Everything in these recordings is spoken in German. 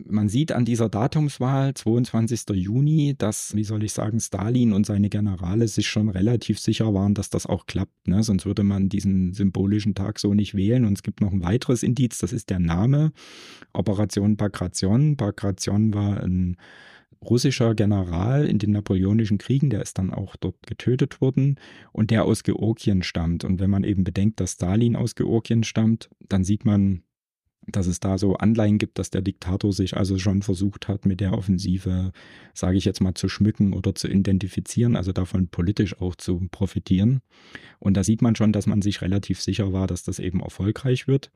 man sieht an dieser Datumswahl, 22. Juni, dass, wie soll ich sagen, Stalin und seine Generale sich schon relativ sicher waren, dass das auch klappt. Ne? Sonst würde man diesen symbolischen Tag so nicht wählen. Und es gibt noch ein weiteres Indiz, das ist der Name, Operation Bagration. Bagration war ein russischer General in den Napoleonischen Kriegen, der ist dann auch dort getötet worden und der aus Georgien stammt. Und wenn man eben bedenkt, dass Stalin aus Georgien stammt, dann sieht man, dass es da so Anleihen gibt, dass der Diktator sich also schon versucht hat, mit der Offensive, sage ich jetzt mal, zu schmücken oder zu identifizieren, also davon politisch auch zu profitieren. Und da sieht man schon, dass man sich relativ sicher war, dass das eben erfolgreich wird.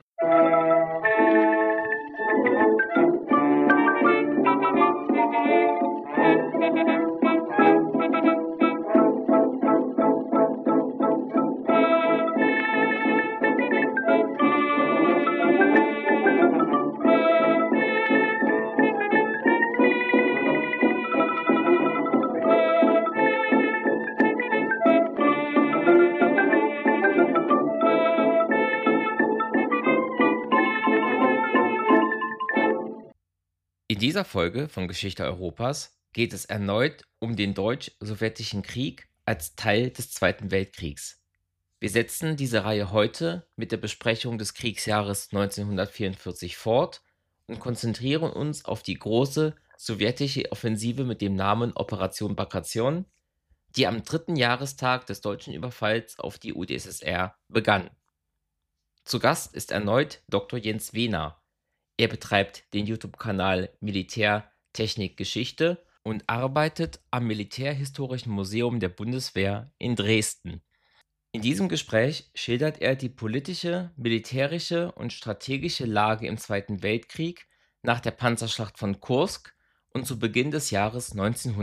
In dieser Folge von Geschichte Europas geht es erneut um den Deutsch-Sowjetischen Krieg als Teil des Zweiten Weltkriegs. Wir setzen diese Reihe heute mit der Besprechung des Kriegsjahres 1944 fort und konzentrieren uns auf die große sowjetische Offensive mit dem Namen Operation Bagration, die am 3. Jahrestag des deutschen Überfalls auf die UdSSR begann. Zu Gast ist erneut Dr. Jens Wehner. Er betreibt den YouTube-Kanal Militärtechnik Geschichte und arbeitet am Militärhistorischen Museum der Bundeswehr in Dresden. In diesem Gespräch schildert er die politische, militärische und strategische Lage im Zweiten Weltkrieg nach der Panzerschlacht von Kursk und zu Beginn des Jahres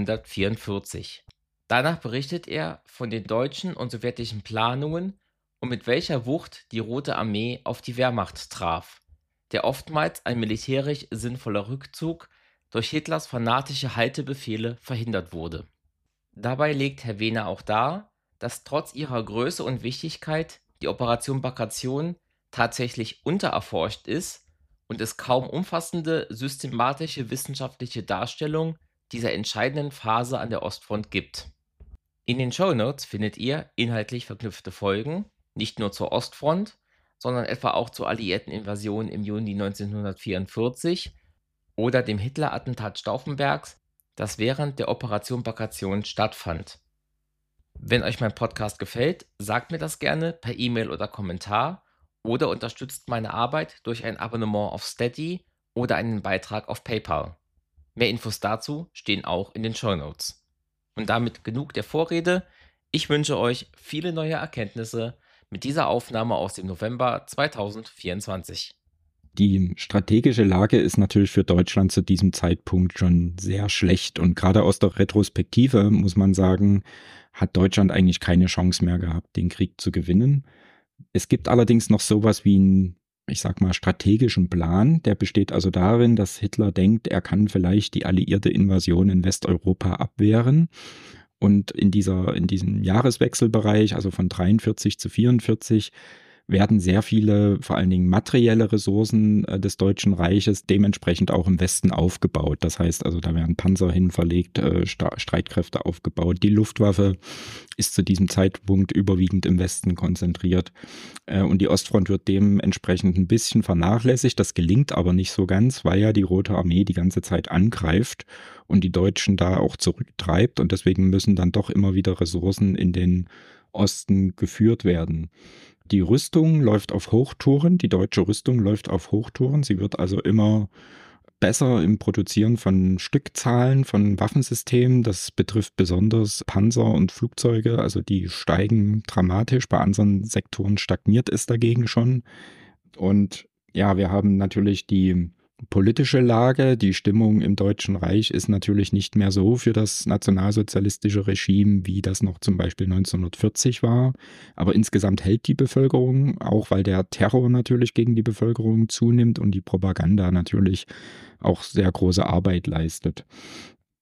1944. Danach berichtet er von den deutschen und sowjetischen Planungen und mit welcher Wucht die Rote Armee auf die Wehrmacht traf, der oftmals ein militärisch sinnvoller Rückzug durch Hitlers fanatische Haltebefehle verhindert wurde. Dabei legt Herr Wehner auch dar, dass trotz ihrer Größe und Wichtigkeit die Operation Bagration tatsächlich untererforscht ist und es kaum umfassende systematische wissenschaftliche Darstellung dieser entscheidenden Phase an der Ostfront gibt. In den Shownotes findet ihr inhaltlich verknüpfte Folgen, nicht nur zur Ostfront, sondern etwa auch zur alliierten Invasion im Juni 1944 oder dem Hitler-Attentat Stauffenbergs, das während der Operation Bagration stattfand. Wenn euch mein Podcast gefällt, sagt mir das gerne per E-Mail oder Kommentar oder unterstützt meine Arbeit durch ein Abonnement auf Steady oder einen Beitrag auf PayPal. Mehr Infos dazu stehen auch in den Shownotes. Und damit genug der Vorrede. Ich wünsche euch viele neue Erkenntnisse mit dieser Aufnahme aus dem November 2024. Die strategische Lage ist natürlich für Deutschland zu diesem Zeitpunkt schon sehr schlecht. Und gerade aus der Retrospektive muss man sagen, hat Deutschland eigentlich keine Chance mehr gehabt, den Krieg zu gewinnen. Es gibt allerdings noch sowas wie einen, ich sag mal, strategischen Plan. Der besteht also darin, dass Hitler denkt, er kann vielleicht die alliierte Invasion in Westeuropa abwehren. Und in diesem Jahreswechselbereich, also von 43 zu 44, werden sehr viele, vor allen Dingen materielle Ressourcen des Deutschen Reiches dementsprechend auch im Westen aufgebaut. Das heißt also, da werden Panzer hin verlegt, Streitkräfte aufgebaut. Die Luftwaffe ist zu diesem Zeitpunkt überwiegend im Westen konzentriert. Und die Ostfront wird dementsprechend ein bisschen vernachlässigt. Das gelingt aber nicht so ganz, weil ja die Rote Armee die ganze Zeit angreift und die Deutschen da auch zurücktreibt. Und deswegen müssen dann doch immer wieder Ressourcen in den Osten geführt werden. Die Rüstung läuft auf Hochtouren, die deutsche Rüstung läuft auf Hochtouren. Sie wird also immer besser im Produzieren von Stückzahlen, von Waffensystemen. Das betrifft besonders Panzer und Flugzeuge. Also die steigen dramatisch. Bei anderen Sektoren stagniert es dagegen schon. Und ja, wir haben natürlich die politische Lage, die Stimmung im Deutschen Reich ist natürlich nicht mehr so für das nationalsozialistische Regime, wie das noch zum Beispiel 1940 war. Aber insgesamt hält die Bevölkerung, auch weil der Terror natürlich gegen die Bevölkerung zunimmt und die Propaganda natürlich auch sehr große Arbeit leistet.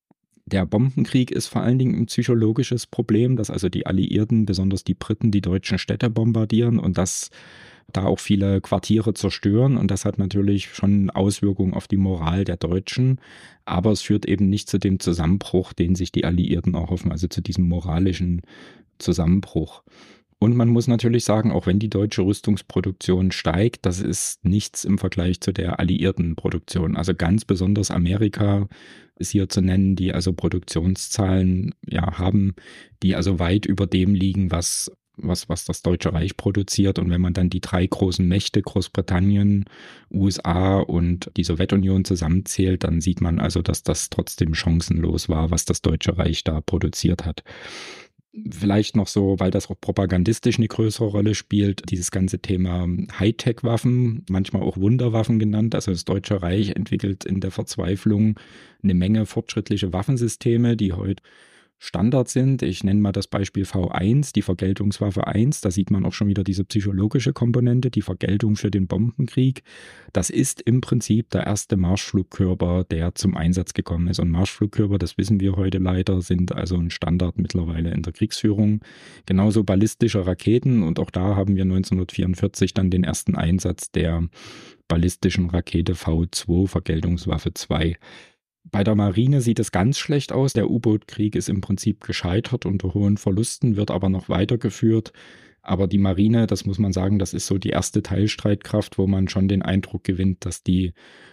Der Bombenkrieg ist vor allen Dingen ein psychologisches Problem, dass also die Alliierten, besonders die Briten, die deutschen Städte bombardieren und dass da auch viele Quartiere zerstören. Und das hat natürlich schon Auswirkungen auf die Moral der Deutschen. Aber es führt eben nicht zu dem Zusammenbruch, den sich die Alliierten erhoffen, also zu diesem moralischen Zusammenbruch. Und man muss natürlich sagen, auch wenn die deutsche Rüstungsproduktion steigt, das ist nichts im Vergleich zu der alliierten Produktion. Also ganz besonders Amerika ist hier zu nennen, die also Produktionszahlen haben, die also weit über dem liegen, was das Deutsche Reich produziert. Und wenn man dann die drei großen Mächte, Großbritannien, USA und die Sowjetunion zusammenzählt, dann sieht man also, dass das trotzdem chancenlos war, was das Deutsche Reich da produziert hat. Vielleicht noch so, weil das auch propagandistisch eine größere Rolle spielt, dieses ganze Thema Hightech-Waffen, manchmal auch Wunderwaffen genannt. Also das Deutsche Reich entwickelt in der Verzweiflung eine Menge fortschrittliche Waffensysteme, die heute Standard sind. Ich nenne mal das Beispiel V1, die Vergeltungswaffe 1. Da sieht man auch schon wieder diese psychologische Komponente, die Vergeltung für den Bombenkrieg. Das ist im Prinzip der erste Marschflugkörper, der zum Einsatz gekommen ist. Und Marschflugkörper, das wissen wir heute leider, sind also ein Standard mittlerweile in der Kriegsführung. Genauso ballistische Raketen. Und auch da haben wir 1944 dann den ersten Einsatz der ballistischen Rakete V2, Vergeltungswaffe 2. Bei der Marine sieht es ganz schlecht aus. Der U-Boot-Krieg ist im Prinzip gescheitert unter hohen Verlusten, wird aber noch weitergeführt. Aber die Marine, das muss man sagen, das ist so die erste Teilstreitkraft, wo man schon den Eindruck gewinnt, dass die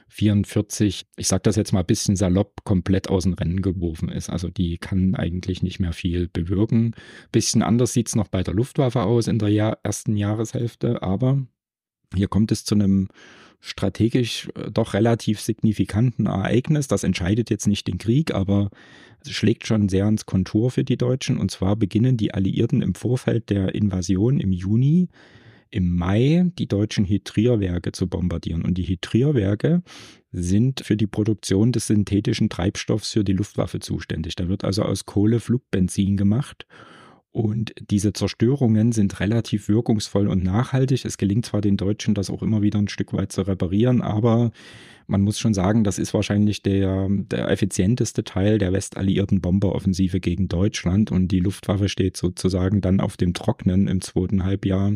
44, ich sage das jetzt mal ein bisschen salopp, komplett aus dem Rennen geworfen ist. Also die kann eigentlich nicht mehr viel bewirken. Bisschen anders sieht es noch bei der Luftwaffe aus in der ersten Jahreshälfte, aber hier kommt es zu einem strategisch doch relativ signifikanten Ereignis. Das entscheidet jetzt nicht den Krieg, aber es schlägt schon sehr ins Kontur für die Deutschen. Und zwar beginnen die Alliierten im Vorfeld der Invasion im Juni, im Mai die deutschen Hydrierwerke zu bombardieren. Und die Hydrierwerke sind für die Produktion des synthetischen Treibstoffs für die Luftwaffe zuständig. Da wird also aus Kohle Flugbenzin gemacht. Und diese Zerstörungen sind relativ wirkungsvoll und nachhaltig. Es gelingt zwar den Deutschen, das auch immer wieder ein Stück weit zu reparieren, aber man muss schon sagen, das ist wahrscheinlich der effizienteste Teil der westalliierten Bomberoffensive gegen Deutschland. Und die Luftwaffe steht sozusagen dann auf dem Trocknen im zweiten Halbjahr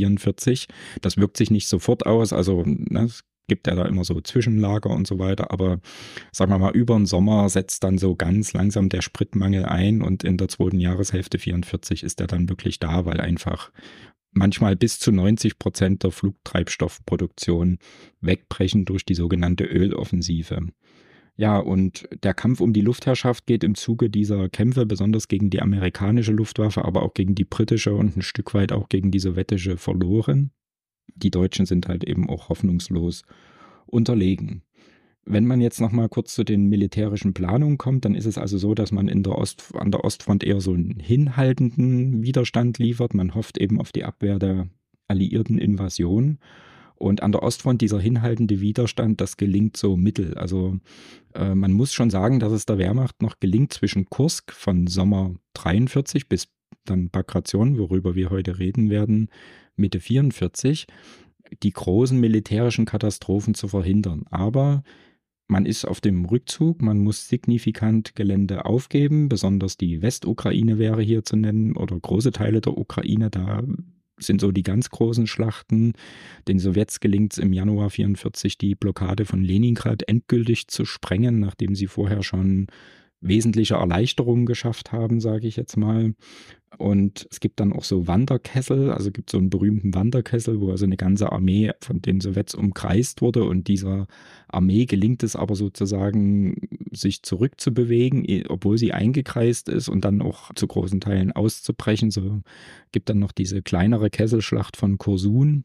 44. Das wirkt sich nicht sofort aus, also es gibt ja da immer so Zwischenlager und so weiter, aber sagen wir mal, über den Sommer setzt dann so ganz langsam der Spritmangel ein und in der zweiten Jahreshälfte 44 ist er dann wirklich da, weil einfach manchmal bis zu 90% der Flugtreibstoffproduktion wegbrechen durch die sogenannte Öloffensive. Ja, und der Kampf um die Luftherrschaft geht im Zuge dieser Kämpfe besonders gegen die amerikanische Luftwaffe, aber auch gegen die britische und ein Stück weit auch gegen die sowjetische verloren. Die Deutschen sind halt eben auch hoffnungslos unterlegen. Wenn man jetzt noch mal kurz zu den militärischen Planungen kommt, dann ist es also so, dass man an der Ostfront eher so einen hinhaltenden Widerstand liefert. Man hofft eben auf die Abwehr der alliierten Invasion. Und an der Ostfront dieser hinhaltende Widerstand, das gelingt so mittel. Also man muss schon sagen, dass es der Wehrmacht noch gelingt, zwischen Kursk von Sommer 43 bis dann Bagration, worüber wir heute reden werden, Mitte 44, die großen militärischen Katastrophen zu verhindern. Aber man ist auf dem Rückzug, man muss signifikant Gelände aufgeben, besonders die Westukraine wäre hier zu nennen oder große Teile der Ukraine, da sind so die ganz großen Schlachten. Den Sowjets gelingt es im Januar 44, die Blockade von Leningrad endgültig zu sprengen, nachdem sie vorher schon wesentliche Erleichterungen geschafft haben, sage ich jetzt mal. Und es gibt dann auch so Wanderkessel, also gibt so einen berühmten Wanderkessel, wo also eine ganze Armee von den Sowjets umkreist wurde und dieser Armee gelingt es aber sozusagen, sich zurückzubewegen, obwohl sie eingekreist ist und dann auch zu großen Teilen auszubrechen. So gibt dann noch diese kleinere Kesselschlacht von Korsun,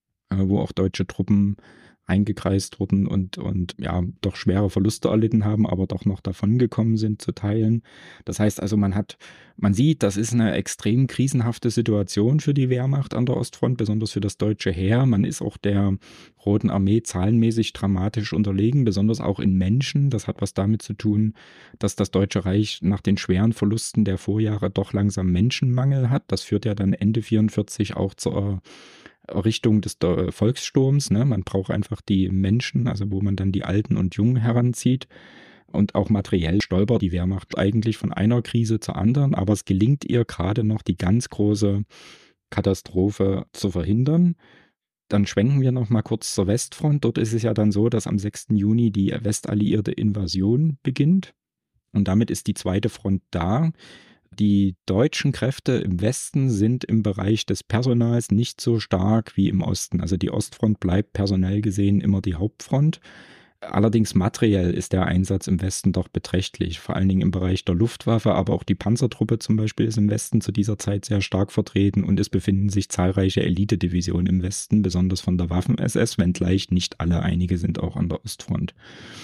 wo auch deutsche Truppen eingekreist wurden und ja, doch schwere Verluste erlitten haben, aber doch noch davongekommen sind zu Teilen. Das heißt also, man sieht, das ist eine extrem krisenhafte Situation für die Wehrmacht an der Ostfront, besonders für das deutsche Heer. Man ist auch der Roten Armee zahlenmäßig dramatisch unterlegen, besonders auch in Menschen. Das hat was damit zu tun, dass das Deutsche Reich nach den schweren Verlusten der Vorjahre doch langsam Menschenmangel hat. Das führt ja dann Ende 44 auch zur Richtung des Volkssturms. Ne? Man braucht einfach die Menschen, also wo man dann die Alten und Jungen heranzieht. Und auch materiell stolpert die Wehrmacht eigentlich von einer Krise zur anderen, aber es gelingt ihr gerade noch, die ganz große Katastrophe zu verhindern. Dann schwenken wir noch mal kurz zur Westfront. Dort ist es ja dann so, dass am 6. Juni die westalliierte Invasion beginnt. Und damit ist die zweite Front da. Die deutschen Kräfte im Westen sind im Bereich des Personals nicht so stark wie im Osten. Also die Ostfront bleibt personell gesehen immer die Hauptfront. Allerdings materiell ist der Einsatz im Westen doch beträchtlich, vor allen Dingen im Bereich der Luftwaffe, aber auch die Panzertruppe zum Beispiel ist im Westen zu dieser Zeit sehr stark vertreten und es befinden sich zahlreiche Elitedivisionen im Westen, besonders von der Waffen-SS, wenngleich nicht alle, einige sind auch an der Ostfront.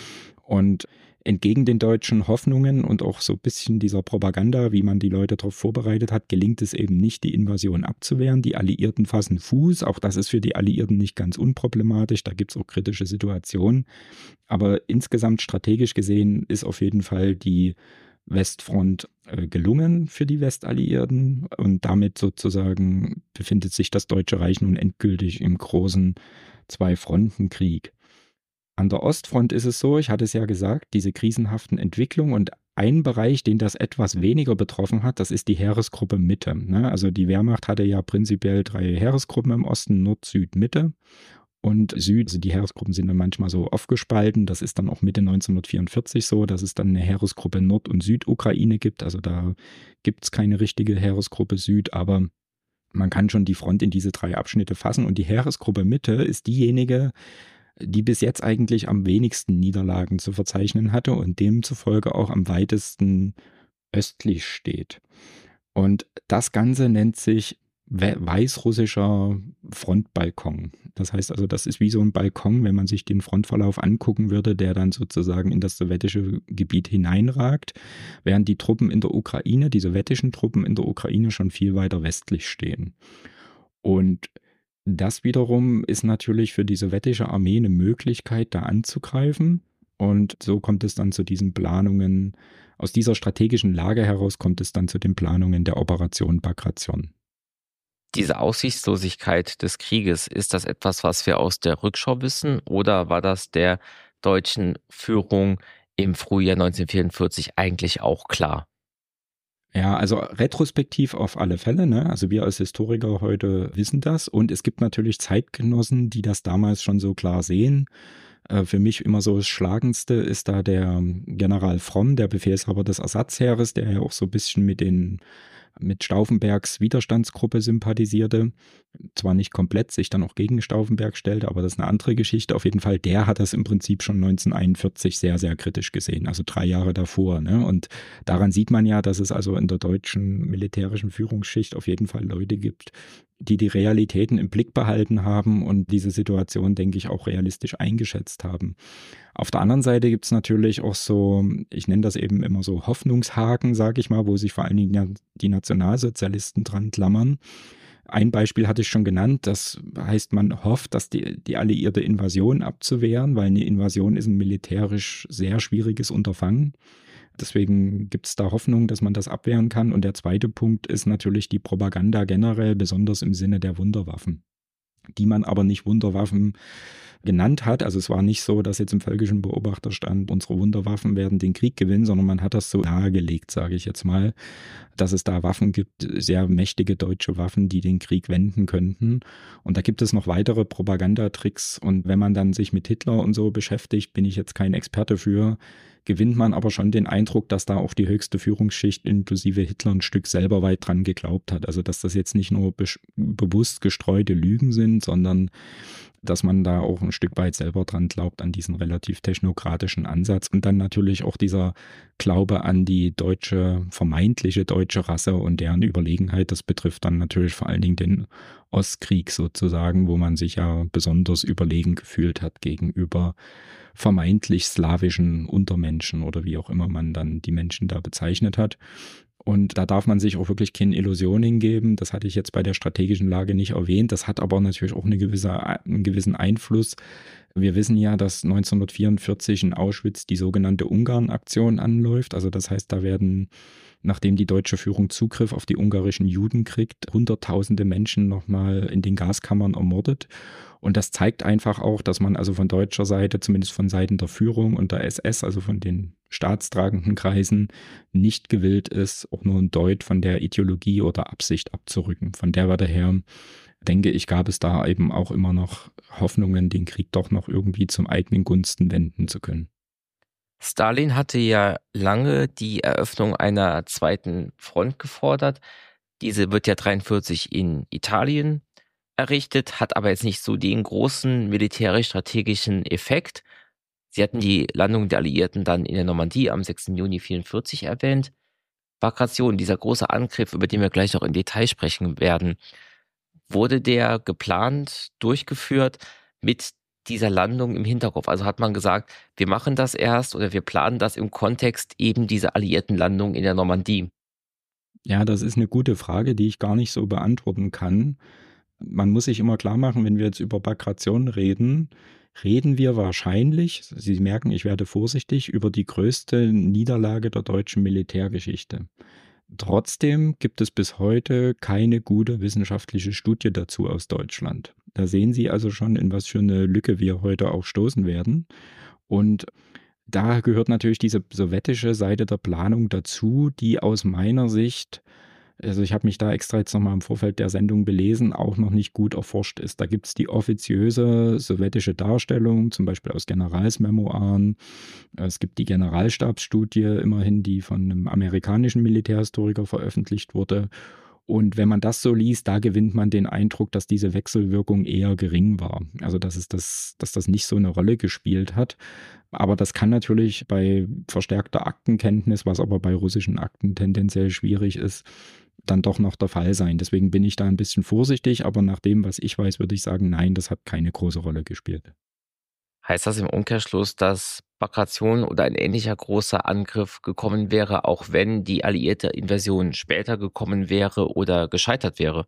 Und entgegen den deutschen Hoffnungen und auch so ein bisschen dieser Propaganda, wie man die Leute darauf vorbereitet hat, gelingt es eben nicht, die Invasion abzuwehren. Die Alliierten fassen Fuß. Auch das ist für die Alliierten nicht ganz unproblematisch. Da gibt es auch kritische Situationen. Aber insgesamt strategisch gesehen ist auf jeden Fall die Westfront gelungen für die Westalliierten. Und damit sozusagen befindet sich das Deutsche Reich nun endgültig im großen Zwei-Fronten-Krieg. An der Ostfront ist es so, ich hatte es ja gesagt, diese krisenhaften Entwicklungen und ein Bereich, den das etwas weniger betroffen hat, das ist die Heeresgruppe Mitte. Also die Wehrmacht hatte ja prinzipiell 3 Heeresgruppen im Osten, Nord, Süd, Mitte und Süd. Also die Heeresgruppen sind dann manchmal so aufgespalten. Das ist dann auch Mitte 1944 so, dass es dann eine Heeresgruppe Nord- und Südukraine gibt. Also da gibt es keine richtige Heeresgruppe Süd, aber man kann schon die Front in diese 3 Abschnitte fassen. Und die Heeresgruppe Mitte ist diejenige, die bis jetzt eigentlich am wenigsten Niederlagen zu verzeichnen hatte und demzufolge auch am weitesten östlich steht. Und das Ganze nennt sich weißrussischer Frontbalkon. Das heißt also, das ist wie so ein Balkon, wenn man sich den Frontverlauf angucken würde, der dann sozusagen in das sowjetische Gebiet hineinragt, während die Truppen in der Ukraine, die sowjetischen Truppen in der Ukraine schon viel weiter westlich stehen. Und das wiederum ist natürlich für die sowjetische Armee eine Möglichkeit, da anzugreifen. Und so kommt es dann zu diesen Planungen, aus dieser strategischen Lage heraus kommt es dann zu den Planungen der Operation Bagration. Diese Aussichtslosigkeit des Krieges, ist das etwas, was wir aus der Rückschau wissen, oder war das der deutschen Führung im Frühjahr 1944 eigentlich auch klar? Ja, also retrospektiv auf alle Fälle, ne? Also wir als Historiker heute wissen das und es gibt natürlich Zeitgenossen, die das damals schon so klar sehen. Für mich immer so das Schlagendste ist da der General Fromm, der Befehlshaber des Ersatzheeres, der ja auch so ein bisschen mit Stauffenbergs Widerstandsgruppe sympathisierte. Zwar nicht komplett, sich dann auch gegen Stauffenberg stellte, aber das ist eine andere Geschichte. Auf jeden Fall, der hat das im Prinzip schon 1941 sehr, sehr kritisch gesehen, also 3 Jahre davor. Ne? Und daran sieht man ja, dass es also in der deutschen militärischen Führungsschicht auf jeden Fall Leute gibt, die die Realitäten im Blick behalten haben und diese Situation, denke ich, auch realistisch eingeschätzt haben. Auf der anderen Seite gibt es natürlich auch so, ich nenne das eben immer so Hoffnungshaken, sage ich mal, wo sich vor allen Dingen die Nationalsozialisten dran klammern. Ein Beispiel hatte ich schon genannt, das heißt, man hofft, dass die alliierte Invasion abzuwehren, weil eine Invasion ist ein militärisch sehr schwieriges Unterfangen. Deswegen gibt es da Hoffnung, dass man das abwehren kann. Und der zweite Punkt ist natürlich die Propaganda generell, besonders im Sinne der Wunderwaffen, die man aber nicht Wunderwaffen genannt hat. Also es war nicht so, dass jetzt im völkischen Beobachter stand, unsere Wunderwaffen werden den Krieg gewinnen, sondern man hat das so nahegelegt, sage ich jetzt mal, dass es da Waffen gibt, sehr mächtige deutsche Waffen, die den Krieg wenden könnten. Und da gibt es noch weitere Propagandatricks. Und wenn man dann sich mit Hitler und so beschäftigt, bin ich jetzt kein Experte für, gewinnt man aber schon den Eindruck, dass da auch die höchste Führungsschicht inklusive Hitler ein Stück selber weit dran geglaubt hat. Also dass das jetzt nicht nur bewusst gestreute Lügen sind, sondern dass man da auch ein Stück weit selber dran glaubt an diesen relativ technokratischen Ansatz. Und dann natürlich auch dieser Glaube an die vermeintliche deutsche Rasse und deren Überlegenheit. Das betrifft dann natürlich vor allen Dingen den Ostkrieg sozusagen, wo man sich ja besonders überlegen gefühlt hat gegenüber vermeintlich slawischen Untermenschen oder wie auch immer man dann die Menschen da bezeichnet hat. Und da darf man sich auch wirklich keine Illusion hingeben. Das hatte ich jetzt bei der strategischen Lage nicht erwähnt. Das hat aber natürlich auch einen gewissen Einfluss. Wir wissen ja, dass 1944 in Auschwitz die sogenannte Ungarn-Aktion anläuft. Also das heißt, da werden, nachdem die deutsche Führung Zugriff auf die ungarischen Juden kriegt, Hunderttausende Menschen nochmal in den Gaskammern ermordet. Und das zeigt einfach auch, dass man also von deutscher Seite, zumindest von Seiten der Führung und der SS, also von den staatstragenden Kreisen nicht gewillt ist, auch nur ein Deut von der Ideologie oder Absicht abzurücken. Von der Warte her, denke ich, gab es da eben auch immer noch Hoffnungen, den Krieg doch noch irgendwie zum eigenen Gunsten wenden zu können. Stalin hatte ja lange die Eröffnung einer zweiten Front gefordert. Diese wird ja 1943 in Italien errichtet, hat aber jetzt nicht so den großen militärisch-strategischen Effekt. Sie hatten die Landung der Alliierten dann in der Normandie am 6. Juni 1944 erwähnt. Bagration, dieser große Angriff, über den wir gleich noch im Detail sprechen werden, wurde der geplant, durchgeführt mit dieser Landung im Hinterkopf? Also hat man gesagt, wir machen das erst oder wir planen das im Kontext eben dieser alliierten Landung in der Normandie? Ja, das ist eine gute Frage, die ich gar nicht so beantworten kann. Man muss sich immer klar machen, wenn wir jetzt über Bagration reden, reden wir wahrscheinlich, Sie merken, ich werde vorsichtig, über die größte Niederlage der deutschen Militärgeschichte. Trotzdem gibt es bis heute keine gute wissenschaftliche Studie dazu aus Deutschland. Da sehen Sie also schon, in was für eine Lücke wir heute auch stoßen werden. Und da gehört natürlich diese sowjetische Seite der Planung dazu, die aus meiner Sicht, also ich habe mich da extra jetzt nochmal im Vorfeld der Sendung belesen, auch noch nicht gut erforscht ist. Da gibt es die offiziöse sowjetische Darstellung, zum Beispiel aus Generalsmemoiren. Es gibt die Generalstabsstudie, immerhin, die von einem amerikanischen Militärhistoriker veröffentlicht wurde. Und wenn man das so liest, da gewinnt man den Eindruck, dass diese Wechselwirkung eher gering war. Also dass das nicht so eine Rolle gespielt hat. Aber das kann natürlich bei verstärkter Aktenkenntnis, was aber bei russischen Akten tendenziell schwierig ist, dann doch noch der Fall sein. Deswegen bin ich da ein bisschen vorsichtig, aber nach dem, was ich weiß, würde ich sagen, nein, das hat keine große Rolle gespielt. Heißt das im Umkehrschluss, dass Bagration oder ein ähnlicher großer Angriff gekommen wäre, auch wenn die alliierte Invasion später gekommen wäre oder gescheitert wäre?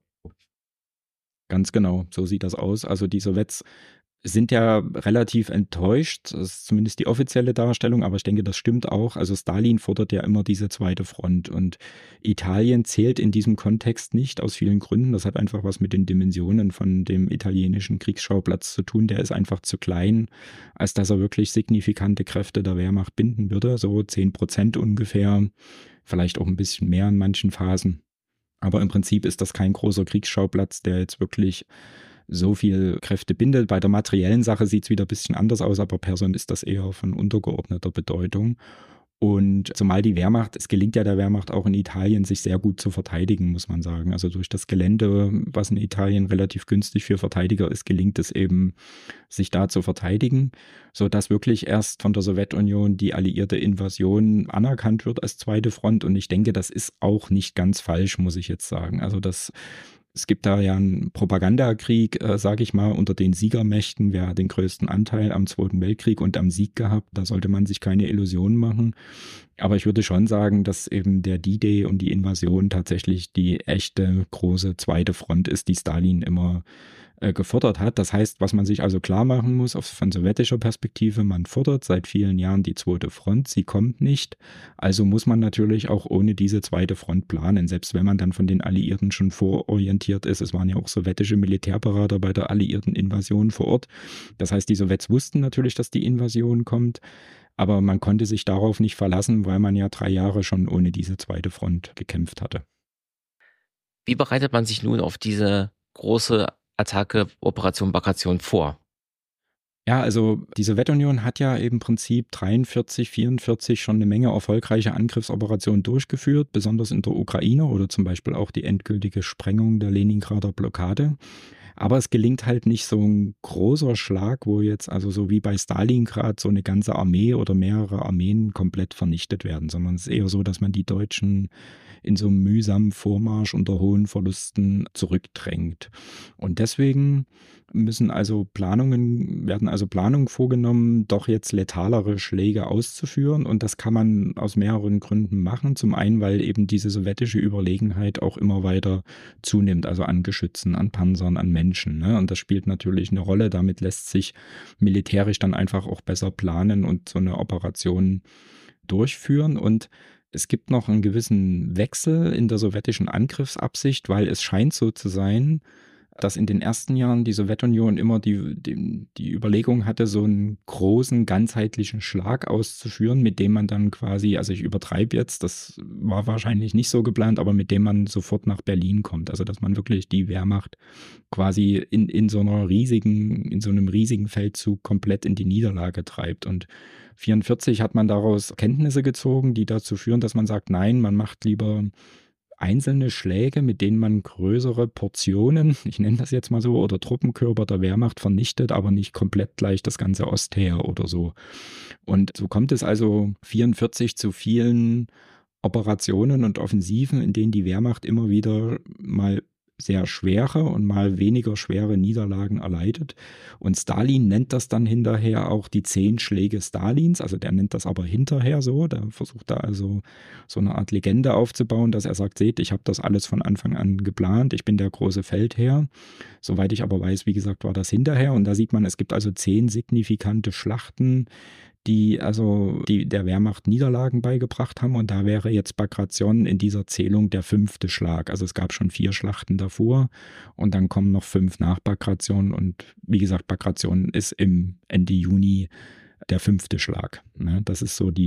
Ganz genau, so sieht das aus. Also die Sowjets sind ja relativ enttäuscht, das ist zumindest die offizielle Darstellung, aber ich denke, das stimmt auch. Also Stalin fordert ja immer diese zweite Front und Italien zählt in diesem Kontext nicht aus vielen Gründen. Das hat einfach was mit den Dimensionen von dem italienischen Kriegsschauplatz zu tun. Der ist einfach zu klein, als dass er wirklich signifikante Kräfte der Wehrmacht binden würde. So 10% ungefähr, vielleicht auch ein bisschen mehr in manchen Phasen. Aber im Prinzip ist das kein großer Kriegsschauplatz, der jetzt wirklich so viel Kräfte bindet. Bei der materiellen Sache sieht es wieder ein bisschen anders aus, aber personell ist das eher von untergeordneter Bedeutung. Und zumal die Wehrmacht, es gelingt ja der Wehrmacht auch in Italien, sich sehr gut zu verteidigen, muss man sagen. Also durch das Gelände, was in Italien relativ günstig für Verteidiger ist, gelingt es eben, sich da zu verteidigen, sodass wirklich erst von der Sowjetunion die alliierte Invasion anerkannt wird als zweite Front. Und ich denke, das ist auch nicht ganz falsch, muss ich jetzt sagen. Also es gibt da ja einen Propagandakrieg, sage ich mal, unter den Siegermächten. Wer hat den größten Anteil am Zweiten Weltkrieg und am Sieg gehabt? Da sollte man sich keine Illusionen machen. Aber ich würde schon sagen, dass eben der D-Day und die Invasion tatsächlich die echte große zweite Front ist, die Stalin immer gefordert hat. Das heißt, was man sich also klar machen muss, von sowjetischer Perspektive, man fordert seit vielen Jahren die zweite Front, sie kommt nicht. Also muss man natürlich auch ohne diese zweite Front planen, selbst wenn man dann von den Alliierten schon vororientiert ist. Es waren ja auch sowjetische Militärberater bei der alliierten Invasion vor Ort. Das heißt, die Sowjets wussten natürlich, dass die Invasion kommt, aber man konnte sich darauf nicht verlassen, weil man ja 3 Jahre schon ohne diese zweite Front gekämpft hatte. Wie bereitet man sich nun auf diese große Attacke, Operation Bagration vor? Ja, also die Sowjetunion hat ja im Prinzip 43, 44 schon eine Menge erfolgreiche Angriffsoperationen durchgeführt, besonders in der Ukraine oder zum Beispiel auch die endgültige Sprengung der Leningrader Blockade. Aber es gelingt halt nicht so ein großer Schlag, wo jetzt also so wie bei Stalingrad so eine ganze Armee oder mehrere Armeen komplett vernichtet werden, sondern es ist eher so, dass man die Deutschen in so einem mühsamen Vormarsch unter hohen Verlusten zurückdrängt. Und deswegen werden also Planungen vorgenommen, doch jetzt letalere Schläge auszuführen. Und das kann man aus mehreren Gründen machen. Zum einen, weil eben diese sowjetische Überlegenheit auch immer weiter zunimmt, also an Geschützen, an Panzern, an Menschen. Ne? Und das spielt natürlich eine Rolle. Damit lässt sich militärisch dann einfach auch besser planen und so eine Operation durchführen. Und es gibt noch einen gewissen Wechsel in der sowjetischen Angriffsabsicht, weil es scheint so zu sein, dass in den ersten Jahren die Sowjetunion immer die Überlegung hatte, so einen großen, ganzheitlichen Schlag auszuführen, mit dem man dann quasi, also ich übertreibe jetzt, das war wahrscheinlich nicht so geplant, aber mit dem man sofort nach Berlin kommt. Also dass man wirklich die Wehrmacht quasi in so einem riesigen Feldzug komplett in die Niederlage treibt. Und 1944 hat man daraus Kenntnisse gezogen, die dazu führen, dass man sagt, nein, man macht lieber einzelne Schläge, mit denen man größere Portionen, ich nenne das jetzt mal so, oder Truppenkörper der Wehrmacht vernichtet, aber nicht komplett gleich das ganze Ostheer oder so. Und so kommt es also 1944 zu vielen Operationen und Offensiven, in denen die Wehrmacht immer wieder mal sehr schwere und mal weniger schwere Niederlagen erleidet. Und Stalin nennt das dann hinterher auch die 10 Schläge Stalins. Also der nennt das aber hinterher so. Der versucht da also so eine Art Legende aufzubauen, dass er sagt, seht, ich habe das alles von Anfang an geplant. Ich bin der große Feldherr. Soweit ich aber weiß, wie gesagt, war das hinterher. Und da sieht man, es gibt also 10 signifikante Schlachten, die der Wehrmacht Niederlagen beigebracht haben. Und da wäre jetzt Bagration in dieser Zählung der 5. Schlag. Also es gab schon 4 Schlachten davor und dann kommen noch 5 nach Bagration. Und wie gesagt, Bagration ist im Ende Juni der 5. Schlag. Ne? Das ist so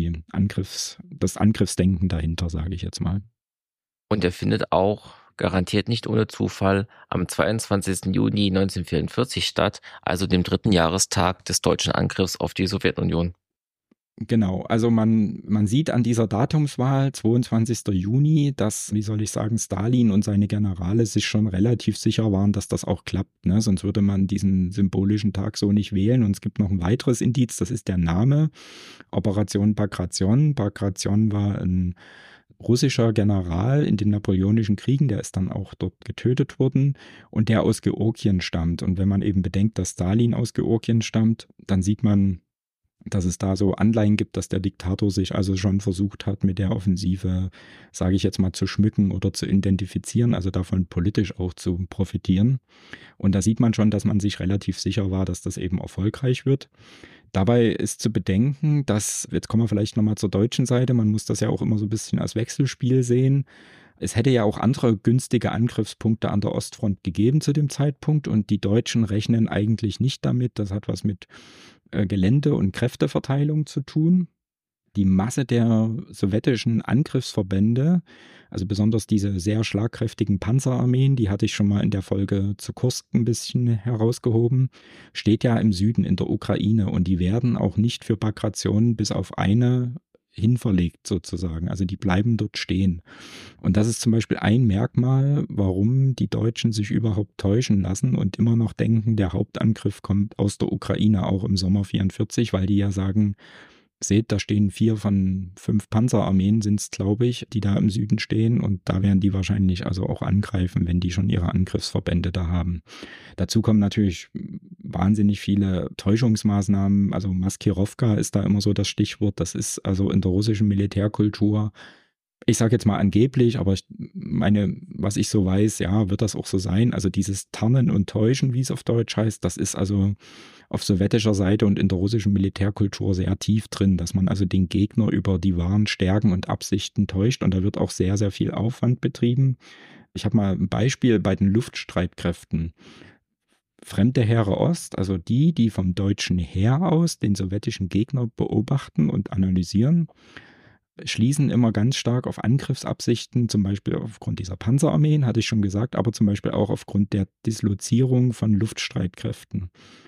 das Angriffsdenken dahinter, sage ich jetzt mal. Und er findet auch garantiert nicht ohne Zufall am 22. Juni 1944 statt, also dem 3. Jahrestag des deutschen Angriffs auf die Sowjetunion. Genau, also man sieht an dieser Datumswahl, 22. Juni, dass, wie soll ich sagen, Stalin und seine Generale sich schon relativ sicher waren, dass das auch klappt. Ne? Sonst würde man diesen symbolischen Tag so nicht wählen. Und es gibt noch ein weiteres Indiz, das ist der Name, Operation Bagration. Bagration war ein russischer General in den Napoleonischen Kriegen, der ist dann auch dort getötet worden und der aus Georgien stammt. Und wenn man eben bedenkt, dass Stalin aus Georgien stammt, dann sieht man, dass es da so Anleihen gibt, dass der Diktator sich also schon versucht hat, mit der Offensive, sage ich jetzt mal, zu schmücken oder zu identifizieren, also davon politisch auch zu profitieren. Und da sieht man schon, dass man sich relativ sicher war, dass das eben erfolgreich wird. Dabei ist zu bedenken, dass, jetzt kommen wir vielleicht nochmal zur deutschen Seite, man muss das ja auch immer so ein bisschen als Wechselspiel sehen. Es hätte ja auch andere günstige Angriffspunkte an der Ostfront gegeben zu dem Zeitpunkt und die Deutschen rechnen eigentlich nicht damit. Das hat was mit Gelände- und Kräfteverteilung zu tun. Die Masse der sowjetischen Angriffsverbände, also besonders diese sehr schlagkräftigen Panzerarmeen, die hatte ich schon mal in der Folge zu Kursk ein bisschen herausgehoben, steht ja im Süden in der Ukraine und die werden auch nicht für Bagration bis auf eine hinverlegt sozusagen. Also die bleiben dort stehen. Und das ist zum Beispiel ein Merkmal, warum die Deutschen sich überhaupt täuschen lassen und immer noch denken, der Hauptangriff kommt aus der Ukraine, auch im Sommer 1944, weil die ja sagen, seht, da stehen 4 von 5 Panzerarmeen, sind es, glaube ich, die da im Süden stehen und da werden die wahrscheinlich also auch angreifen, wenn die schon ihre Angriffsverbände da haben. Dazu kommen natürlich wahnsinnig viele Täuschungsmaßnahmen, also Maskirovka ist da immer so das Stichwort, das ist also in der russischen Militärkultur, ich sage jetzt mal angeblich, aber ich meine, was ich so weiß, ja, wird das auch so sein. Also dieses Tarnen und Täuschen, wie es auf Deutsch heißt, das ist also auf sowjetischer Seite und in der russischen Militärkultur sehr tief drin, dass man also den Gegner über die wahren Stärken und Absichten täuscht und da wird auch sehr, sehr viel Aufwand betrieben. Ich habe mal ein Beispiel bei den Luftstreitkräften. Fremde Heere Ost, also die vom deutschen Heer aus den sowjetischen Gegner beobachten und analysieren, schließen immer ganz stark auf Angriffsabsichten, zum Beispiel aufgrund dieser Panzerarmeen, hatte ich schon gesagt, aber zum Beispiel auch aufgrund der Dislozierung von Luftstreitkräften.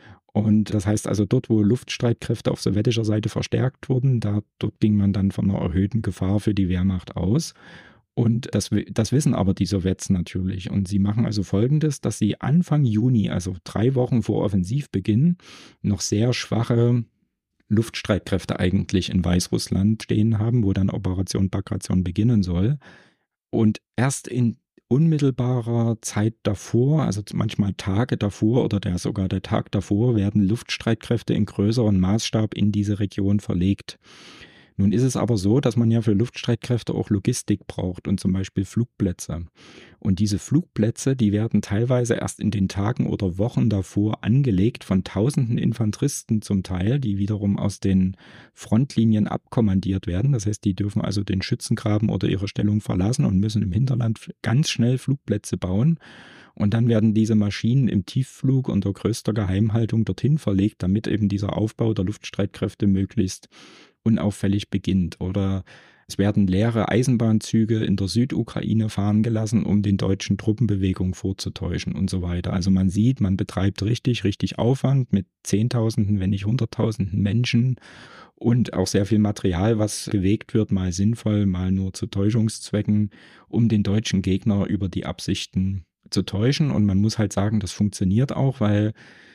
Und das heißt also, dort, wo Luftstreitkräfte auf sowjetischer Seite verstärkt wurden, dort ging man dann von einer erhöhten Gefahr für die Wehrmacht aus. Und das wissen aber die Sowjets natürlich. Und sie machen also Folgendes, dass sie Anfang Juni, also 3 Wochen vor Offensivbeginn, noch sehr schwache Luftstreitkräfte eigentlich in Weißrussland stehen haben, wo dann Operation Bagration beginnen soll. Und erst in unmittelbarer Zeit davor, also manchmal Tage davor oder sogar der Tag davor, werden Luftstreitkräfte in größerem Maßstab in diese Region verlegt. Nun ist es aber so, dass man ja für Luftstreitkräfte auch Logistik braucht und zum Beispiel Flugplätze. Und diese Flugplätze, die werden teilweise erst in den Tagen oder Wochen davor angelegt von tausenden Infanteristen zum Teil, die wiederum aus den Frontlinien abkommandiert werden. Das heißt, die dürfen also den Schützengraben oder ihre Stellung verlassen und müssen im Hinterland ganz schnell Flugplätze bauen. Und dann werden diese Maschinen im Tiefflug unter größter Geheimhaltung dorthin verlegt, damit eben dieser Aufbau der Luftstreitkräfte möglichst unauffällig beginnt. Oder es werden leere Eisenbahnzüge in der Südukraine fahren gelassen, um den deutschen Truppenbewegungen vorzutäuschen und so weiter. Also man sieht, man betreibt richtig Aufwand mit Zehntausenden, wenn nicht Hunderttausenden Menschen und auch sehr viel Material, was bewegt wird, mal sinnvoll, mal nur zu Täuschungszwecken, um den deutschen Gegner über die Absichten zu täuschen. Und man muss halt sagen, das funktioniert auch, weil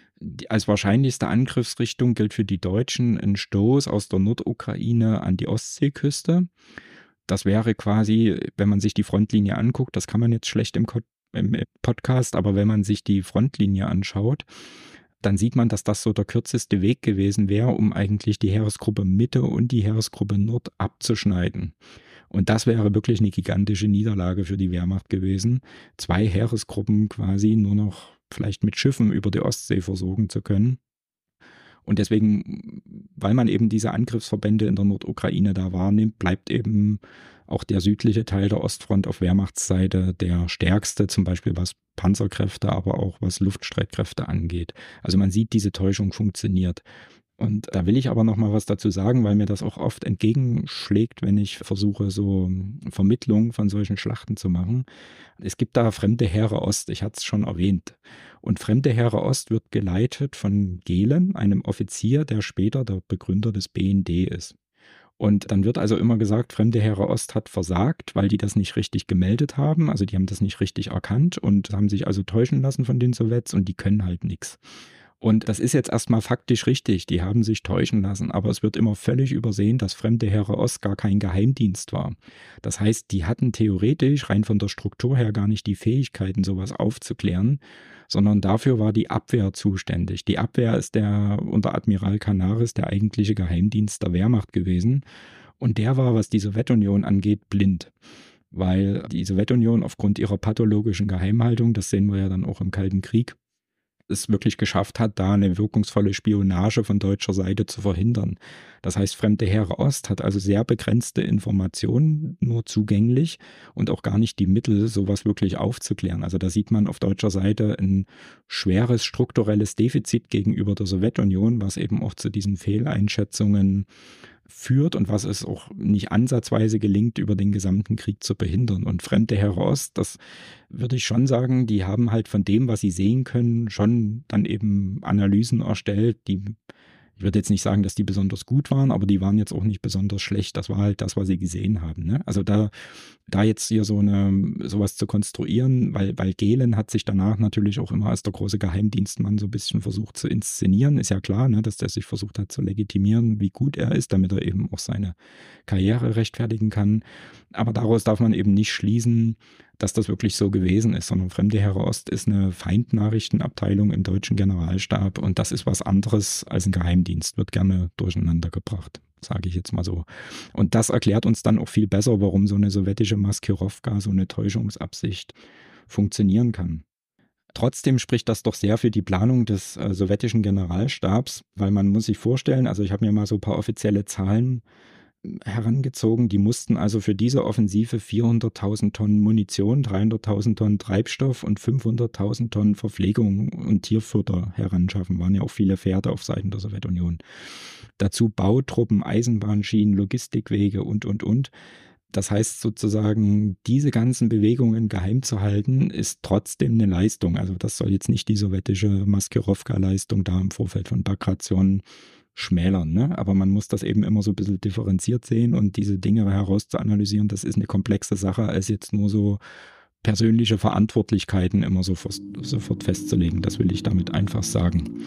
als wahrscheinlichste Angriffsrichtung gilt für die Deutschen ein Stoß aus der Nordukraine an die Ostseeküste. Das wäre quasi, wenn man sich die Frontlinie anguckt, das kann man jetzt schlecht im Podcast, aber wenn man sich die Frontlinie anschaut, dann sieht man, dass das so der kürzeste Weg gewesen wäre, um eigentlich die Heeresgruppe Mitte und die Heeresgruppe Nord abzuschneiden. Und das wäre wirklich eine gigantische Niederlage für die Wehrmacht gewesen, 2 Heeresgruppen quasi nur noch vielleicht mit Schiffen über die Ostsee versorgen zu können. Und deswegen, weil man eben diese Angriffsverbände in der Nordukraine da wahrnimmt, bleibt eben auch der südliche Teil der Ostfront auf Wehrmachtsseite der stärkste, zum Beispiel was Panzerkräfte, aber auch was Luftstreitkräfte angeht. Also man sieht, diese Täuschung funktioniert. Und da will ich aber noch mal was dazu sagen, weil mir das auch oft entgegenschlägt, wenn ich versuche, so Vermittlung von solchen Schlachten zu machen. Es gibt da Fremde Heere Ost, ich hatte es schon erwähnt. Und Fremde Heere Ost wird geleitet von Gehlen, einem Offizier, der später der Begründer des BND ist. Und dann wird also immer gesagt, Fremde Heere Ost hat versagt, weil die das nicht richtig gemeldet haben. Also die haben das nicht richtig erkannt und haben sich also täuschen lassen von den Sowjets und die können halt nichts. Und das ist jetzt erstmal faktisch richtig, die haben sich täuschen lassen, aber es wird immer völlig übersehen, dass Fremde Heere Ost gar kein Geheimdienst war. Das heißt, die hatten theoretisch rein von der Struktur her gar nicht die Fähigkeiten, sowas aufzuklären, sondern dafür war die Abwehr zuständig. Die Abwehr ist der unter Admiral Canaris der eigentliche Geheimdienst der Wehrmacht gewesen und der war, was die Sowjetunion angeht, blind. Weil die Sowjetunion aufgrund ihrer pathologischen Geheimhaltung, das sehen wir ja dann auch im Kalten Krieg, es wirklich geschafft hat, da eine wirkungsvolle Spionage von deutscher Seite zu verhindern. Das heißt, Fremde Heere Ost hat also sehr begrenzte Informationen nur zugänglich und auch gar nicht die Mittel, sowas wirklich aufzuklären. Also da sieht man auf deutscher Seite ein schweres strukturelles Defizit gegenüber der Sowjetunion, was eben auch zu diesen Fehleinschätzungen führt und was es auch nicht ansatzweise gelingt, über den gesamten Krieg zu behindern. Und Fremde Heere Ost, das würde ich schon sagen, die haben halt von dem, was sie sehen können, schon dann eben Analysen erstellt, die, ich würde jetzt nicht sagen, dass die besonders gut waren, aber die waren jetzt auch nicht besonders schlecht. Das war halt das, was sie gesehen haben. Ne? Also da jetzt hier sowas zu konstruieren, weil Gehlen hat sich danach natürlich auch immer als der große Geheimdienstmann so ein bisschen versucht zu inszenieren. Ist ja klar, ne, dass der sich versucht hat zu legitimieren, wie gut er ist, damit er eben auch seine Karriere rechtfertigen kann. Aber daraus darf man eben nicht schließen, dass das wirklich so gewesen ist, sondern Fremde Heere Ost ist eine Feindnachrichtenabteilung im deutschen Generalstab und das ist was anderes als ein Geheimdienst, wird gerne durcheinander gebracht, sage ich jetzt mal so. Und das erklärt uns dann auch viel besser, warum so eine sowjetische Maskirovka, so eine Täuschungsabsicht funktionieren kann. Trotzdem spricht das doch sehr für die Planung des sowjetischen Generalstabs, weil man muss sich vorstellen, also ich habe mir mal so ein paar offizielle Zahlen herangezogen. Die mussten also für diese Offensive 400.000 Tonnen Munition, 300.000 Tonnen Treibstoff und 500.000 Tonnen Verpflegung und Tierfutter heranschaffen. Waren ja auch viele Pferde auf Seiten der Sowjetunion. Dazu Bautruppen, Eisenbahnschienen, Logistikwege und. Das heißt sozusagen, diese ganzen Bewegungen geheim zu halten, ist trotzdem eine Leistung. Also das soll jetzt nicht die sowjetische Maskirovka-Leistung da im Vorfeld von Bagration schmälern, ne? Aber man muss das eben immer so ein bisschen differenziert sehen und diese Dinge herauszuanalysieren, das ist eine komplexe Sache, als jetzt nur so persönliche Verantwortlichkeiten immer sofort festzulegen. Das will ich damit einfach sagen.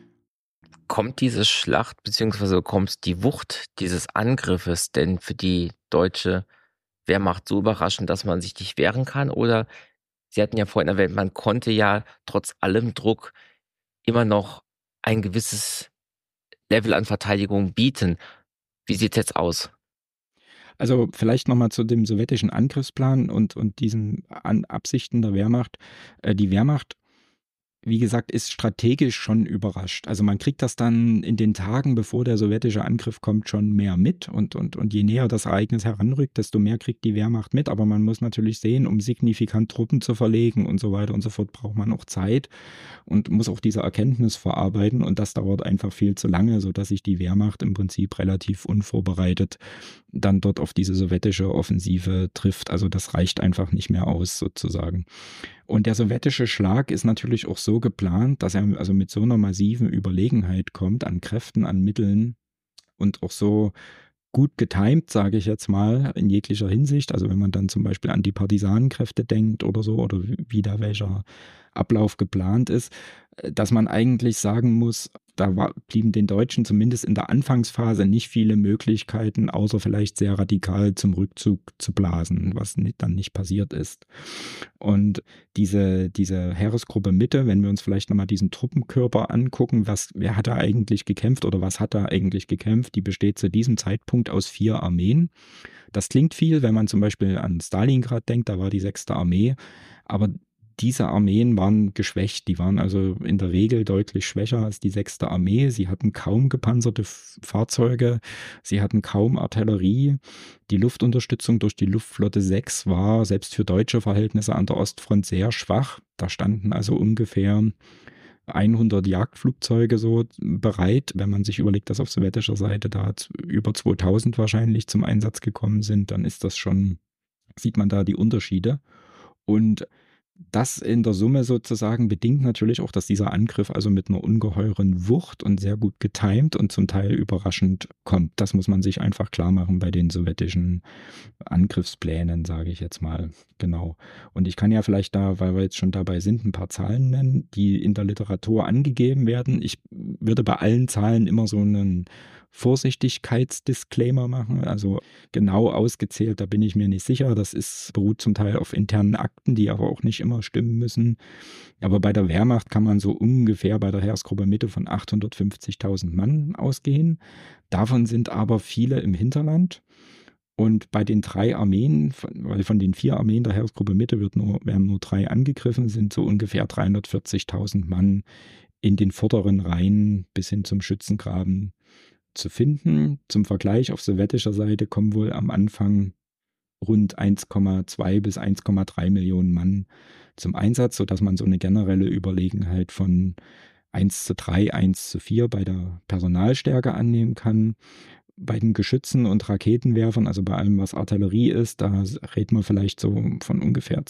Kommt diese Schlacht bzw. kommt die Wucht dieses Angriffes denn für die deutsche Wehrmacht so überraschend, dass man sich nicht wehren kann? Oder Sie hatten ja vorhin erwähnt, man konnte ja trotz allem Druck immer noch ein gewisses Level an Verteidigung bieten. Wie sieht es jetzt aus? Also vielleicht nochmal zu dem sowjetischen Angriffsplan und diesen Absichten der Wehrmacht. Die Wehrmacht wie gesagt, ist strategisch schon überrascht. Also man kriegt das dann in den Tagen, bevor der sowjetische Angriff kommt, schon mehr mit und je näher das Ereignis heranrückt, desto mehr kriegt die Wehrmacht mit. Aber man muss natürlich sehen, um signifikant Truppen zu verlegen und so weiter und so fort, braucht man auch Zeit und muss auch diese Erkenntnis verarbeiten und das dauert einfach viel zu lange, sodass sich die Wehrmacht im Prinzip relativ unvorbereitet dann dort auf diese sowjetische Offensive trifft. Also das reicht einfach nicht mehr aus sozusagen. Und der sowjetische Schlag ist natürlich auch so geplant, dass er also mit so einer massiven Überlegenheit kommt an Kräften, an Mitteln und auch so gut getimt, sage ich jetzt mal, in jeglicher Hinsicht. Also wenn man dann zum Beispiel an die Partisanenkräfte denkt oder so, oder wie da welcher Ablauf geplant ist, dass man eigentlich sagen muss, blieben den Deutschen zumindest in der Anfangsphase nicht viele Möglichkeiten, außer vielleicht sehr radikal zum Rückzug zu blasen, was dann nicht passiert ist. Und diese Heeresgruppe Mitte, wenn wir uns vielleicht nochmal diesen Truppenkörper angucken, wer hat da eigentlich gekämpft oder was hat da eigentlich gekämpft, die besteht zu diesem Zeitpunkt aus 4 Armeen. Das klingt viel, wenn man zum Beispiel an Stalingrad denkt, da war die 6. Armee, aber diese Armeen waren geschwächt, die waren also in der Regel deutlich schwächer als die 6. Armee. Sie hatten kaum gepanzerte Fahrzeuge, sie hatten kaum Artillerie. Die Luftunterstützung durch die Luftflotte 6 war selbst für deutsche Verhältnisse an der Ostfront sehr schwach. Da standen also ungefähr 100 Jagdflugzeuge so bereit. Wenn man sich überlegt, dass auf sowjetischer Seite da über 2000 wahrscheinlich zum Einsatz gekommen sind, dann ist das schon, sieht man da die Unterschiede. Und das in der Summe sozusagen bedingt natürlich auch, dass dieser Angriff also mit einer ungeheuren Wucht und sehr gut getimt und zum Teil überraschend kommt. Das muss man sich einfach klar machen bei den sowjetischen Angriffsplänen, sage ich jetzt mal. Genau. Und ich kann ja vielleicht da, weil wir jetzt schon dabei sind, ein paar Zahlen nennen, die in der Literatur angegeben werden. Ich würde bei allen Zahlen immer so einen Vorsichtigkeitsdisclaimer machen. Also genau ausgezählt, da bin ich mir nicht sicher. Beruht zum Teil auf internen Akten, die aber auch nicht immer stimmen müssen. Aber bei der Wehrmacht kann man so ungefähr bei der Heeresgruppe Mitte von 850.000 Mann ausgehen. Davon sind aber viele im Hinterland. Und bei den 3 Armeen, weil von den 4 Armeen der Heeresgruppe Mitte werden nur 3 angegriffen, sind so ungefähr 340.000 Mann in den vorderen Reihen bis hin zum Schützengraben zu finden. Zum Vergleich, auf sowjetischer Seite kommen wohl am Anfang rund 1,2 bis 1,3 Millionen Mann zum Einsatz, sodass man so eine generelle Überlegenheit von 1:3, 1:4 bei der Personalstärke annehmen kann. Bei den Geschützen und Raketenwerfern, also bei allem, was Artillerie ist, da reden wir vielleicht so von ungefähr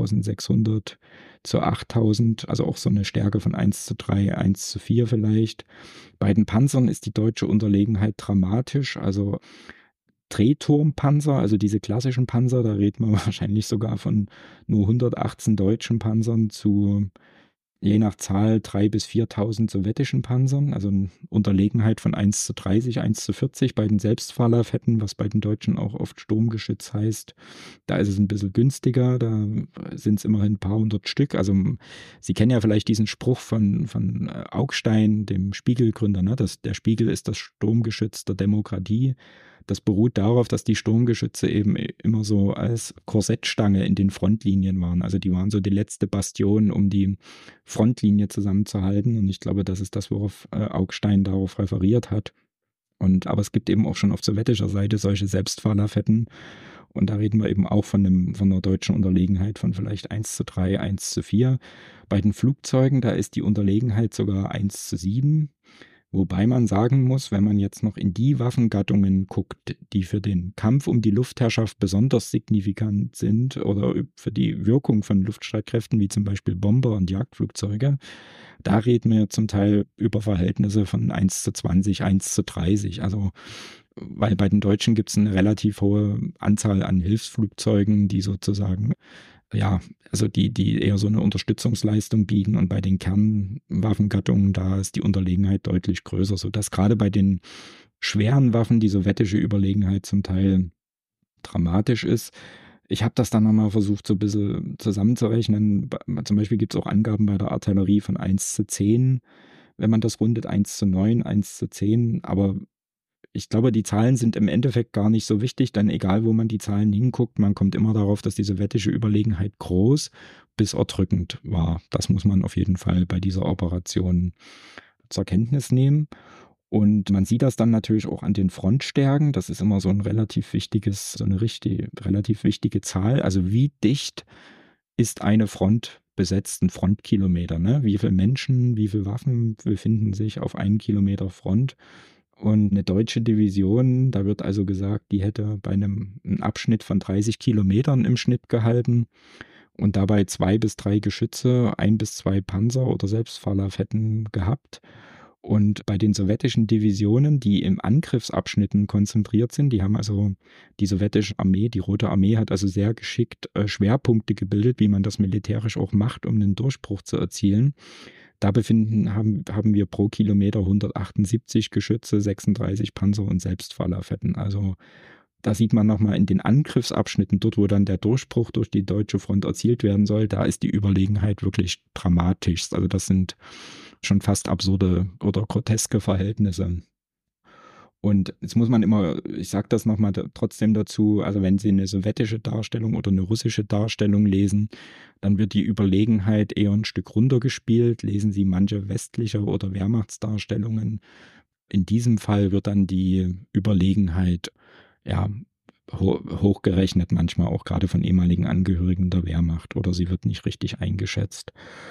2600 zu 8000, also auch so eine Stärke von 1:3, 1:4 vielleicht. Bei den Panzern ist die deutsche Unterlegenheit dramatisch, also Drehturmpanzer, also diese klassischen Panzer, da reden wir wahrscheinlich sogar von nur 118 deutschen Panzern zu je nach Zahl 3.000 bis 4.000 sowjetischen Panzern, also eine Unterlegenheit von 1:30, 1:40 bei den Selbstfahrlafetten, was bei den Deutschen auch oft Sturmgeschütz heißt. Da ist es ein bisschen günstiger, da sind es immerhin ein paar hundert Stück. Also Sie kennen ja vielleicht diesen Spruch von Augstein, dem Spiegelgründer, ne? Der Spiegel ist das Sturmgeschütz der Demokratie. Das beruht darauf, dass die Sturmgeschütze eben immer so als Korsettstange in den Frontlinien waren. Also die waren so die letzte Bastion, um die Frontlinie zusammenzuhalten. Und ich glaube, das ist das, worauf Augstein darauf referiert hat. Aber es gibt eben auch schon auf sowjetischer Seite solche Selbstfahrlafetten. Und da reden wir eben auch von einer deutschen Unterlegenheit von vielleicht 1:3, 1:4. Bei den Flugzeugen, da ist die Unterlegenheit sogar 1:7. Wobei man sagen muss, wenn man jetzt noch in die Waffengattungen guckt, die für den Kampf um die Luftherrschaft besonders signifikant sind oder für die Wirkung von Luftstreitkräften, wie zum Beispiel Bomber und Jagdflugzeuge, da reden wir zum Teil über Verhältnisse von 1:20, 1:30. Also, weil bei den Deutschen gibt es eine relativ hohe Anzahl an Hilfsflugzeugen, die sozusagen ja, also die eher so eine Unterstützungsleistung bieten und bei den Kernwaffengattungen, da ist die Unterlegenheit deutlich größer, sodass gerade bei den schweren Waffen die sowjetische Überlegenheit zum Teil dramatisch ist. Ich habe das dann nochmal versucht, so ein bisschen zusammenzurechnen. Zum Beispiel gibt es auch Angaben bei der Artillerie von 1:10, wenn man das rundet, 1:9, 1:10, aber Ich glaube, die Zahlen sind im Endeffekt gar nicht so wichtig, denn egal, wo man die Zahlen hinguckt, man kommt immer darauf, dass die sowjetische Überlegenheit groß bis erdrückend war. Das muss man auf jeden Fall bei dieser Operation zur Kenntnis nehmen. Und man sieht das dann natürlich auch an den Frontstärken. Das ist immer so ein relativ wichtiges, so eine relativ wichtige Zahl. Also wie dicht ist eine Front besetzt, ein Frontkilometer, ne? Wie viele Menschen, wie viele Waffen befinden sich auf einem Kilometer Front? Und eine deutsche Division, da wird also gesagt, die hätte bei einem Abschnitt von 30 Kilometern im Schnitt gehalten und dabei 2 bis 3 Geschütze, 1 bis 2 Panzer oder Selbstfahrerfetten gehabt. Und bei den sowjetischen Divisionen, die im Angriffsabschnitten konzentriert sind, die haben also die sowjetische Armee, die Rote Armee hat also sehr geschickt Schwerpunkte gebildet, wie man das militärisch auch macht, um einen Durchbruch zu erzielen. Da haben wir pro Kilometer 178 Geschütze, 36 Panzer und Selbstfahrerfetten. Also da sieht man nochmal in den Angriffsabschnitten, dort wo dann der Durchbruch durch die deutsche Front erzielt werden soll, da ist die Überlegenheit wirklich dramatisch. Also das sind schon fast absurde oder groteske Verhältnisse. Und jetzt muss man immer, ich sage das nochmal trotzdem dazu, also wenn Sie eine sowjetische Darstellung oder eine russische Darstellung lesen, dann wird die Überlegenheit eher ein Stück runtergespielt. Lesen Sie manche westliche oder Wehrmachtsdarstellungen. In diesem Fall wird dann die Überlegenheit ja, hochgerechnet, manchmal auch gerade von ehemaligen Angehörigen der Wehrmacht oder sie wird nicht richtig eingeschätzt.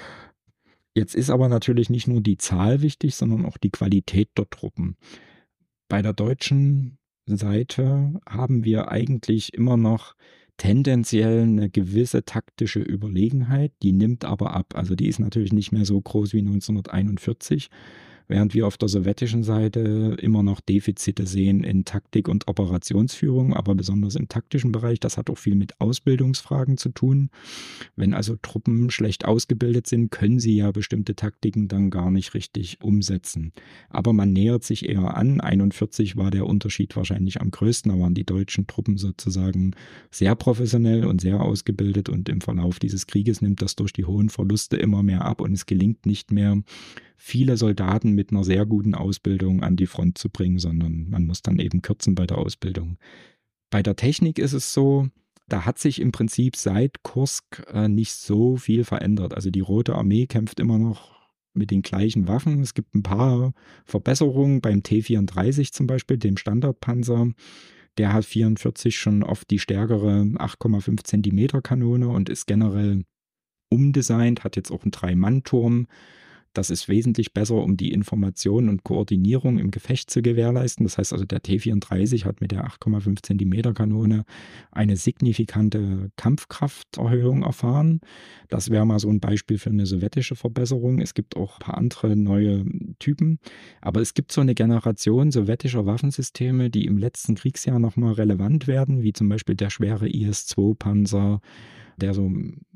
Jetzt ist aber natürlich nicht nur die Zahl wichtig, sondern auch die Qualität der Truppen. Bei der deutschen Seite haben wir eigentlich immer noch tendenziell eine gewisse taktische Überlegenheit, die nimmt aber ab. Also die ist natürlich nicht mehr so groß wie 1941, während wir auf der sowjetischen Seite immer noch Defizite sehen in Taktik und Operationsführung, aber besonders im taktischen Bereich. Das hat auch viel mit Ausbildungsfragen zu tun. Wenn also Truppen schlecht ausgebildet sind, können sie ja bestimmte Taktiken dann gar nicht richtig umsetzen. Aber man nähert sich eher an. 41 war der Unterschied wahrscheinlich am größten. Da waren die deutschen Truppen sozusagen sehr professionell und sehr ausgebildet und im Verlauf dieses Krieges nimmt das durch die hohen Verluste immer mehr ab und es gelingt nicht mehr, viele Soldaten mit einer sehr guten Ausbildung an die Front zu bringen, sondern man muss dann eben kürzen bei der Ausbildung. Bei der Technik ist es so, da hat sich im Prinzip seit Kursk nicht so viel verändert. Also die Rote Armee kämpft immer noch mit den gleichen Waffen. Es gibt ein paar Verbesserungen beim T-34 zum Beispiel, dem Standardpanzer. Der hat 44 schon oft die stärkere 8,5 Zentimeter Kanone und ist generell umdesignt, hat jetzt auch einen 3-Mann-Turm. Das ist wesentlich besser, um die Information und Koordinierung im Gefecht zu gewährleisten. Das heißt also, der T-34 hat mit der 8,5 Zentimeter Kanone eine signifikante Kampfkrafterhöhung erfahren. Das wäre mal so ein Beispiel für eine sowjetische Verbesserung. Es gibt auch ein paar andere neue Typen. Aber es gibt so eine Generation sowjetischer Waffensysteme, die im letzten Kriegsjahr nochmal relevant werden, wie zum Beispiel der schwere IS-2-Panzer, der so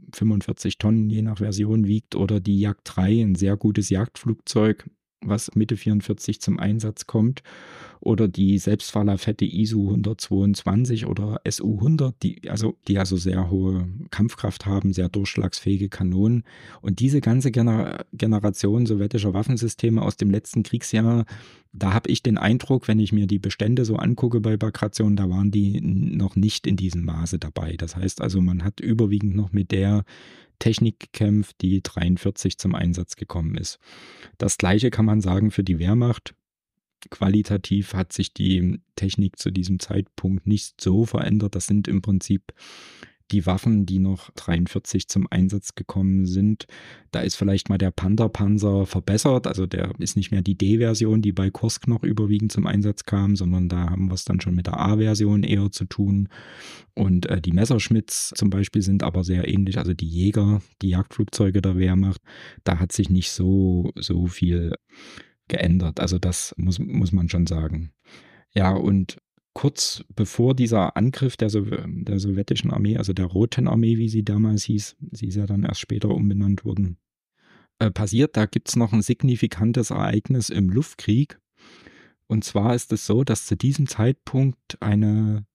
45 Tonnen je nach Version wiegt, oder die Yak 3, ein sehr gutes Jagdflugzeug, was Mitte 44 zum Einsatz kommt, oder die Selbstfahrerfette ISU 122 oder SU 100, die also sehr hohe Kampfkraft haben, sehr durchschlagsfähige Kanonen. Und diese ganze Generation sowjetischer Waffensysteme aus dem letzten Kriegsjahr, da habe ich den Eindruck, wenn ich mir die Bestände so angucke bei Bagration, da waren die noch nicht in diesem Maße dabei. Das heißt also, man hat überwiegend noch mit der Technik gekämpft, die 43 zum Einsatz gekommen ist. Das Gleiche kann man sagen für die Wehrmacht. Qualitativ hat sich die Technik zu diesem Zeitpunkt nicht so verändert. Das sind im Prinzip die Waffen, die noch 43 zum Einsatz gekommen sind. Da ist vielleicht mal der Panther-Panzer verbessert. Also der ist nicht mehr die D-Version, die bei Kursk noch überwiegend zum Einsatz kam, sondern da haben wir es dann schon mit der A-Version eher zu tun. Und die Messerschmitts zum Beispiel sind aber sehr ähnlich. Also die Jäger, die Jagdflugzeuge der Wehrmacht, da hat sich nicht so viel geändert. Also das muss man schon sagen. Ja, und kurz bevor dieser Angriff der sowjetischen Armee, also der Roten Armee, wie sie damals hieß, sie ist ja dann erst später umbenannt worden, passiert, da gibt es noch ein signifikantes Ereignis im Luftkrieg. Und zwar ist es so, dass zu diesem Zeitpunkt eine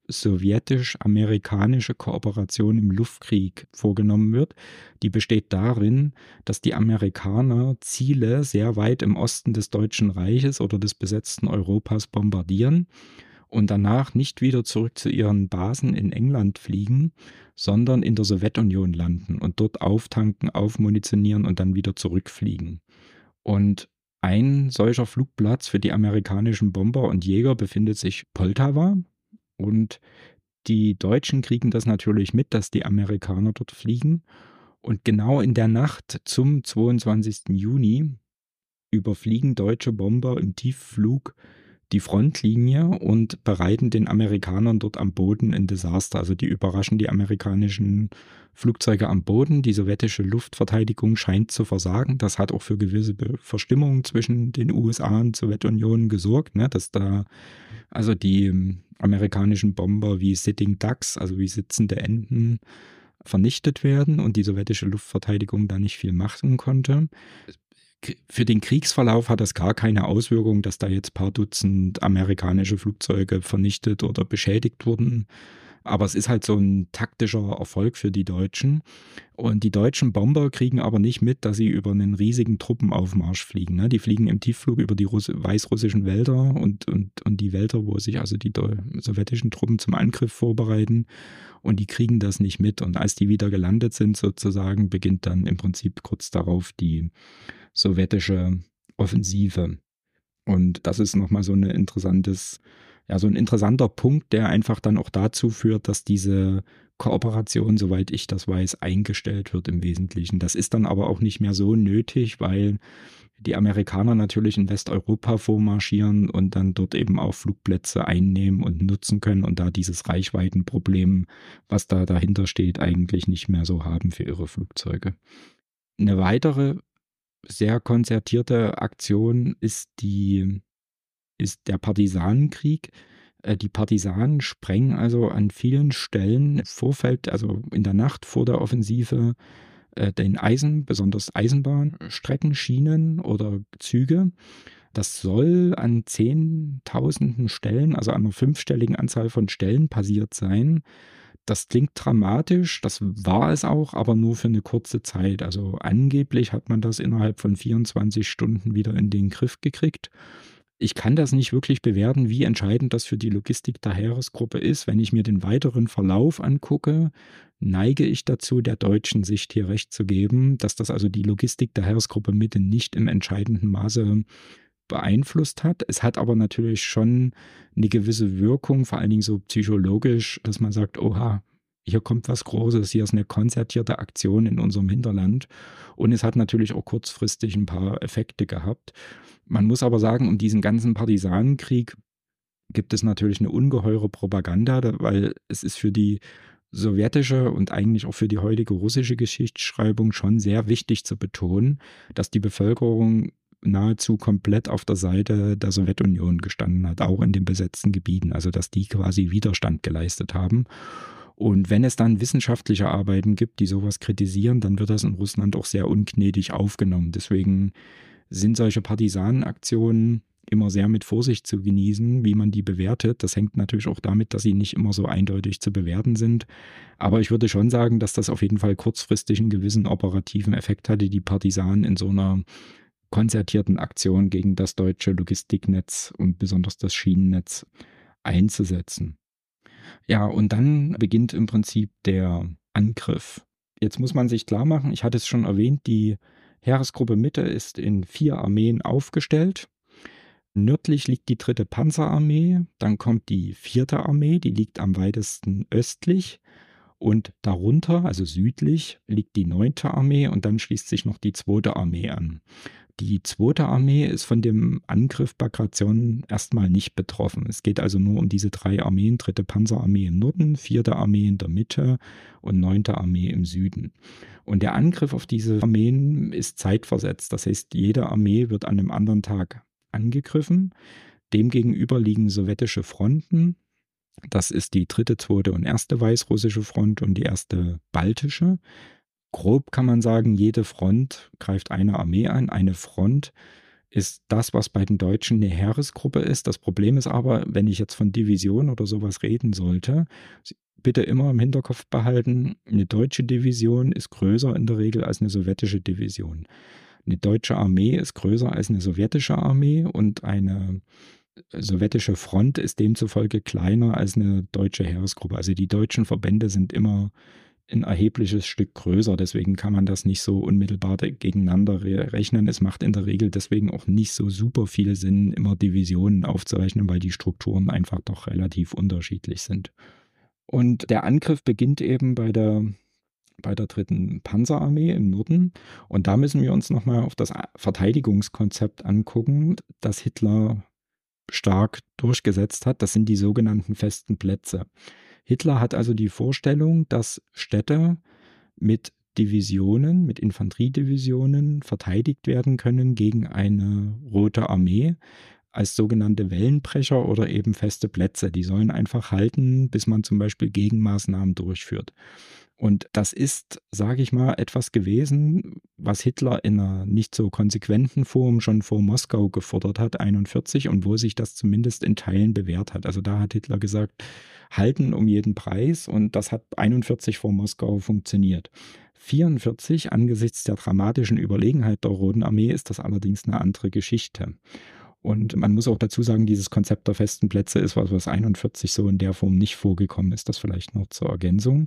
sowjetisch-amerikanische Kooperation im Luftkrieg vorgenommen wird. Die besteht darin, dass die Amerikaner Ziele sehr weit im Osten des Deutschen Reiches oder des besetzten Europas bombardieren und danach nicht wieder zurück zu ihren Basen in England fliegen, sondern in der Sowjetunion landen und dort auftanken, aufmunitionieren und dann wieder zurückfliegen. Und ein solcher Flugplatz für die amerikanischen Bomber und Jäger befindet sich Poltawa. Und die Deutschen kriegen das natürlich mit, dass die Amerikaner dort fliegen. Und genau in der Nacht zum 22. Juni überfliegen deutsche Bomber im Tiefflug die Frontlinie und bereiten den Amerikanern dort am Boden ein Desaster. Also die überraschen die amerikanischen Flugzeuge am Boden. Die sowjetische Luftverteidigung scheint zu versagen. Das hat auch für gewisse Verstimmungen zwischen den USA und Sowjetunion gesorgt, ne? Dass da also die amerikanischen Bomber wie Sitting Ducks, also wie sitzende Enten, vernichtet werden und die sowjetische Luftverteidigung da nicht viel machen konnte. Für den Kriegsverlauf hat das gar keine Auswirkung, dass da jetzt ein paar Dutzend amerikanische Flugzeuge vernichtet oder beschädigt wurden. Aber es ist halt so ein taktischer Erfolg für die Deutschen. Und die deutschen Bomber kriegen aber nicht mit, dass sie über einen riesigen Truppenaufmarsch fliegen. Ne? Die fliegen im Tiefflug über die weißrussischen Wälder und die Wälder, wo sich also die sowjetischen Truppen zum Angriff vorbereiten. Und die kriegen das nicht mit. Und als die wieder gelandet sind sozusagen, beginnt dann im Prinzip kurz darauf die sowjetische Offensive. Und das ist nochmal so ein interessanter Punkt, der einfach dann auch dazu führt, dass diese Kooperation, soweit ich das weiß, eingestellt wird im Wesentlichen. Das ist dann aber auch nicht mehr so nötig, weil die Amerikaner natürlich in Westeuropa vormarschieren und dann dort eben auch Flugplätze einnehmen und nutzen können und da dieses Reichweitenproblem, was da dahinter steht, eigentlich nicht mehr so haben für ihre Flugzeuge. Eine weitere sehr konzertierte Aktion ist der Partisanenkrieg. Die Partisanen sprengen also an vielen Stellen im Vorfeld, also in der Nacht vor der Offensive, besonders Eisenbahnstrecken, Schienen oder Züge. Das soll an Zehntausenden Stellen, also an einer fünfstelligen Anzahl von Stellen passiert sein. Das klingt dramatisch, das war es auch, aber nur für eine kurze Zeit. Also angeblich hat man das innerhalb von 24 Stunden wieder in den Griff gekriegt. Ich kann das nicht wirklich bewerten, wie entscheidend das für die Logistik der Heeresgruppe ist. Wenn ich mir den weiteren Verlauf angucke, neige ich dazu, der deutschen Sicht hier recht zu geben, dass das also die Logistik der Heeresgruppe Mitte nicht im entscheidenden Maße beeinflusst hat. Es hat aber natürlich schon eine gewisse Wirkung, vor allen Dingen so psychologisch, dass man sagt, oha, hier kommt was Großes, hier ist eine konzertierte Aktion in unserem Hinterland. Und es hat natürlich auch kurzfristig ein paar Effekte gehabt. Man muss aber sagen, um diesen ganzen Partisanenkrieg gibt es natürlich eine ungeheure Propaganda, weil es ist für die sowjetische und eigentlich auch für die heutige russische Geschichtsschreibung schon sehr wichtig zu betonen, dass die Bevölkerung nahezu komplett auf der Seite der Sowjetunion gestanden hat, auch in den besetzten Gebieten, also dass die quasi Widerstand geleistet haben. Und wenn es dann wissenschaftliche Arbeiten gibt, die sowas kritisieren, dann wird das in Russland auch sehr ungnädig aufgenommen. Deswegen sind solche Partisanenaktionen immer sehr mit Vorsicht zu genießen, wie man die bewertet. Das hängt natürlich auch damit, dass sie nicht immer so eindeutig zu bewerten sind. Aber ich würde schon sagen, dass das auf jeden Fall kurzfristig einen gewissen operativen Effekt hatte, die Partisanen in so einer konzertierten Aktion gegen das deutsche Logistiknetz und besonders das Schienennetz einzusetzen. Ja, und dann beginnt im Prinzip der Angriff. Jetzt muss man sich klar machen, ich hatte es schon erwähnt, die Heeresgruppe Mitte ist in 4 Armeen aufgestellt. Nördlich liegt die 3. Panzerarmee, dann kommt die 4. Armee, die liegt am weitesten östlich. Und darunter, also südlich, liegt die 9. Armee und dann schließt sich noch die 2. Armee an. Die 2. Armee ist von dem Angriff Bagration erstmal nicht betroffen. Es geht also nur um diese 3 Armeen, 3. Panzerarmee im Norden, 4. Armee in der Mitte und 9. Armee im Süden. Und der Angriff auf diese Armeen ist zeitversetzt. Das heißt, jede Armee wird an einem anderen Tag angegriffen. Demgegenüber liegen sowjetische Fronten. Das ist die 3., 2. und 1. weißrussische Front und die 1. baltische. Grob kann man sagen, jede Front greift eine Armee an. Eine Front ist das, was bei den Deutschen eine Heeresgruppe ist. Das Problem ist aber, wenn ich jetzt von Division oder sowas reden sollte, bitte immer im Hinterkopf behalten, eine deutsche Division ist größer in der Regel als eine sowjetische Division. Eine deutsche Armee ist größer als eine sowjetische Armee und eine sowjetische Front ist demzufolge kleiner als eine deutsche Heeresgruppe. Also die deutschen Verbände sind immer ein erhebliches Stück größer. Deswegen kann man das nicht so unmittelbar gegeneinander rechnen. Es macht in der Regel deswegen auch nicht so super viel Sinn, immer Divisionen aufzurechnen, weil die Strukturen einfach doch relativ unterschiedlich sind. Und der Angriff beginnt eben bei der 3. Panzerarmee im Norden. Und da müssen wir uns nochmal auf das Verteidigungskonzept angucken, das Hitler stark durchgesetzt hat. Das sind die sogenannten festen Plätze. Hitler hat also die Vorstellung, dass Städte mit Divisionen, mit Infanteriedivisionen verteidigt werden können gegen eine Rote Armee als sogenannte Wellenbrecher oder eben feste Plätze. Die sollen einfach halten, bis man zum Beispiel Gegenmaßnahmen durchführt. Und das ist, sage ich mal, etwas gewesen, was Hitler in einer nicht so konsequenten Form schon vor Moskau gefordert hat, 1941, und wo sich das zumindest in Teilen bewährt hat. Also da hat Hitler gesagt, halten um jeden Preis, und das hat 1941 vor Moskau funktioniert. 1944, angesichts der dramatischen Überlegenheit der Roten Armee, ist das allerdings eine andere Geschichte. Und man muss auch dazu sagen, dieses Konzept der festen Plätze ist was 1941 so in der Form nicht vorgekommen ist. Das vielleicht noch zur Ergänzung.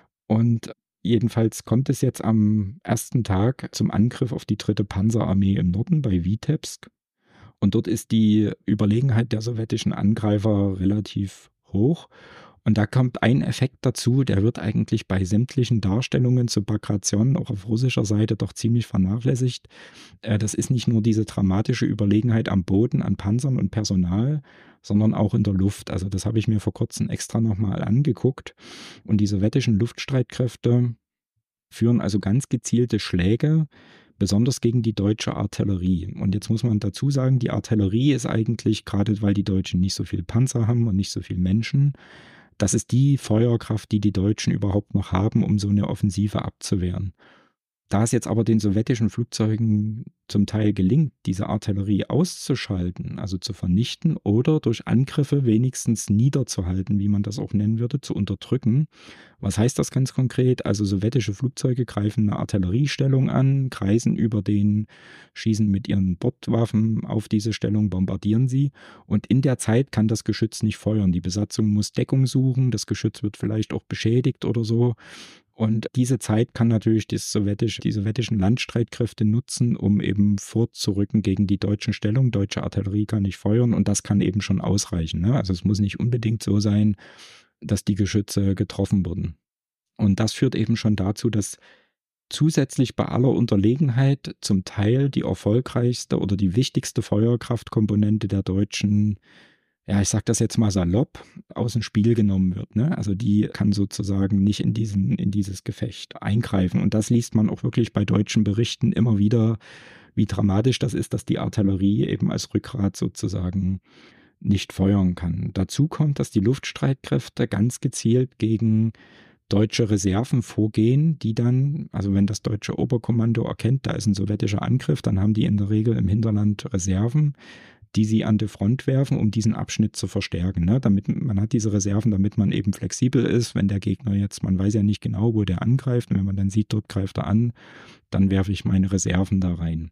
Und jedenfalls kommt es jetzt am ersten Tag zum Angriff auf die 3. Panzerarmee im Norden bei Witebsk. Und dort ist die Überlegenheit der sowjetischen Angreifer relativ hoch. Und da kommt ein Effekt dazu, der wird eigentlich bei sämtlichen Darstellungen zu Bagration auch auf russischer Seite doch ziemlich vernachlässigt. Das ist nicht nur diese dramatische Überlegenheit am Boden, an Panzern und Personal, sondern auch in der Luft. Also das habe ich mir vor kurzem extra nochmal angeguckt. Und die sowjetischen Luftstreitkräfte führen also ganz gezielte Schläge, besonders gegen die deutsche Artillerie. Und jetzt muss man dazu sagen, die Artillerie ist eigentlich, gerade weil die Deutschen nicht so viel Panzer haben und nicht so viel Menschen, das ist die Feuerkraft, die die Deutschen überhaupt noch haben, um so eine Offensive abzuwehren. Da es jetzt aber den sowjetischen Flugzeugen zum Teil gelingt, diese Artillerie auszuschalten, also zu vernichten oder durch Angriffe wenigstens niederzuhalten, wie man das auch nennen würde, zu unterdrücken. Was heißt das ganz konkret? Also sowjetische Flugzeuge greifen eine Artilleriestellung an, kreisen über den, schießen mit ihren Bordwaffen auf diese Stellung, bombardieren sie, und in der Zeit kann das Geschütz nicht feuern. Die Besatzung muss Deckung suchen, das Geschütz wird vielleicht auch beschädigt oder so. Und diese Zeit kann natürlich die sowjetischen Landstreitkräfte nutzen, um eben vorzurücken gegen die deutschen Stellungen. Deutsche Artillerie kann nicht feuern, und das kann eben schon ausreichen. Ne? Also es muss nicht unbedingt so sein, dass die Geschütze getroffen wurden. Und das führt eben schon dazu, dass zusätzlich bei aller Unterlegenheit zum Teil die erfolgreichste oder die wichtigste Feuerkraftkomponente der Deutschen, ja, ich sage das jetzt mal salopp, aus dem Spiel genommen wird. Ne? Also die kann sozusagen nicht in dieses Gefecht eingreifen. Und das liest man auch wirklich bei deutschen Berichten immer wieder, wie dramatisch das ist, dass die Artillerie eben als Rückgrat sozusagen nicht feuern kann. Dazu kommt, dass die Luftstreitkräfte ganz gezielt gegen deutsche Reserven vorgehen, die dann, also wenn das deutsche Oberkommando erkennt, da ist ein sowjetischer Angriff, dann haben die in der Regel im Hinterland Reserven, die sie an die Front werfen, um diesen Abschnitt zu verstärken. Ne? Damit, man hat diese Reserven, damit man eben flexibel ist, wenn der Gegner jetzt, man weiß ja nicht genau, wo der angreift, und wenn man dann sieht, dort greift er an, dann werfe ich meine Reserven da rein.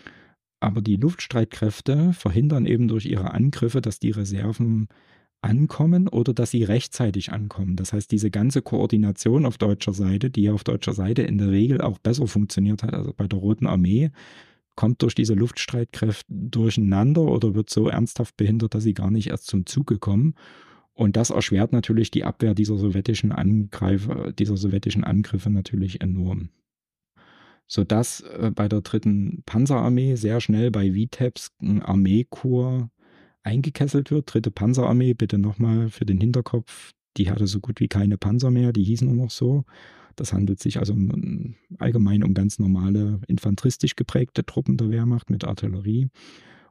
Aber die Luftstreitkräfte verhindern eben durch ihre Angriffe, dass die Reserven ankommen oder dass sie rechtzeitig ankommen. Das heißt, diese ganze Koordination auf deutscher Seite, die ja auf deutscher Seite in der Regel auch besser funktioniert hat als bei der Roten Armee, kommt durch diese Luftstreitkräfte durcheinander oder wird so ernsthaft behindert, dass sie gar nicht erst zum Zuge kommen. Und das erschwert natürlich die Abwehr dieser sowjetischen Angriffe natürlich enorm. Sodass bei der 3. Panzerarmee sehr schnell bei Witebsk ein Armeekorps eingekesselt wird. 3. Panzerarmee, bitte nochmal für den Hinterkopf, die hatte so gut wie keine Panzer mehr, die hießen nur noch so. Das handelt sich also allgemein um ganz normale infanteristisch geprägte Truppen der Wehrmacht mit Artillerie.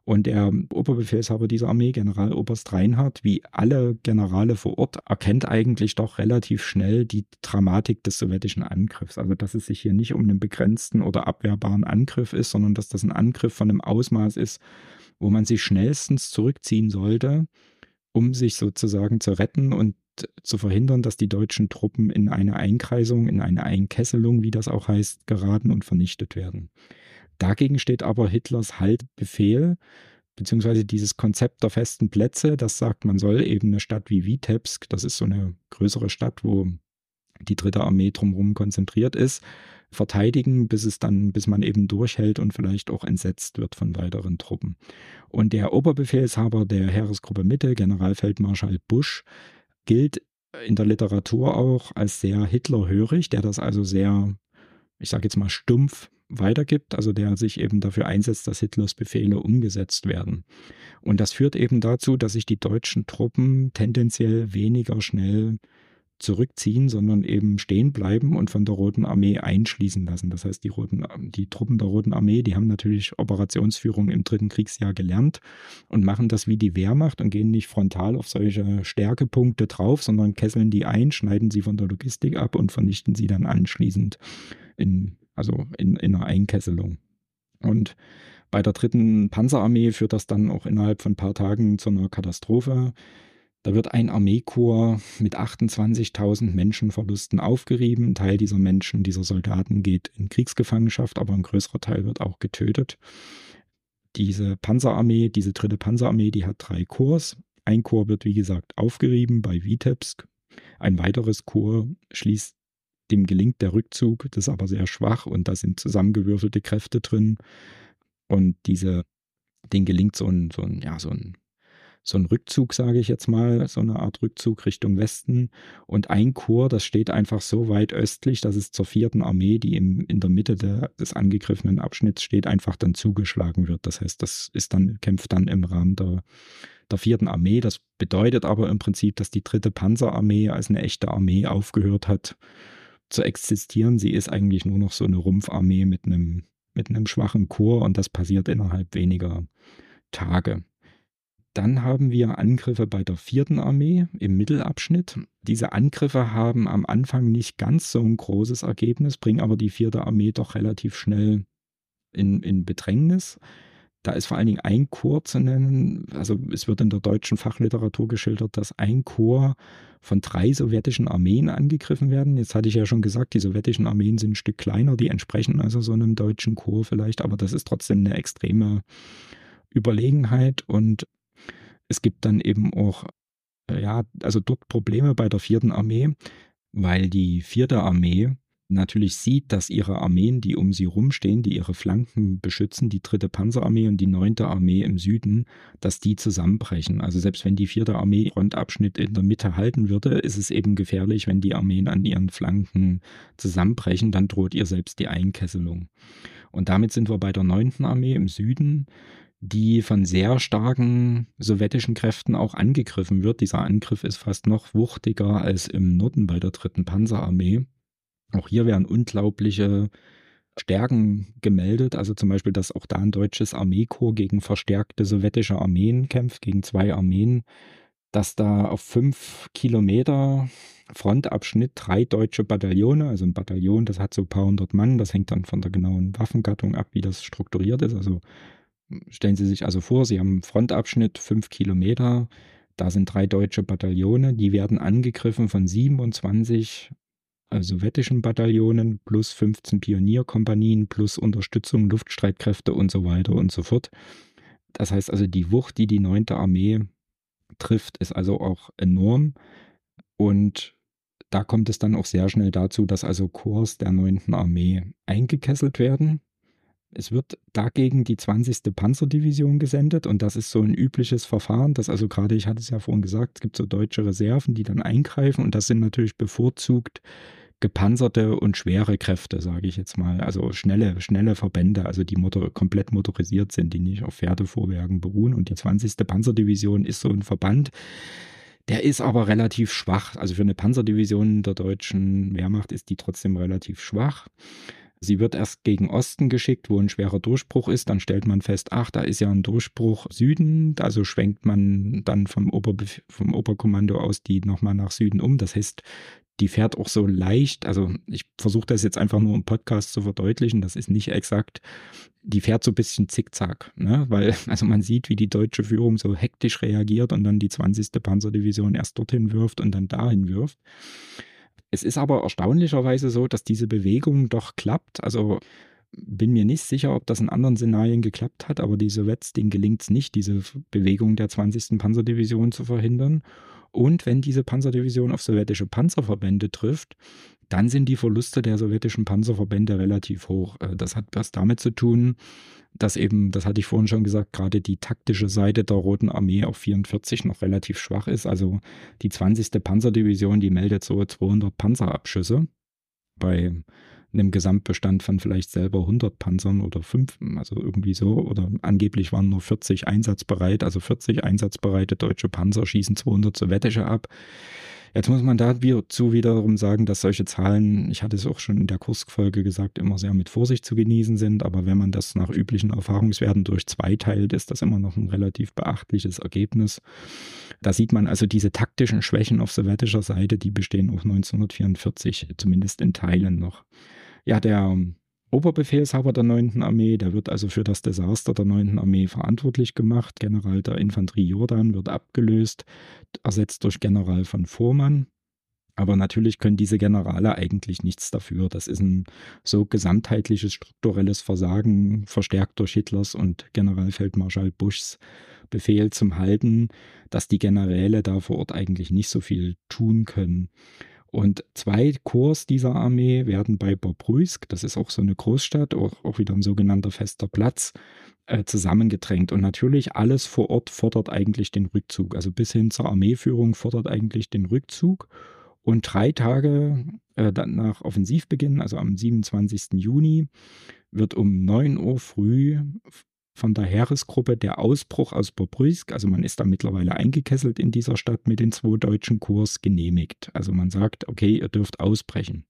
Und der Oberbefehlshaber dieser Armee, Generaloberst Reinhardt, wie alle Generale vor Ort, erkennt eigentlich doch relativ schnell die Dramatik des sowjetischen Angriffs. Also dass es sich hier nicht um einen begrenzten oder abwehrbaren Angriff ist, sondern dass das ein Angriff von einem Ausmaß ist, wo man sich schnellstens zurückziehen sollte, um sich sozusagen zu retten und zu verhindern, dass die deutschen Truppen in eine Einkreisung, in eine Einkesselung, wie das auch heißt, geraten und vernichtet werden. Dagegen steht aber Hitlers Haltbefehl, beziehungsweise dieses Konzept der festen Plätze, das sagt, man soll eben eine Stadt wie Witebsk, das ist so eine größere Stadt, wo die dritte Armee drumherum konzentriert ist, verteidigen, bis man eben durchhält und vielleicht auch entsetzt wird von weiteren Truppen. Und der Oberbefehlshaber der Heeresgruppe Mitte, Generalfeldmarschall Busch, gilt in der Literatur auch als sehr hitlerhörig, der das also sehr, ich sage jetzt mal, stumpf weitergibt, also der sich eben dafür einsetzt, dass Hitlers Befehle umgesetzt werden. Und das führt eben dazu, dass sich die deutschen Truppen tendenziell weniger schnell zurückziehen, sondern eben stehen bleiben und von der Roten Armee einschließen lassen. Das heißt, die Truppen der Roten Armee, die haben natürlich Operationsführung im Dritten Kriegsjahr gelernt und machen das wie die Wehrmacht und gehen nicht frontal auf solche Stärkepunkte drauf, sondern kesseln die ein, schneiden sie von der Logistik ab und vernichten sie dann anschließend in einer Einkesselung. Und bei der dritten Panzerarmee führt das dann auch innerhalb von ein paar Tagen zu einer Katastrophe. Da wird ein Armeekorps mit 28.000 Menschenverlusten aufgerieben. Ein Teil dieser Soldaten geht in Kriegsgefangenschaft, aber ein größerer Teil wird auch getötet. Diese Panzerarmee, diese dritte Panzerarmee, die hat 3 Korps. Ein Korps wird, wie gesagt, aufgerieben bei Witebsk. Ein weiteres Korps dem gelingt der Rückzug, das ist aber sehr schwach und da sind zusammengewürfelte Kräfte drin. Und denen gelingt so ein Rückzug, sage ich jetzt mal, so eine Art Rückzug Richtung Westen. Und ein Korps, das steht einfach so weit östlich, dass es zur 4. Armee, die in der Mitte des angegriffenen Abschnitts steht, einfach dann zugeschlagen wird. Das heißt, kämpft dann im Rahmen der 4. Armee. Das bedeutet aber im Prinzip, dass die 3. Panzerarmee als eine echte Armee aufgehört hat zu existieren. Sie ist eigentlich nur noch so eine Rumpfarmee mit einem schwachen Korps und das passiert innerhalb weniger Tage. Dann haben wir Angriffe bei der 4. Armee im Mittelabschnitt. Diese Angriffe haben am Anfang nicht ganz so ein großes Ergebnis, bringen aber die 4. Armee doch relativ schnell in Bedrängnis. Da ist vor allen Dingen ein Korps zu nennen. Also es wird in der deutschen Fachliteratur geschildert, dass ein Korps von 3 sowjetischen Armeen angegriffen werden. Jetzt hatte ich ja schon gesagt, die sowjetischen Armeen sind ein Stück kleiner, die entsprechen also so einem deutschen Korps vielleicht, aber das ist trotzdem eine extreme Überlegenheit und es gibt dann eben auch, dort Probleme bei der 4. Armee, weil die 4. Armee natürlich sieht, dass ihre Armeen, die um sie rumstehen, die ihre Flanken beschützen, die 3. Panzerarmee und die 9. Armee im Süden, dass die zusammenbrechen. Also selbst wenn die 4. Armee Frontabschnitt in der Mitte halten würde, ist es eben gefährlich, wenn die Armeen an ihren Flanken zusammenbrechen, dann droht ihr selbst die Einkesselung. Und damit sind wir bei der 9. Armee im Süden, die von sehr starken sowjetischen Kräften auch angegriffen wird. Dieser Angriff ist fast noch wuchtiger als im Norden bei der 3. Panzerarmee. Auch hier werden unglaubliche Stärken gemeldet, also zum Beispiel, dass auch da ein deutsches Armeekorps gegen verstärkte sowjetische Armeen kämpft, gegen 2 Armeen, dass da auf 5 Kilometer Frontabschnitt 3 deutsche Bataillone, also ein Bataillon, das hat so ein paar hundert Mann, das hängt dann von der genauen Waffengattung ab, wie das strukturiert ist. Also stellen Sie sich also vor, Sie haben einen Frontabschnitt 5 Kilometer, da sind 3 deutsche Bataillone, die werden angegriffen von 27 sowjetischen Bataillonen plus 15 Pionierkompanien plus Unterstützung, Luftstreitkräfte und so weiter und so fort. Das heißt also, die Wucht, die die 9. Armee trifft, ist also auch enorm und da kommt es dann auch sehr schnell dazu, dass also Korps der 9. Armee eingekesselt werden. Es wird dagegen die 20. Panzerdivision gesendet und das ist so ein übliches Verfahren, dass also gerade, ich hatte es ja vorhin gesagt, es gibt so deutsche Reserven, die dann eingreifen und das sind natürlich bevorzugt gepanzerte und schwere Kräfte, sage ich jetzt mal, also schnelle Verbände, also die komplett motorisiert sind, die nicht auf Pferdefuhrwerken beruhen und die 20. Panzerdivision ist so ein Verband, der ist aber relativ schwach, also für eine Panzerdivision der deutschen Wehrmacht ist die trotzdem relativ schwach. Sie wird erst gegen Osten geschickt, wo ein schwerer Durchbruch ist. Dann stellt man fest, ach, da ist ja ein Durchbruch Süden. Also schwenkt man dann vom Oberkommando aus die nochmal nach Süden um. Das heißt, die fährt auch so leicht. Also ich versuche das jetzt einfach nur im Podcast zu verdeutlichen. Das ist nicht exakt. Die fährt so ein bisschen zickzack, ne? Weil also man sieht, wie die deutsche Führung so hektisch reagiert und dann die 20. Panzerdivision erst dorthin wirft und dann dahin wirft. Es ist aber erstaunlicherweise so, dass diese Bewegung doch klappt. Also bin mir nicht sicher, ob das in anderen Szenarien geklappt hat, aber die Sowjets, denen gelingt es nicht, diese Bewegung der 20. Panzerdivision zu verhindern. Und wenn diese Panzerdivision auf sowjetische Panzerverbände trifft, dann sind die Verluste der sowjetischen Panzerverbände relativ hoch. Das hat was damit zu tun, dass eben, das hatte ich vorhin schon gesagt, gerade die taktische Seite der Roten Armee auf 44 noch relativ schwach ist. Also die 20. Panzerdivision, die meldet so 200 Panzerabschüsse bei einem Gesamtbestand von vielleicht selber 100 Panzern oder 5, also irgendwie so. Oder angeblich waren nur 40 einsatzbereit, also 40 einsatzbereite deutsche Panzer schießen 200 sowjetische ab. Jetzt muss man dazu wiederum sagen, dass solche Zahlen, ich hatte es auch schon in der Kursk-Folge gesagt, immer sehr mit Vorsicht zu genießen sind. Aber wenn man das nach üblichen Erfahrungswerten durch 2 teilt, ist das immer noch ein relativ beachtliches Ergebnis. Da sieht man also diese taktischen Schwächen auf sowjetischer Seite, die bestehen auch 1944, zumindest in Teilen noch. Ja, der Oberbefehlshaber der 9. Armee, der wird also für das Desaster der 9. Armee verantwortlich gemacht. General der Infanterie Jordan wird abgelöst, ersetzt durch General von Fohrmann. Aber natürlich können diese Generale eigentlich nichts dafür. Das ist ein so gesamtheitliches strukturelles Versagen, verstärkt durch Hitlers und Generalfeldmarschall Buschs Befehl zum Halten, dass die Generäle da vor Ort eigentlich nicht so viel tun können. Und 2 Korps dieser Armee werden bei Bobruisk, das ist auch so eine Großstadt, auch wieder ein sogenannter fester Platz, zusammengedrängt. Und natürlich alles vor Ort fordert eigentlich den Rückzug. Also bis hin zur Armeeführung fordert eigentlich den Rückzug. Und 3 Tage dann nach Offensivbeginn, also am 27. Juni, wird um 9 Uhr früh von der Heeresgruppe der Ausbruch aus Bobruisk, also man ist da mittlerweile eingekesselt in dieser Stadt mit den 2 deutschen Korps, genehmigt. Also man sagt, okay, ihr dürft ausbrechen.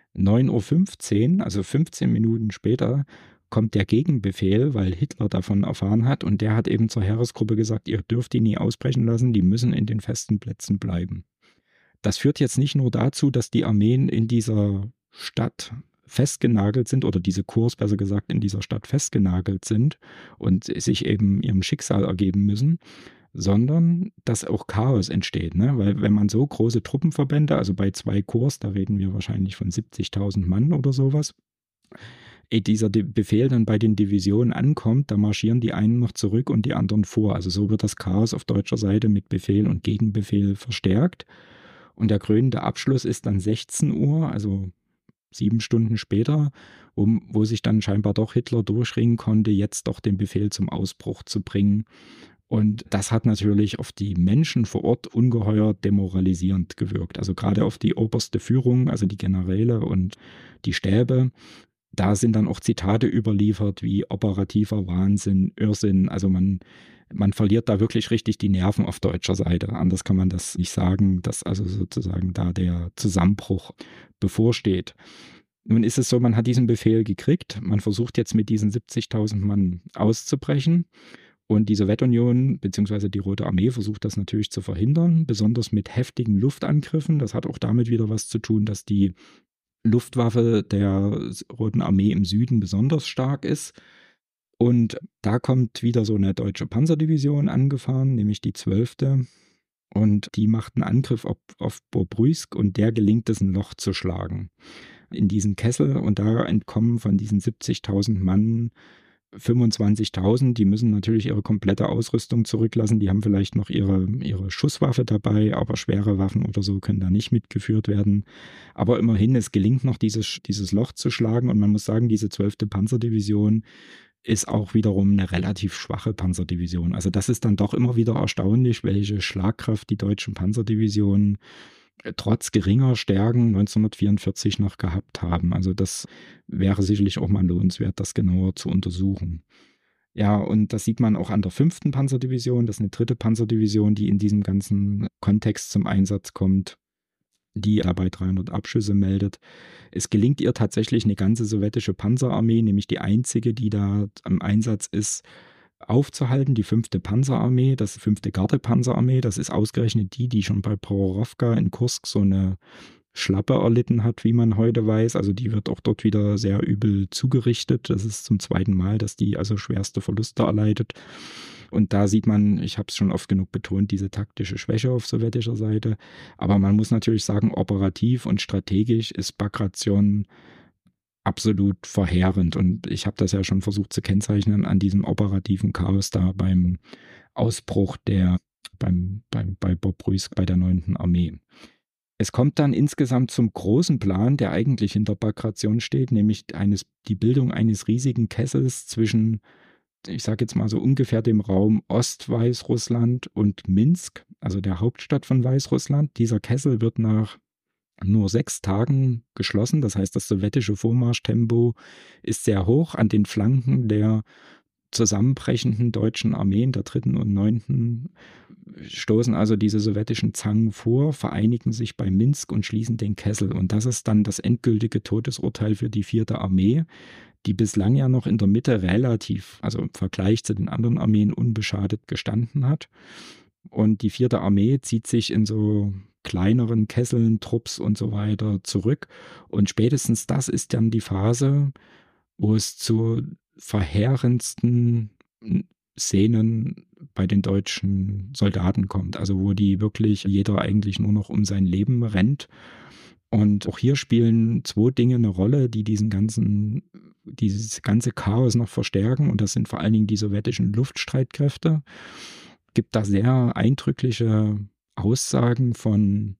9:15 Uhr, also 15 Minuten später, kommt der Gegenbefehl, weil Hitler davon erfahren hat und der hat eben zur Heeresgruppe gesagt, ihr dürft die nie ausbrechen lassen, die müssen in den festen Plätzen bleiben. Das führt jetzt nicht nur dazu, dass die Armeen in dieser Stadt festgenagelt sind oder diese Korps besser gesagt in dieser Stadt festgenagelt sind und sich eben ihrem Schicksal ergeben müssen, sondern dass auch Chaos entsteht. Ne? Weil wenn man so große Truppenverbände, also bei 2 Korps, da reden wir wahrscheinlich von 70.000 Mann oder sowas, dieser Befehl dann bei den Divisionen ankommt, da marschieren die einen noch zurück und die anderen vor. Also so wird das Chaos auf deutscher Seite mit Befehl und Gegenbefehl verstärkt. Und der krönende Abschluss ist dann 16 Uhr, also 7 Stunden später, wo sich dann scheinbar doch Hitler durchringen konnte, jetzt doch den Befehl zum Ausbruch zu bringen. Und das hat natürlich auf die Menschen vor Ort ungeheuer demoralisierend gewirkt. Also gerade auf die oberste Führung, also die Generäle und die Stäbe. Da sind dann auch Zitate überliefert wie operativer Wahnsinn, Irrsinn. Also man verliert da wirklich richtig die Nerven auf deutscher Seite. Anders kann man das nicht sagen, dass also sozusagen da der Zusammenbruch bevorsteht. Nun ist es so, man hat diesen Befehl gekriegt. Man versucht jetzt mit diesen 70.000 Mann auszubrechen. Und die Sowjetunion bzw. die Rote Armee versucht das natürlich zu verhindern, besonders mit heftigen Luftangriffen. Das hat auch damit wieder was zu tun, dass die Luftwaffe der Roten Armee im Süden besonders stark ist. Und da kommt wieder so eine deutsche Panzerdivision angefahren, nämlich die 12. Und die macht einen Angriff auf Bobruisk und der gelingt es, ein Loch zu schlagen in diesen Kessel. Und da entkommen von diesen 70.000 Mann 25.000, die müssen natürlich ihre komplette Ausrüstung zurücklassen. Die haben vielleicht noch ihre Schusswaffe dabei, aber schwere Waffen oder so können da nicht mitgeführt werden. Aber immerhin, es gelingt noch, dieses Loch zu schlagen. Und man muss sagen, diese 12. Panzerdivision ist auch wiederum eine relativ schwache Panzerdivision. Also das ist dann doch immer wieder erstaunlich, welche Schlagkraft die deutschen Panzerdivisionen trotz geringer Stärken 1944 noch gehabt haben. Also das wäre sicherlich auch mal lohnenswert, das genauer zu untersuchen. Ja, und das sieht man auch an der 5. Panzerdivision. Das ist eine 3. Panzerdivision, die in diesem ganzen Kontext zum Einsatz kommt. die dabei 300 Abschüsse meldet. Es gelingt ihr tatsächlich, eine ganze sowjetische Panzerarmee, nämlich die einzige, die da im Einsatz ist, aufzuhalten. Die 5. Panzerarmee, das 5. Gardepanzerarmee, das ist ausgerechnet die schon bei Prorowka in Kursk so eine Schlappe erlitten hat, wie man heute weiß. Also die wird auch dort wieder sehr übel zugerichtet. Das ist zum zweiten Mal, dass die also schwerste Verluste erleidet. Und da sieht man, ich habe es schon oft genug betont, diese taktische Schwäche auf sowjetischer Seite. Aber man muss natürlich sagen, operativ und strategisch ist Bagration absolut verheerend. Und ich habe das ja schon versucht zu kennzeichnen an diesem operativen Chaos da beim Ausbruch bei Bob Ruisk bei der 9. Armee. Es kommt dann insgesamt zum großen Plan, der eigentlich hinter Bagration steht, nämlich die Bildung eines riesigen Kessels zwischen, ich sage jetzt mal so ungefähr dem Raum Ostweißrussland und Minsk, also der Hauptstadt von Weißrussland. Dieser Kessel wird nach nur 6 Tagen geschlossen. Das heißt, das sowjetische Vormarschtempo ist sehr hoch. An den Flanken der zusammenbrechenden deutschen Armeen der 3. und 9. stoßen also diese sowjetischen Zangen vor, vereinigen sich bei Minsk und schließen den Kessel. Und das ist dann das endgültige Todesurteil für die 4. Armee, die bislang ja noch in der Mitte relativ, also im Vergleich zu den anderen Armeen, unbeschadet gestanden hat. Und die 4. Armee zieht sich in so kleineren Kesseln, Trupps und so weiter zurück. Und spätestens das ist dann die Phase, wo es zu verheerendsten Szenen bei den deutschen Soldaten kommt. Also wo die wirklich jeder eigentlich nur noch um sein Leben rennt. Und auch hier spielen 2 Dinge eine Rolle, die dieses ganze Chaos noch verstärken. Und das sind vor allen Dingen die sowjetischen Luftstreitkräfte. Gibt da sehr eindrückliche Aussagen von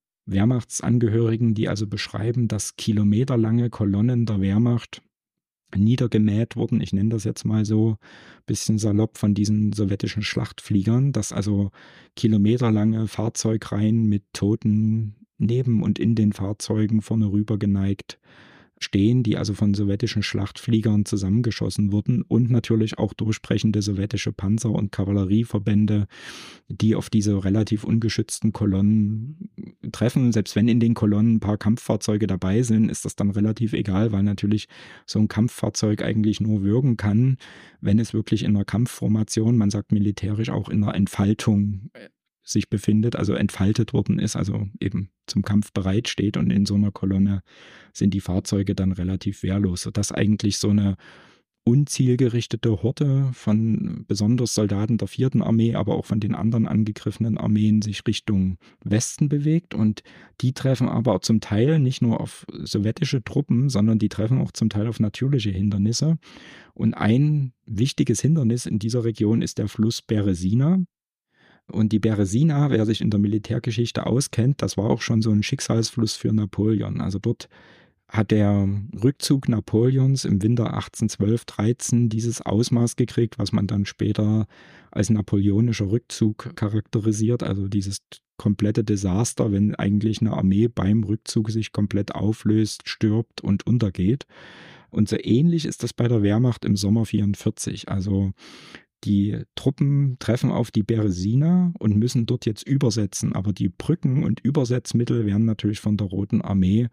Wehrmachtsangehörigen, die also beschreiben, dass kilometerlange Kolonnen der Wehrmacht niedergemäht wurden, ich nenne das jetzt mal so ein bisschen salopp, von diesen sowjetischen Schlachtfliegern, dass also kilometerlange Fahrzeugreihen mit Toten neben und in den Fahrzeugen vorne rüber geneigt stehen, die also von sowjetischen Schlachtfliegern zusammengeschossen wurden, und natürlich auch durchbrechende sowjetische Panzer- und Kavallerieverbände, die auf diese relativ ungeschützten Kolonnen treffen. Selbst wenn in den Kolonnen ein paar Kampffahrzeuge dabei sind, ist das dann relativ egal, weil natürlich so ein Kampffahrzeug eigentlich nur wirken kann, wenn es wirklich in einer Kampfformation, man sagt militärisch auch in einer Entfaltung sich befindet, also entfaltet worden ist, also eben zum Kampf bereitsteht, und in so einer Kolonne sind die Fahrzeuge dann relativ wehrlos, sodass eigentlich so eine unzielgerichtete Horde von besonders Soldaten der 4. Armee, aber auch von den anderen angegriffenen Armeen sich Richtung Westen bewegt, und die treffen aber zum Teil nicht nur auf sowjetische Truppen, sondern die treffen auch zum Teil auf natürliche Hindernisse. Und ein wichtiges Hindernis in dieser Region ist der Fluss Beresina. Und die Beresina, wer sich in der Militärgeschichte auskennt, das war auch schon so ein Schicksalsfluss für Napoleon. Also dort hat der Rückzug Napoleons im Winter 1812/13 dieses Ausmaß gekriegt, was man dann später als napoleonischer Rückzug charakterisiert. Also dieses komplette Desaster, wenn eigentlich eine Armee beim Rückzug sich komplett auflöst, stirbt und untergeht. Und so ähnlich ist das bei der Wehrmacht im Sommer 1944. Also die Truppen treffen auf die Beresina und müssen dort jetzt übersetzen. Aber die Brücken und Übersetzmittel werden natürlich von der Roten Armee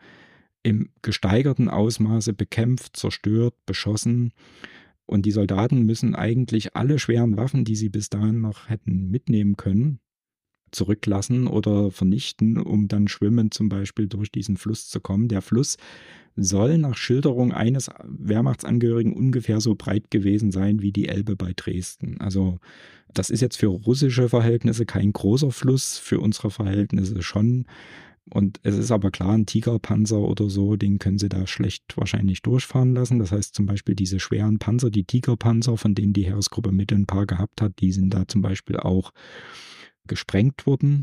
im gesteigerten Ausmaße bekämpft, zerstört, beschossen. Und die Soldaten müssen eigentlich alle schweren Waffen, die sie bis dahin noch hätten mitnehmen können, zurücklassen oder vernichten, um dann schwimmend zum Beispiel durch diesen Fluss zu kommen. Der Fluss soll nach Schilderung eines Wehrmachtsangehörigen ungefähr so breit gewesen sein wie die Elbe bei Dresden. Also das ist jetzt für russische Verhältnisse kein großer Fluss, für unsere Verhältnisse schon. Und es ist aber klar, ein Tigerpanzer oder so, den können sie da schlecht wahrscheinlich durchfahren lassen. Das heißt zum Beispiel diese schweren Panzer, die Tigerpanzer, von denen die Heeresgruppe Mitte ein paar gehabt hat, die sind da zum Beispiel auch gesprengt worden.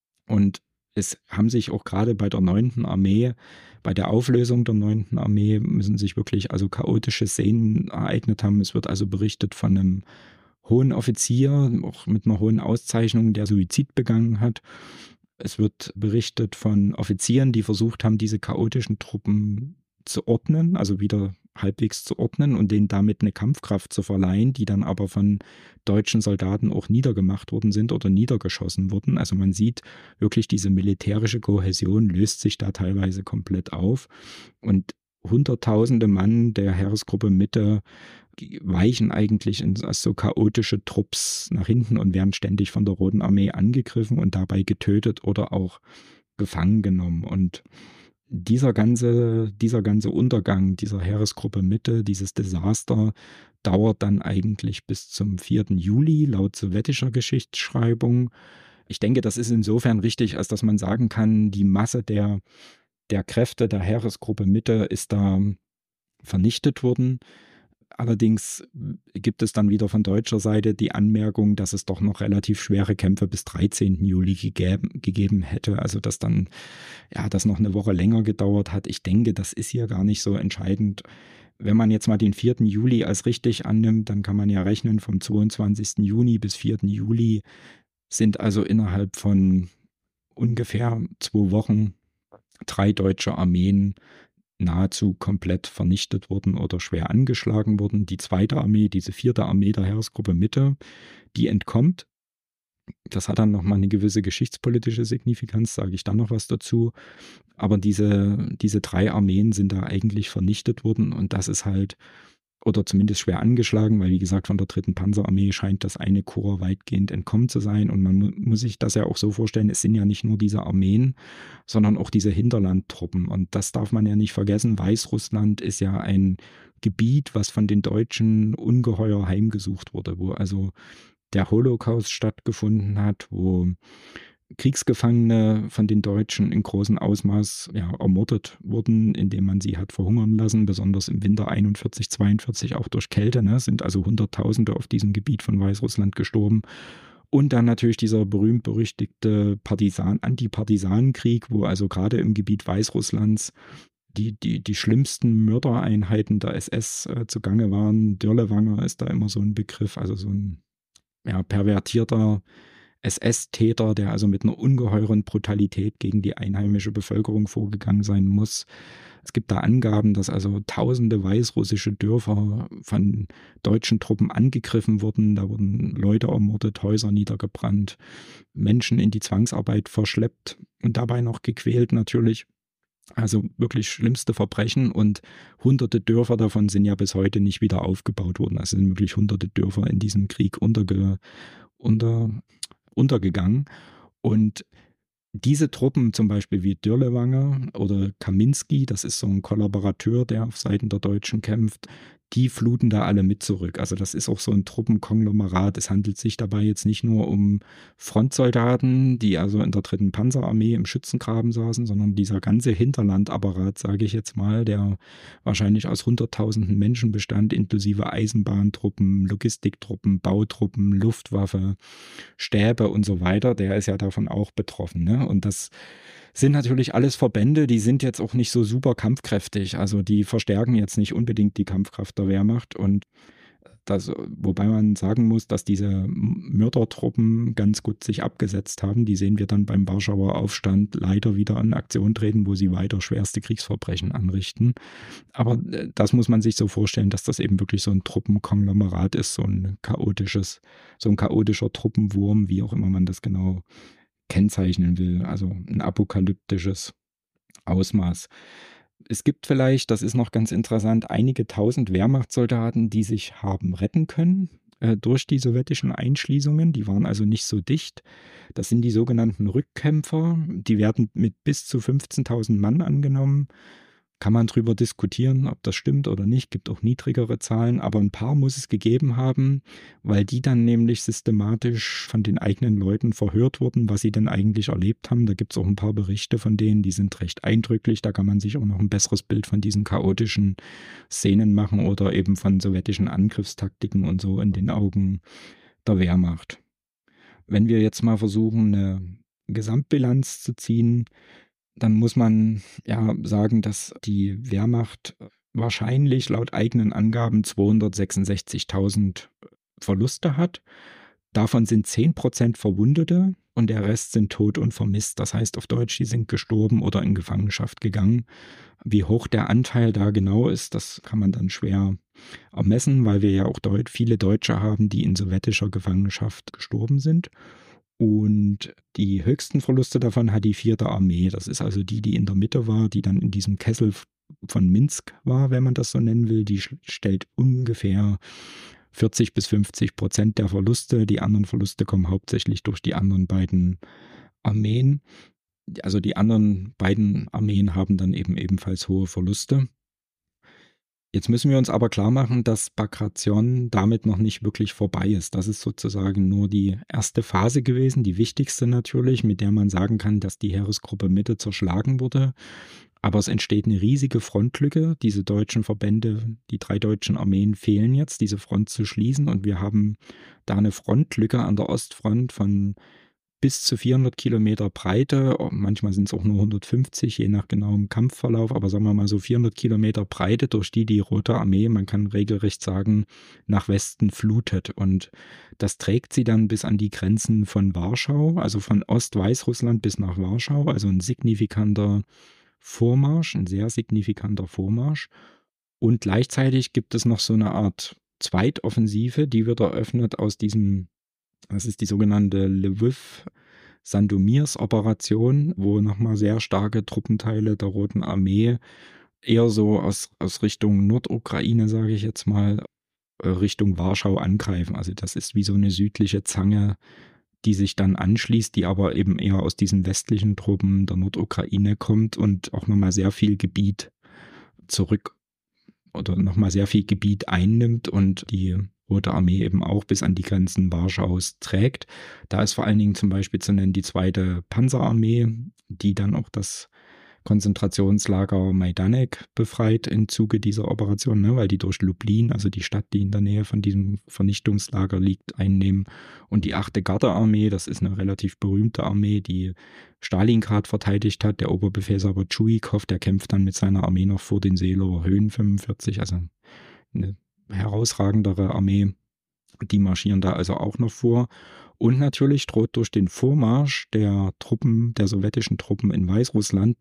Und es haben sich auch gerade bei der 9. Armee, bei der Auflösung der 9. Armee, müssen sich wirklich also chaotische Szenen ereignet haben. Es wird also berichtet von einem hohen Offizier, auch mit einer hohen Auszeichnung, der Suizid begangen hat. Es wird berichtet von Offizieren, die versucht haben, diese chaotischen Truppen zu ordnen, also wieder halbwegs zu ordnen und denen damit eine Kampfkraft zu verleihen, die dann aber von deutschen Soldaten auch niedergemacht worden sind oder niedergeschossen wurden. Also man sieht wirklich, diese militärische Kohäsion löst sich da teilweise komplett auf und hunderttausende Mann der Heeresgruppe Mitte weichen eigentlich als so chaotische Trupps nach hinten und werden ständig von der Roten Armee angegriffen und dabei getötet oder auch gefangen genommen. Und dieser ganze Untergang dieser Heeresgruppe Mitte, dieses Desaster, dauert dann eigentlich bis zum 4. Juli laut sowjetischer Geschichtsschreibung. Ich denke, das ist insofern richtig, als dass man sagen kann, die Masse der Kräfte der Heeresgruppe Mitte ist da vernichtet worden. Allerdings gibt es dann wieder von deutscher Seite die Anmerkung, dass es doch noch relativ schwere Kämpfe bis 13. Juli gegeben hätte. Also dass dann, ja, das noch eine Woche länger gedauert hat. Ich denke, das ist hier gar nicht so entscheidend. Wenn man jetzt mal den 4. Juli als richtig annimmt, dann kann man ja rechnen, vom 22. Juni bis 4. Juli sind also innerhalb von ungefähr 2 Wochen 3 deutsche Armeen nahezu komplett vernichtet wurden oder schwer angeschlagen wurden. Die 2. Armee, diese 4. Armee der Heeresgruppe Mitte, die entkommt. Das hat dann nochmal eine gewisse geschichtspolitische Signifikanz, sage ich dann noch was dazu. Aber diese 3 Armeen sind da eigentlich vernichtet worden und das ist halt, oder zumindest schwer angeschlagen, weil wie gesagt von der 3. Panzerarmee scheint das eine Korps weitgehend entkommen zu sein und man muss sich das ja auch so vorstellen, es sind ja nicht nur diese Armeen, sondern auch diese Hinterlandtruppen und das darf man ja nicht vergessen, Weißrussland ist ja ein Gebiet, was von den Deutschen ungeheuer heimgesucht wurde, wo also der Holocaust stattgefunden hat, wo Kriegsgefangene von den Deutschen in großem Ausmaß ermordet wurden, indem man sie hat verhungern lassen, besonders im Winter 41, 42 auch durch Kälte, ne, sind also Hunderttausende auf diesem Gebiet von Weißrussland gestorben. Und dann natürlich dieser berühmt-berüchtigte Antipartisanenkrieg, wo also gerade im Gebiet Weißrusslands die schlimmsten Mördereinheiten der SS zugange waren. Dirlewanger ist da immer so ein Begriff, also so ein pervertierter SS-Täter, der also mit einer ungeheuren Brutalität gegen die einheimische Bevölkerung vorgegangen sein muss. Es gibt da Angaben, dass also tausende weißrussische Dörfer von deutschen Truppen angegriffen wurden. Da wurden Leute ermordet, Häuser niedergebrannt, Menschen in die Zwangsarbeit verschleppt und dabei noch gequält natürlich. Also wirklich schlimmste Verbrechen und hunderte Dörfer davon sind ja bis heute nicht wieder aufgebaut worden. Also sind wirklich hunderte Dörfer in diesem Krieg untergegangen. Und diese Truppen, zum Beispiel wie Dirlewanger oder Kaminski, das ist so ein Kollaborateur, der auf Seiten der Deutschen kämpft, die fluten da alle mit zurück. Also das ist auch so ein Truppenkonglomerat. Es handelt sich dabei jetzt nicht nur um Frontsoldaten, die also in der 3. Panzerarmee im Schützengraben saßen, sondern dieser ganze Hinterlandapparat, sage ich jetzt mal, der wahrscheinlich aus hunderttausenden Menschen bestand, inklusive Eisenbahntruppen, Logistiktruppen, Bautruppen, Luftwaffe, Stäbe und so weiter, der ist ja davon auch betroffen, ne? Und das sind natürlich alles Verbände, die sind jetzt auch nicht so super kampfkräftig. Also die verstärken jetzt nicht unbedingt die Kampfkraft der Wehrmacht. Und das, wobei man sagen muss, dass diese Mördertruppen ganz gut sich abgesetzt haben. Die sehen wir dann beim Warschauer Aufstand leider wieder in Aktion treten, wo sie weiter schwerste Kriegsverbrechen anrichten. Aber das muss man sich so vorstellen, dass das eben wirklich so ein Truppenkonglomerat ist, so ein chaotischer Truppenwurm, wie auch immer man das genau kennzeichnen will, also ein apokalyptisches Ausmaß. Es gibt vielleicht, das ist noch ganz interessant, einige tausend Wehrmachtssoldaten, die sich haben retten können durch die sowjetischen Einschließungen. Die waren also nicht so dicht. Das sind die sogenannten Rückkämpfer. Die werden mit bis zu 15.000 Mann angenommen. Kann man drüber diskutieren, ob das stimmt oder nicht, gibt auch niedrigere Zahlen, aber ein paar muss es gegeben haben, weil die dann nämlich systematisch von den eigenen Leuten verhört wurden, was sie denn eigentlich erlebt haben. Da gibt es auch ein paar Berichte von denen, die sind recht eindrücklich, da kann man sich auch noch ein besseres Bild von diesen chaotischen Szenen machen oder eben von sowjetischen Angriffstaktiken und so in den Augen der Wehrmacht. Wenn wir jetzt mal versuchen, eine Gesamtbilanz zu ziehen, dann muss man ja sagen, dass die Wehrmacht wahrscheinlich laut eigenen Angaben 266.000 Verluste hat. Davon sind 10% Verwundete und der Rest sind tot und vermisst. Das heißt auf Deutsch, die sind gestorben oder in Gefangenschaft gegangen. Wie hoch der Anteil da genau ist, das kann man dann schwer ermessen, weil wir ja auch viele Deutsche haben, die in sowjetischer Gefangenschaft gestorben sind. Und die höchsten Verluste davon hat die 4. Armee. Das ist also die, die in der Mitte war, die dann in diesem Kessel von Minsk war, wenn man das so nennen will. Die stellt ungefähr 40-50% der Verluste. Die anderen Verluste kommen hauptsächlich durch die anderen beiden Armeen. Also die anderen beiden Armeen haben dann eben ebenfalls hohe Verluste. Jetzt müssen wir uns aber klar machen, dass Bagration damit noch nicht wirklich vorbei ist. Das ist sozusagen nur die erste Phase gewesen, die wichtigste natürlich, mit der man sagen kann, dass die Heeresgruppe Mitte zerschlagen wurde. Aber es entsteht eine riesige Frontlücke. Diese deutschen Verbände, die 3 deutschen Armeen fehlen jetzt, diese Front zu schließen. Und wir haben da eine Frontlücke an der Ostfront von bis zu 400 Kilometer Breite, manchmal sind es auch nur 150, je nach genauem Kampfverlauf, aber sagen wir mal so 400 Kilometer Breite, durch die Rote Armee, man kann regelrecht sagen, nach Westen flutet. Und das trägt sie dann bis an die Grenzen von Warschau, also von Ost-Weißrussland bis nach Warschau, also ein signifikanter Vormarsch, ein sehr signifikanter Vormarsch. Und gleichzeitig gibt es noch so eine Art Zweitoffensive, die wird eröffnet aus diesem, das ist die sogenannte Lviv-Sandomirs-Operation, wo nochmal sehr starke Truppenteile der Roten Armee eher so aus Richtung Nordukraine, sage ich jetzt mal, Richtung Warschau angreifen. Also das ist wie so eine südliche Zange, die sich dann anschließt, die aber eben eher aus diesen westlichen Truppen der Nordukraine kommt und auch nochmal sehr viel Gebiet zurück oder nochmal sehr viel Gebiet einnimmt und die Rote Armee eben auch bis an die Grenzen Warschaus trägt. Da ist vor allen Dingen zum Beispiel zu nennen die 2. Panzerarmee, die dann auch das Konzentrationslager Majdanek befreit im Zuge dieser Operation, ne, weil die durch Lublin, also die Stadt, die in der Nähe von diesem Vernichtungslager liegt, einnehmen. Und die 8. Gardearmee, das ist eine relativ berühmte Armee, die Stalingrad verteidigt hat. Der Oberbefehlshaber Tschuikow, der kämpft dann mit seiner Armee noch vor den Seelower Höhen 45, also eine herausragendere Armee. Die marschieren da also auch noch vor. Und natürlich droht durch den Vormarsch der Truppen, der sowjetischen Truppen in Weißrussland,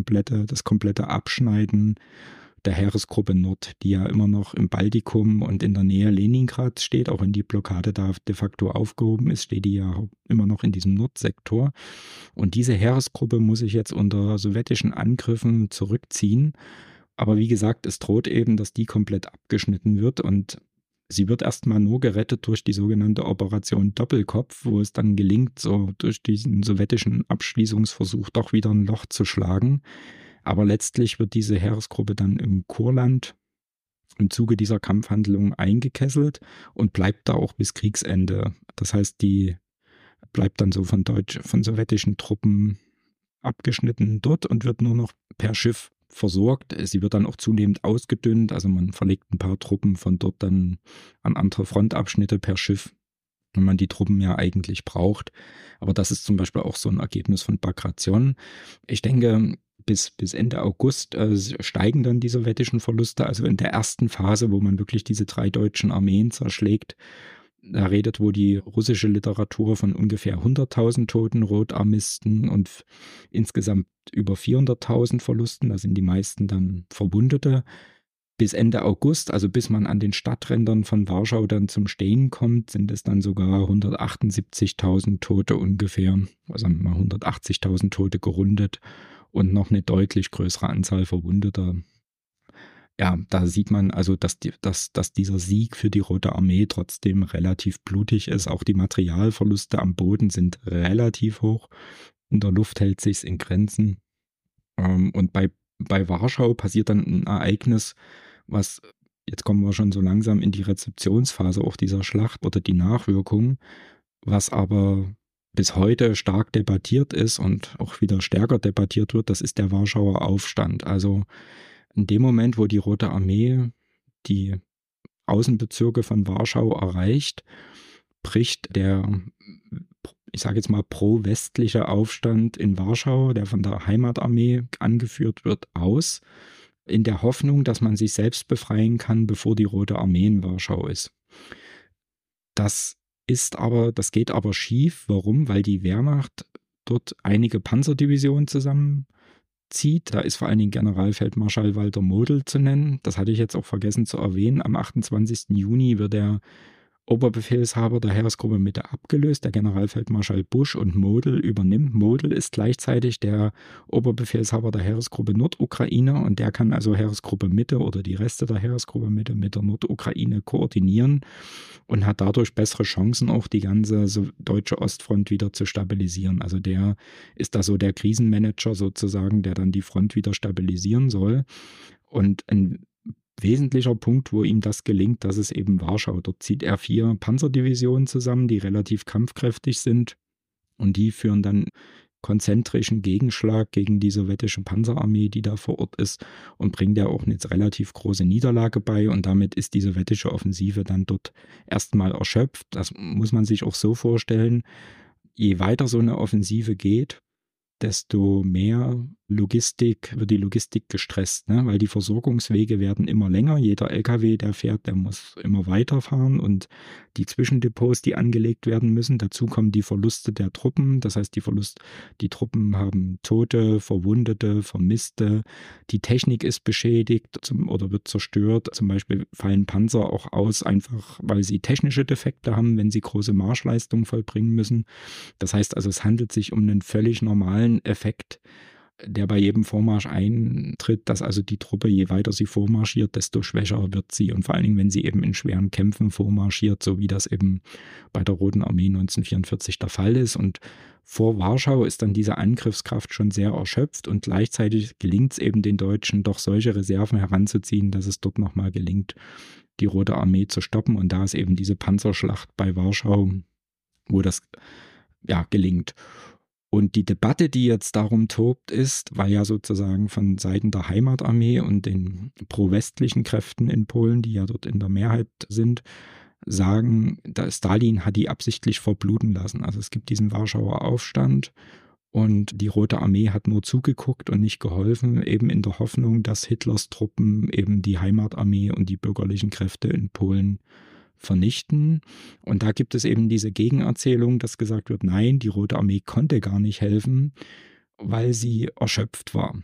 das komplette Abschneiden der Heeresgruppe Nord, die ja immer noch im Baltikum und in der Nähe Leningrads steht, auch wenn die Blockade da de facto aufgehoben ist, steht die ja immer noch in diesem Nordsektor. Und diese Heeresgruppe muss sich jetzt unter sowjetischen Angriffen zurückziehen. Aber wie gesagt, es droht eben, dass die komplett abgeschnitten wird und sie wird erstmal nur gerettet durch die sogenannte Operation Doppelkopf, wo es dann gelingt, so durch diesen sowjetischen Abschließungsversuch doch wieder ein Loch zu schlagen. Aber letztlich wird diese Heeresgruppe dann im Kurland im Zuge dieser Kampfhandlungen eingekesselt und bleibt da auch bis Kriegsende. Das heißt, die bleibt dann so von sowjetischen Truppen abgeschnitten dort und wird nur noch per Schiff versorgt. Sie wird dann auch zunehmend ausgedünnt, also man verlegt ein paar Truppen von dort dann an andere Frontabschnitte per Schiff, wenn man die Truppen ja eigentlich braucht. Aber das ist zum Beispiel auch so ein Ergebnis von Bagration. Ich denke, bis Ende August steigen dann die sowjetischen Verluste. Also in der ersten Phase, wo man wirklich diese 3 deutschen Armeen zerschlägt, da redet wohl die russische Literatur von ungefähr 100.000 toten Rotarmisten und insgesamt über 400.000 Verlusten. Da sind die meisten dann Verwundete. Bis Ende August, also bis man an den Stadträndern von Warschau dann zum Stehen kommt, sind es dann sogar 178.000 Tote ungefähr, also mal 180.000 Tote gerundet und noch eine deutlich größere Anzahl Verwundeter. Ja, da sieht man also, dass dieser Sieg für die Rote Armee trotzdem relativ blutig ist. Auch die Materialverluste am Boden sind relativ hoch. In der Luft hält sich's in Grenzen. Und bei Warschau passiert dann ein Ereignis, was, jetzt kommen wir schon so langsam in die Rezeptionsphase auch dieser Schlacht oder die Nachwirkungen, was aber bis heute stark debattiert ist und auch wieder stärker debattiert wird, das ist der Warschauer Aufstand. Also in dem Moment, wo die Rote Armee die Außenbezirke von Warschau erreicht, bricht der, ich sage jetzt mal, pro-westliche Aufstand in Warschau, der von der Heimatarmee angeführt wird, aus, in der Hoffnung, dass man sich selbst befreien kann, bevor die Rote Armee in Warschau ist. Das geht aber schief. Warum? Weil die Wehrmacht dort einige Panzerdivisionen zusammen zieht. Da ist vor allen Dingen Generalfeldmarschall Walter Model zu nennen. Das hatte ich jetzt auch vergessen zu erwähnen. Am 28. Juni wird der Oberbefehlshaber der Heeresgruppe Mitte abgelöst, der Generalfeldmarschall Busch, und Model übernimmt. Model ist gleichzeitig der Oberbefehlshaber der Heeresgruppe Nordukraine, und der kann also Heeresgruppe Mitte oder die Reste der Heeresgruppe Mitte mit der Nordukraine koordinieren und hat dadurch bessere Chancen, auch die ganze deutsche Ostfront wieder zu stabilisieren. Also der ist da so der Krisenmanager sozusagen, der dann die Front wieder stabilisieren soll. Und ein wesentlicher Punkt, wo ihm das gelingt, das ist eben Warschau. Dort zieht er 4 Panzerdivisionen zusammen, die relativ kampfkräftig sind, und die führen dann konzentrischen Gegenschlag gegen die sowjetische Panzerarmee, die da vor Ort ist, und bringt ja auch eine relativ große Niederlage bei, und damit ist die sowjetische Offensive dann dort erstmal erschöpft. Das muss man sich auch so vorstellen: Je weiter so eine Offensive geht, desto mehr wird die Logistik gestresst, ne? Weil die Versorgungswege werden immer länger. Jeder LKW, der fährt, der muss immer weiterfahren, und die Zwischendepots, die angelegt werden müssen. Dazu kommen die Verluste der Truppen. Das heißt, die Truppen haben Tote, Verwundete, Vermisste. Die Technik ist beschädigt oder wird zerstört. Zum Beispiel fallen Panzer auch aus, einfach weil sie technische Defekte haben, wenn sie große Marschleistungen vollbringen müssen. Das heißt also, es handelt sich um einen völlig normalen Effekt, der bei jedem Vormarsch eintritt, dass also die Truppe, je weiter sie vormarschiert, desto schwächer wird sie. Und vor allen Dingen, wenn sie eben in schweren Kämpfen vormarschiert, so wie das eben bei der Roten Armee 1944 der Fall ist. Und vor Warschau ist dann diese Angriffskraft schon sehr erschöpft, und gleichzeitig gelingt es eben den Deutschen, doch solche Reserven heranzuziehen, dass es dort nochmal gelingt, die Rote Armee zu stoppen. Und da ist eben diese Panzerschlacht bei Warschau, wo das gelingt. Und die Debatte, die jetzt darum tobt, ist, weil ja sozusagen von Seiten der Heimatarmee und den pro-westlichen Kräften in Polen, die ja dort in der Mehrheit sind, sagen, Stalin hat die absichtlich verbluten lassen. Also es gibt diesen Warschauer Aufstand, und die Rote Armee hat nur zugeguckt und nicht geholfen, eben in der Hoffnung, dass Hitlers Truppen eben die Heimatarmee und die bürgerlichen Kräfte in Polen vernichten. Und da gibt es eben diese Gegenerzählung, dass gesagt wird, nein, die Rote Armee konnte gar nicht helfen, weil sie erschöpft war.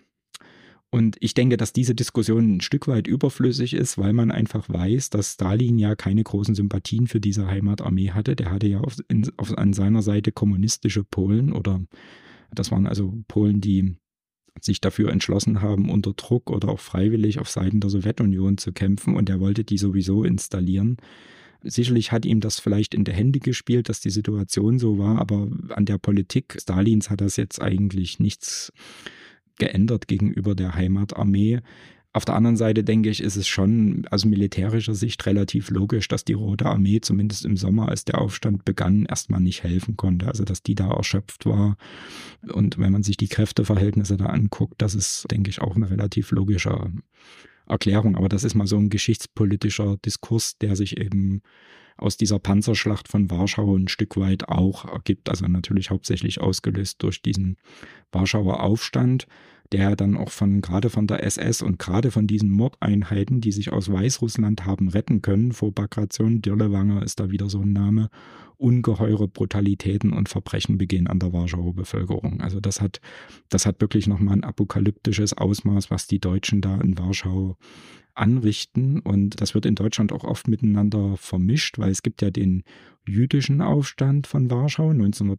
Und ich denke, dass diese Diskussion ein Stück weit überflüssig ist, weil man einfach weiß, dass Stalin ja keine großen Sympathien für diese Heimatarmee hatte. Der hatte ja an seiner Seite kommunistische Polen, oder das waren also Polen, die sich dafür entschlossen haben, unter Druck oder auch freiwillig auf Seiten der Sowjetunion zu kämpfen, und er wollte die sowieso installieren. Sicherlich hat ihm das vielleicht in die Hände gespielt, dass die Situation so war, aber an der Politik Stalins hat das jetzt eigentlich nichts geändert gegenüber der Heimatarmee. Auf der anderen Seite denke ich, ist es schon aus militärischer Sicht relativ logisch, dass die Rote Armee zumindest im Sommer, als der Aufstand begann, erstmal nicht helfen konnte. Also dass die da erschöpft war. Und wenn man sich die Kräfteverhältnisse da anguckt, das ist, denke ich, auch eine relativ logische Erklärung. Aber das ist mal so ein geschichtspolitischer Diskurs, der sich eben aus dieser Panzerschlacht von Warschau ein Stück weit auch ergibt. Also natürlich hauptsächlich ausgelöst durch diesen Warschauer Aufstand, der dann auch gerade von der SS und gerade von diesen Mordeinheiten, die sich aus Weißrussland haben retten können, vor Bagration, Dirlewanger ist da wieder so ein Name, ungeheure Brutalitäten und Verbrechen begehen an der Warschauer Bevölkerung. Also das hat wirklich nochmal ein apokalyptisches Ausmaß, was die Deutschen da in Warschau anrichten. Und das wird in Deutschland auch oft miteinander vermischt, weil es gibt ja den jüdischen Aufstand von Warschau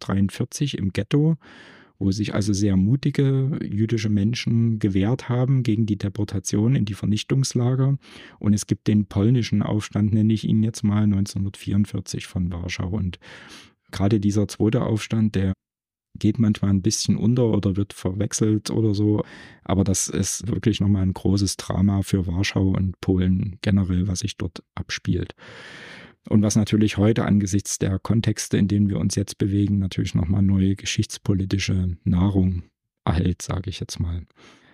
1943 im Ghetto, wo sich also sehr mutige jüdische Menschen gewehrt haben gegen die Deportation in die Vernichtungslager. Und es gibt den polnischen Aufstand, nenne ich ihn jetzt mal, 1944 von Warschau. Und gerade dieser zweite Aufstand, der geht manchmal ein bisschen unter oder wird verwechselt oder so. Aber das ist wirklich nochmal ein großes Drama für Warschau und Polen generell, was sich dort abspielt. Und was natürlich heute angesichts der Kontexte, in denen wir uns jetzt bewegen, natürlich nochmal neue geschichtspolitische Nahrung erhält, sage ich jetzt mal.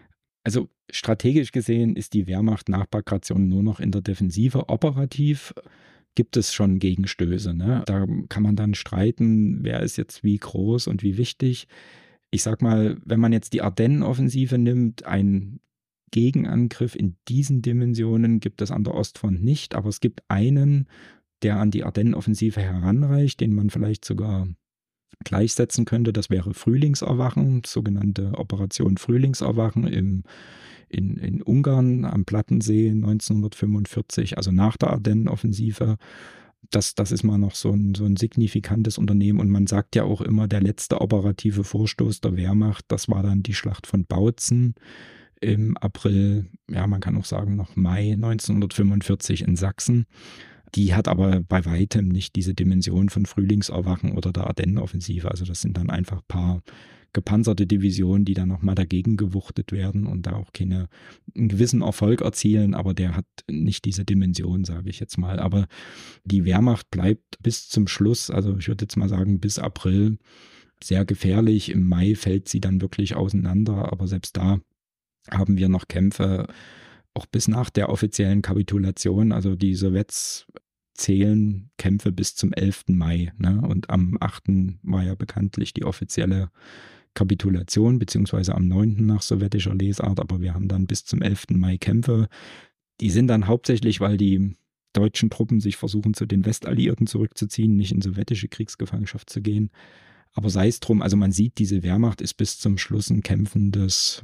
Also strategisch gesehen ist die Wehrmacht nach Bagration nur noch in der Defensive. Operativ gibt es schon Gegenstöße, ne? Da kann man dann streiten, wer ist jetzt wie groß und wie wichtig. Ich sag mal, wenn man jetzt die Ardennen-Offensive nimmt, ein Gegenangriff in diesen Dimensionen gibt es an der Ostfront nicht, aber es gibt einen, der an die Ardennen-Offensive heranreicht, den man vielleicht sogar gleichsetzen könnte. Das wäre Frühlingserwachen, sogenannte Operation Frühlingserwachen in Ungarn am Plattensee 1945, also nach der Ardennenoffensive. Das ist mal noch so ein signifikantes Unternehmen. Und man sagt ja auch immer, der letzte operative Vorstoß der Wehrmacht, das war dann die Schlacht von Bautzen im April, ja, man kann auch sagen noch Mai 1945 in Sachsen. Die hat aber bei weitem nicht diese Dimension von Frühlingserwachen oder der Ardennenoffensive. Also das sind dann einfach ein paar gepanzerte Divisionen, die dann nochmal dagegen gewuchtet werden und da auch einen gewissen Erfolg erzielen, aber der hat nicht diese Dimension, sage ich jetzt mal. Aber die Wehrmacht bleibt bis zum Schluss, also ich würde jetzt mal sagen bis April, sehr gefährlich. Im Mai fällt sie dann wirklich auseinander, aber selbst da haben wir noch Kämpfe, auch bis nach der offiziellen Kapitulation. Also die Sowjets zählen Kämpfe bis zum 11. Mai. Ne? Und am 8. war ja bekanntlich die offizielle Kapitulation, beziehungsweise am 9. nach sowjetischer Lesart. Aber wir haben dann bis zum 11. Mai Kämpfe. Die sind dann hauptsächlich, weil die deutschen Truppen sich versuchen, zu den Westalliierten zurückzuziehen, nicht in sowjetische Kriegsgefangenschaft zu gehen. Aber sei es drum, also man sieht, diese Wehrmacht ist bis zum Schluss ein kämpfendes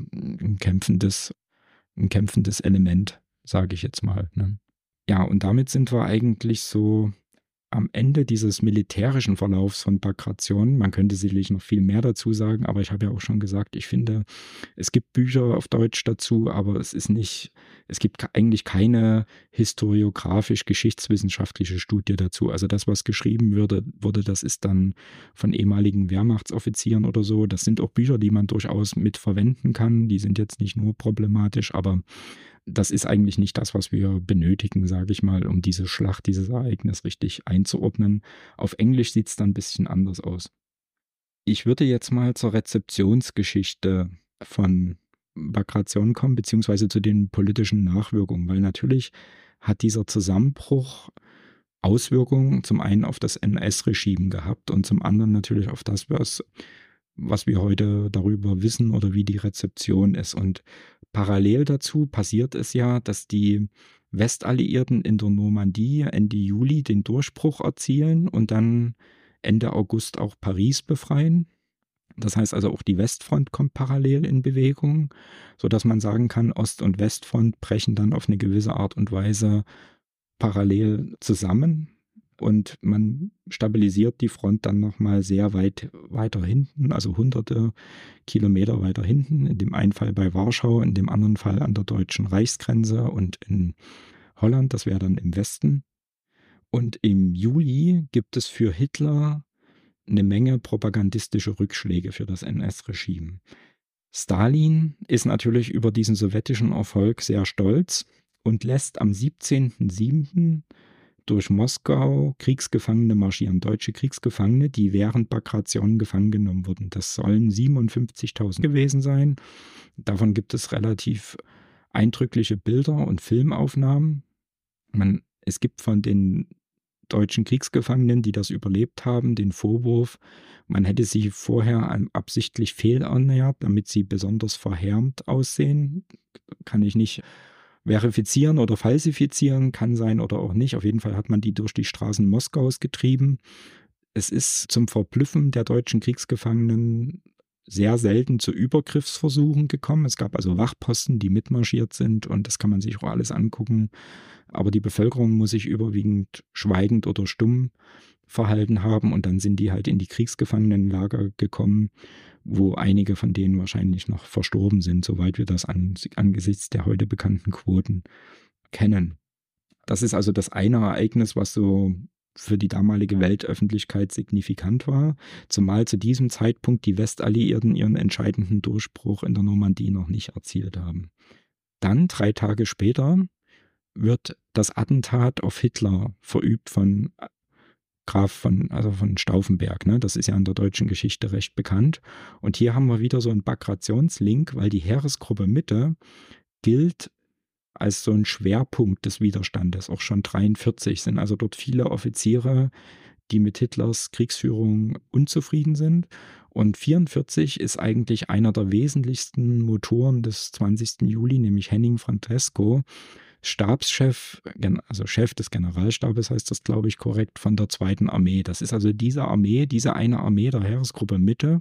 Element, sage ich jetzt mal. Ne? Ja, und damit sind wir eigentlich so am Ende dieses militärischen Verlaufs von Bagration. Man könnte sicherlich noch viel mehr dazu sagen, aber ich habe ja auch schon gesagt, ich finde, es gibt Bücher auf Deutsch dazu, aber es gibt eigentlich keine historiografisch-geschichtswissenschaftliche Studie dazu. Also das, was geschrieben wurde, das ist dann von ehemaligen Wehrmachtsoffizieren oder so. Das sind auch Bücher, die man durchaus mit verwenden kann. Die sind jetzt nicht nur problematisch, aber das ist eigentlich nicht das, was wir benötigen, sage ich mal, um diese Schlacht, dieses Ereignis richtig einzuordnen. Auf Englisch sieht es dann ein bisschen anders aus. Ich würde jetzt mal zur Rezeptionsgeschichte von Bagration kommen, beziehungsweise zu den politischen Nachwirkungen, weil natürlich hat dieser Zusammenbruch Auswirkungen zum einen auf das NS-Regime gehabt und zum anderen natürlich auf das, was wir heute darüber wissen oder wie die Rezeption ist. Und parallel dazu passiert es ja, dass die Westalliierten in der Normandie Ende Juli den Durchbruch erzielen und dann Ende August auch Paris befreien. Das heißt also auch die Westfront kommt parallel in Bewegung, sodass man sagen kann, Ost- und Westfront brechen dann auf eine gewisse Art und Weise parallel zusammen. Und man stabilisiert die Front dann nochmal sehr weit weiter hinten, also hunderte Kilometer weiter hinten. In dem einen Fall bei Warschau, in dem anderen Fall an der deutschen Reichsgrenze und in Holland, das wäre dann im Westen. Und im Juli gibt es für Hitler eine Menge propagandistische Rückschläge für das NS-Regime. Stalin ist natürlich über diesen sowjetischen Erfolg sehr stolz und lässt am 17.07. durch Moskau Kriegsgefangene marschieren, deutsche Kriegsgefangene, die während Bagration gefangen genommen wurden. Das sollen 57.000 gewesen sein. Davon gibt es relativ eindrückliche Bilder und Filmaufnahmen. Es gibt von den deutschen Kriegsgefangenen, die das überlebt haben, den Vorwurf, man hätte sie vorher absichtlich fehlernährt, damit sie besonders verhärmt aussehen. Kann ich nicht verifizieren oder falsifizieren, kann sein oder auch nicht. Auf jeden Fall hat man die durch die Straßen Moskaus getrieben. Es ist zum Verblüffen der deutschen Kriegsgefangenen sehr selten zu Übergriffsversuchen gekommen. Es gab also Wachposten, die mitmarschiert sind und das kann man sich auch alles angucken. Aber die Bevölkerung muss sich überwiegend schweigend oder stumm verhalten haben und dann sind die halt in die Kriegsgefangenenlager gekommen, wo einige von denen wahrscheinlich noch verstorben sind, soweit wir das angesichts der heute bekannten Quoten kennen. Das ist also das eine Ereignis, was so für die damalige Weltöffentlichkeit signifikant war, zumal zu diesem Zeitpunkt die Westalliierten ihren entscheidenden Durchbruch in der Normandie noch nicht erzielt haben. Dann, 3 Tage später, wird das Attentat auf Hitler verübt von von Stauffenberg. Ne? Das ist ja in der deutschen Geschichte recht bekannt. Und hier haben wir wieder so einen Bagrationslink, weil die Heeresgruppe Mitte gilt als so ein Schwerpunkt des Widerstandes. Auch schon 1943 sind also dort viele Offiziere, die mit Hitlers Kriegsführung unzufrieden sind. Und 1944 ist eigentlich einer der wesentlichsten Motoren des 20. Juli, nämlich Henning Francesco, Stabschef, also Chef des Generalstabes heißt das, glaube ich, korrekt, von der Zweiten Armee. Das ist also diese Armee, diese eine Armee der Heeresgruppe Mitte,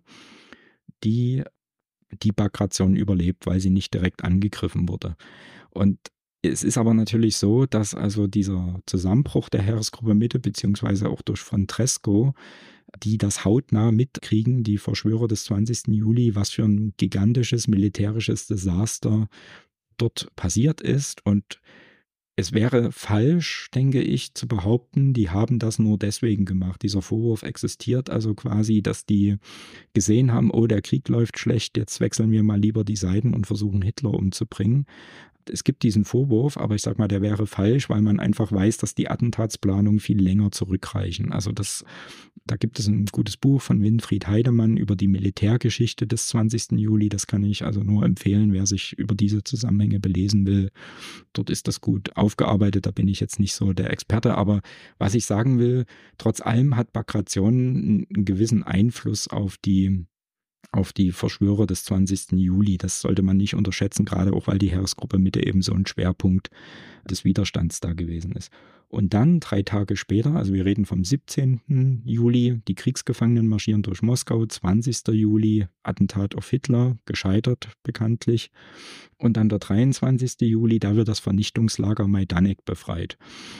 die die Bagration überlebt, weil sie nicht direkt angegriffen wurde. Und es ist aber natürlich so, dass also dieser Zusammenbruch der Heeresgruppe Mitte, beziehungsweise auch durch von Tresco, die das hautnah mitkriegen, die Verschwörer des 20. Juli, was für ein gigantisches militärisches Desaster dort passiert ist. Und es wäre falsch, denke ich, zu behaupten, die haben das nur deswegen gemacht. Dieser Vorwurf existiert also quasi, dass die gesehen haben, oh, der Krieg läuft schlecht, jetzt wechseln wir mal lieber die Seiten und versuchen Hitler umzubringen. Es gibt diesen Vorwurf, aber ich sag mal, der wäre falsch, weil man einfach weiß, dass die Attentatsplanungen viel länger zurückreichen. Also da gibt es ein gutes Buch von Winfried Heidemann über die Militärgeschichte des 20. Juli. Das kann ich also nur empfehlen, wer sich über diese Zusammenhänge belesen will. Dort ist das gut aufgearbeitet, da bin ich jetzt nicht so der Experte. Aber was ich sagen will, trotz allem hat Bagration einen gewissen Einfluss auf die Verschwörer des 20. Juli. Das sollte man nicht unterschätzen, gerade auch weil die Heeresgruppe Mitte eben so ein Schwerpunkt des Widerstands da gewesen ist. Und dann 3 Tage später, also wir reden vom 17. Juli, die Kriegsgefangenen marschieren durch Moskau, 20. Juli, Attentat auf Hitler, gescheitert bekanntlich. Und dann der 23. Juli, da wird das Vernichtungslager Majdanek befreit.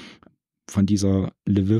Von dieser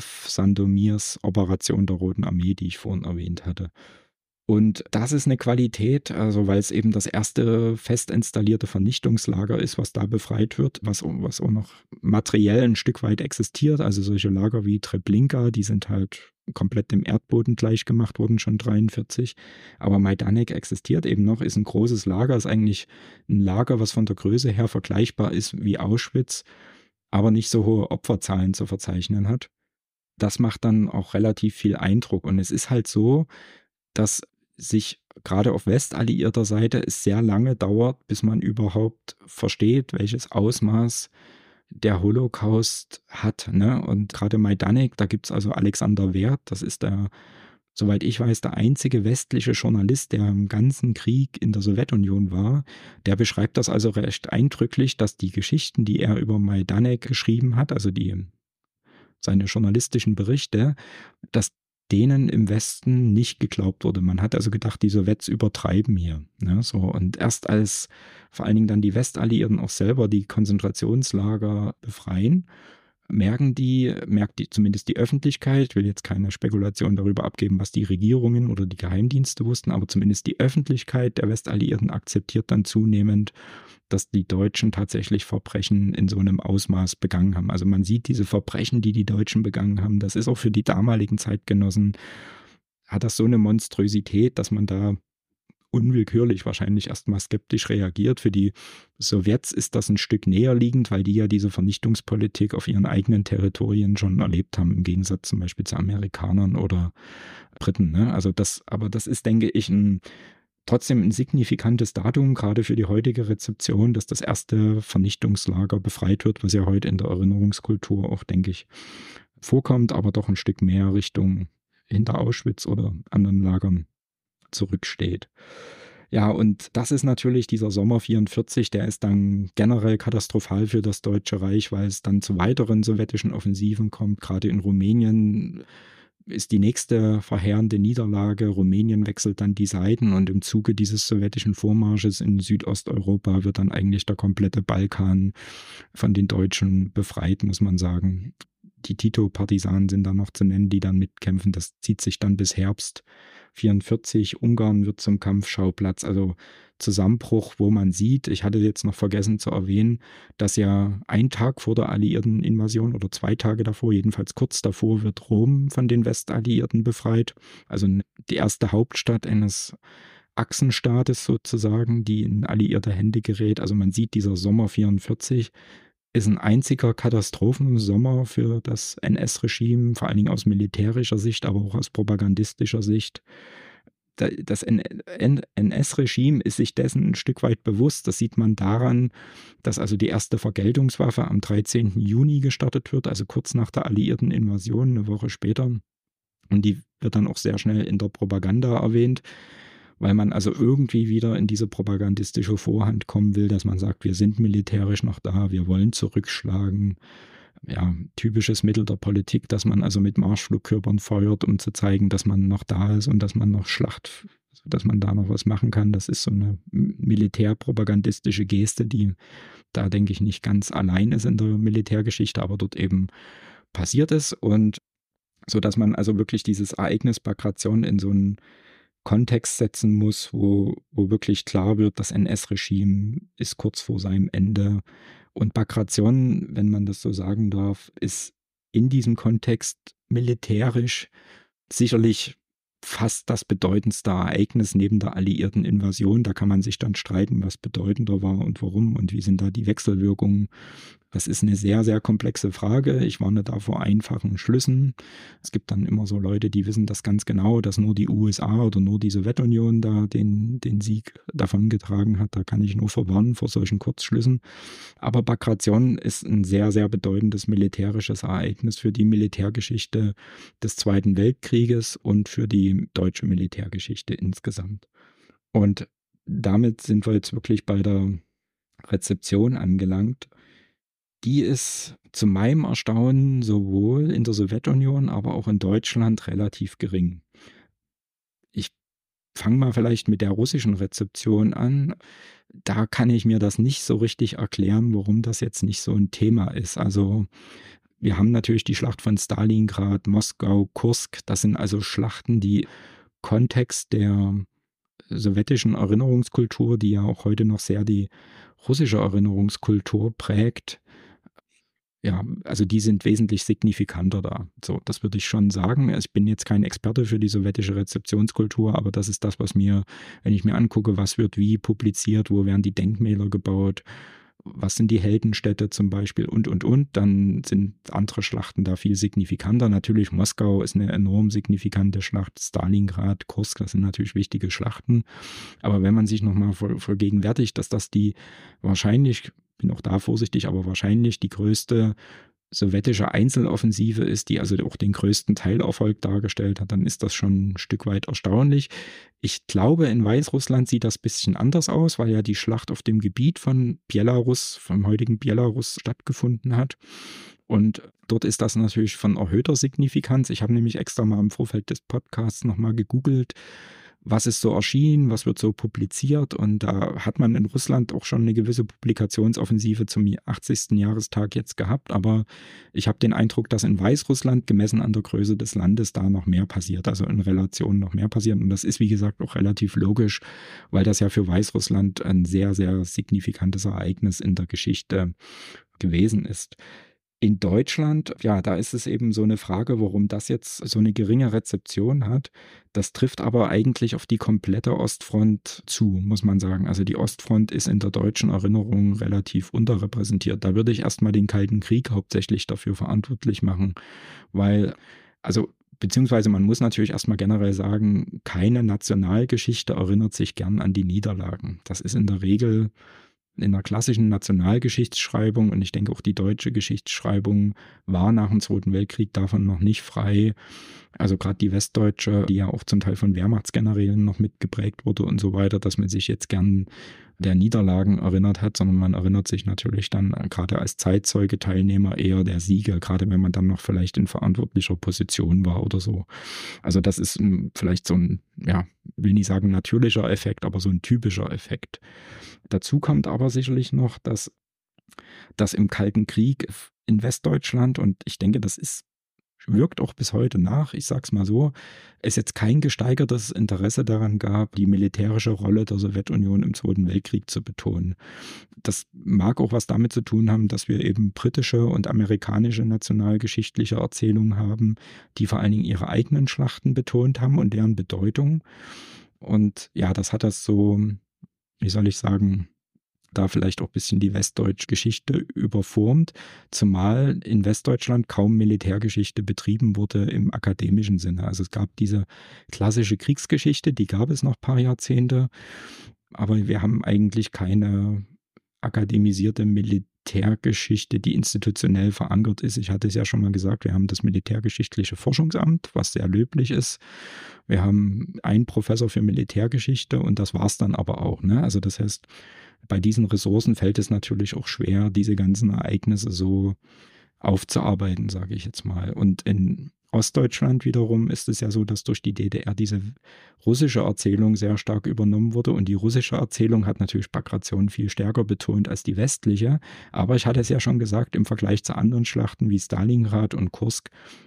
Lviv-Sandomirs-Operation der Roten Armee, die ich vorhin erwähnt hatte. Und das ist eine Qualität, also weil es eben das erste fest installierte Vernichtungslager ist, was da befreit wird, was auch noch materiell ein Stück weit existiert. Also solche Lager wie Treblinka, die sind halt komplett dem Erdboden gleichgemacht worden, schon 1943. Aber Majdanek existiert eben noch, ist ein großes Lager, ist eigentlich ein Lager, was von der Größe her vergleichbar ist wie Auschwitz, aber nicht so hohe Opferzahlen zu verzeichnen hat. Das macht dann auch relativ viel Eindruck. Und es ist halt so, dass sich gerade auf westalliierter Seite es sehr lange dauert, bis man überhaupt versteht, welches Ausmaß der Holocaust hat. Ne? Und gerade Majdanek, da gibt es also Alexander Werth, das ist der, soweit ich weiß, der einzige westliche Journalist, der im ganzen Krieg in der Sowjetunion war. Der beschreibt das also recht eindrücklich, dass die Geschichten, die er über Majdanek geschrieben hat, also seine journalistischen Berichte, dass denen im Westen nicht geglaubt wurde. Man hat also gedacht, die Sowjets übertreiben hier. Ne, so. Und erst als vor allen Dingen dann die Westalliierten auch selber die Konzentrationslager befreien, merkt zumindest die Öffentlichkeit, ich will jetzt keine Spekulation darüber abgeben, was die Regierungen oder die Geheimdienste wussten, aber zumindest die Öffentlichkeit der Westalliierten akzeptiert dann zunehmend, dass die Deutschen tatsächlich Verbrechen in so einem Ausmaß begangen haben. Also man sieht diese Verbrechen, die die Deutschen begangen haben, das ist auch für die damaligen Zeitgenossen, hat das so eine Monstrosität, dass man da unwillkürlich wahrscheinlich erstmal skeptisch reagiert. Für die Sowjets ist das ein Stück näher liegend, weil die ja diese Vernichtungspolitik auf ihren eigenen Territorien schon erlebt haben, im Gegensatz zum Beispiel zu Amerikanern oder Briten. Ne? Aber das ist, denke ich, trotzdem ein signifikantes Datum, gerade für die heutige Rezeption, dass das erste Vernichtungslager befreit wird, was ja heute in der Erinnerungskultur auch, denke ich, vorkommt, aber doch ein Stück mehr Richtung hinter Auschwitz oder anderen Lagern zurücksteht. Ja, und das ist natürlich dieser Sommer 44, der ist dann generell katastrophal für das Deutsche Reich, weil es dann zu weiteren sowjetischen Offensiven kommt. Gerade in Rumänien ist die nächste verheerende Niederlage. Rumänien wechselt dann die Seiten und im Zuge dieses sowjetischen Vormarsches in Südosteuropa wird dann eigentlich der komplette Balkan von den Deutschen befreit, muss man sagen. Die Tito-Partisanen sind da noch zu nennen, die dann mitkämpfen. Das zieht sich dann bis Herbst 44. Ungarn wird zum Kampfschauplatz, also Zusammenbruch, wo man sieht, ich hatte jetzt noch vergessen zu erwähnen, dass ja ein Tag vor der alliierten Invasion oder 2 Tage davor, jedenfalls kurz davor, wird Rom von den Westalliierten befreit. Also die erste Hauptstadt eines Achsenstaates sozusagen, die in alliierte Hände gerät. Also man sieht, dieser Sommer 44 ist ein einziger Katastrophensommer für das NS-Regime, vor allen Dingen aus militärischer Sicht, aber auch aus propagandistischer Sicht. Das NS-Regime ist sich dessen ein Stück weit bewusst. Das sieht man daran, dass also die erste Vergeltungswaffe am 13. Juni gestartet wird, also kurz nach der alliierten Invasion, eine Woche später. Und die wird dann auch sehr schnell in der Propaganda erwähnt, weil man also irgendwie wieder in diese propagandistische Vorhand kommen will, dass man sagt, wir sind militärisch noch da, wir wollen zurückschlagen. Ja, typisches Mittel der Politik, dass man also mit Marschflugkörpern feuert, um zu zeigen, dass man noch da ist und dass man noch dass man da noch was machen kann. Das ist so eine militärpropagandistische Geste, die da, denke ich, nicht ganz allein ist in der Militärgeschichte, aber dort eben passiert ist. Und so dass man also wirklich dieses Ereignis Bagration in so einen Kontext setzen muss, wo wirklich klar wird, das NS-Regime ist kurz vor seinem Ende. Und Bagration, wenn man das so sagen darf, ist in diesem Kontext militärisch sicherlich fast das bedeutendste Ereignis neben der alliierten Invasion. Da kann man sich dann streiten, was bedeutender war und warum und wie sind da die Wechselwirkungen. Das ist eine sehr, sehr komplexe Frage. Ich warne da vor einfachen Schlüssen. Es gibt dann immer so Leute, die wissen das ganz genau, dass nur die USA oder nur die Sowjetunion da den Sieg davongetragen hat. Da kann ich nur verwarnen vor solchen Kurzschlüssen. Aber Bagration ist ein sehr, sehr bedeutendes militärisches Ereignis für die Militärgeschichte des Zweiten Weltkrieges und für die deutsche Militärgeschichte insgesamt. Und damit sind wir jetzt wirklich bei der Rezeption angelangt. Die ist zu meinem Erstaunen sowohl in der Sowjetunion, aber auch in Deutschland relativ gering. Ich fange mal vielleicht mit der russischen Rezeption an. Da kann ich mir das nicht so richtig erklären, warum das jetzt nicht so ein Thema ist. Also wir haben natürlich die Schlacht von Stalingrad, Moskau, Kursk. Das sind also Schlachten, die Kontext der sowjetischen Erinnerungskultur, die ja auch heute noch sehr die russische Erinnerungskultur prägt. Ja, also die sind wesentlich signifikanter da. So, das würde ich schon sagen. Ich bin jetzt kein Experte für die sowjetische Rezeptionskultur, aber das ist das, was mir, wenn ich mir angucke, was wird wie publiziert, wo werden die Denkmäler gebaut, was sind die Heldenstädte zum Beispiel und, dann sind andere Schlachten da viel signifikanter. Natürlich Moskau ist eine enorm signifikante Schlacht, Stalingrad, Kursk, das sind natürlich wichtige Schlachten. Aber wenn man sich nochmal vergegenwärtigt, dass das die wahrscheinlich, bin auch da vorsichtig, aber wahrscheinlich die größte sowjetische Einzeloffensive ist, die also auch den größten Teilerfolg dargestellt hat, dann ist das schon ein Stück weit erstaunlich. Ich glaube, in Weißrussland sieht das ein bisschen anders aus, weil ja die Schlacht auf dem Gebiet von Belarus, vom heutigen Belarus stattgefunden hat. Und dort ist das natürlich von erhöhter Signifikanz. Ich habe nämlich extra mal im Vorfeld des Podcasts nochmal gegoogelt, was ist so erschienen, was wird so publiziert, und da hat man in Russland auch schon eine gewisse Publikationsoffensive zum 80. Jahrestag jetzt gehabt, aber ich habe den Eindruck, dass in Weißrussland gemessen an der Größe des Landes da noch mehr passiert, also in Relation noch mehr passiert, und das ist wie gesagt auch relativ logisch, weil das ja für Weißrussland ein sehr, sehr signifikantes Ereignis in der Geschichte gewesen ist. In Deutschland, ja, da ist es eben so eine Frage, warum das jetzt so eine geringe Rezeption hat. Das trifft aber eigentlich auf die komplette Ostfront zu, muss man sagen. Also die Ostfront ist in der deutschen Erinnerung relativ unterrepräsentiert. Da würde ich erstmal den Kalten Krieg hauptsächlich dafür verantwortlich machen, weil, also beziehungsweise man muss natürlich erstmal generell sagen, keine Nationalgeschichte erinnert sich gern an die Niederlagen. Das ist in der Regel in der klassischen Nationalgeschichtsschreibung, und ich denke auch die deutsche Geschichtsschreibung war nach dem Zweiten Weltkrieg davon noch nicht frei. Also gerade die westdeutsche, die ja auch zum Teil von Wehrmachtsgenerälen noch mitgeprägt wurde und so weiter, dass man sich jetzt gern der Niederlagen erinnert hat, sondern man erinnert sich natürlich dann gerade als Zeitzeuge, Teilnehmer eher der Siege, gerade wenn man dann noch vielleicht in verantwortlicher Position war oder so. Also das ist vielleicht so ein, ja, will nicht sagen natürlicher Effekt, aber so ein typischer Effekt. Dazu kommt aber sicherlich noch, dass im Kalten Krieg in Westdeutschland, und ich denke, wirkt auch bis heute nach, ich sag's mal so, es jetzt kein gesteigertes Interesse daran gab, die militärische Rolle der Sowjetunion im Zweiten Weltkrieg zu betonen. Das mag auch was damit zu tun haben, dass wir eben britische und amerikanische nationalgeschichtliche Erzählungen haben, die vor allen Dingen ihre eigenen Schlachten betont haben und deren Bedeutung. Und ja, das hat das so, wie soll ich sagen, da vielleicht auch ein bisschen die westdeutsche Geschichte überformt, zumal in Westdeutschland kaum Militärgeschichte betrieben wurde im akademischen Sinne. Also es gab diese klassische Kriegsgeschichte, die gab es noch ein paar Jahrzehnte, aber wir haben eigentlich keine akademisierte Militärgeschichte, die institutionell verankert ist. Ich hatte es ja schon mal gesagt, wir haben das Militärgeschichtliche Forschungsamt, was sehr löblich ist. Wir haben einen Professor für Militärgeschichte und das war es dann aber auch. Ne? Also das heißt, bei diesen Ressourcen fällt es natürlich auch schwer, diese ganzen Ereignisse so aufzuarbeiten, sage ich jetzt mal. Und in Ostdeutschland wiederum ist es ja so, dass durch die DDR diese russische Erzählung sehr stark übernommen wurde und die russische Erzählung hat natürlich Bagration viel stärker betont als die westliche. Aber ich hatte es ja schon gesagt, im Vergleich zu anderen Schlachten wie Stalingrad und Kursk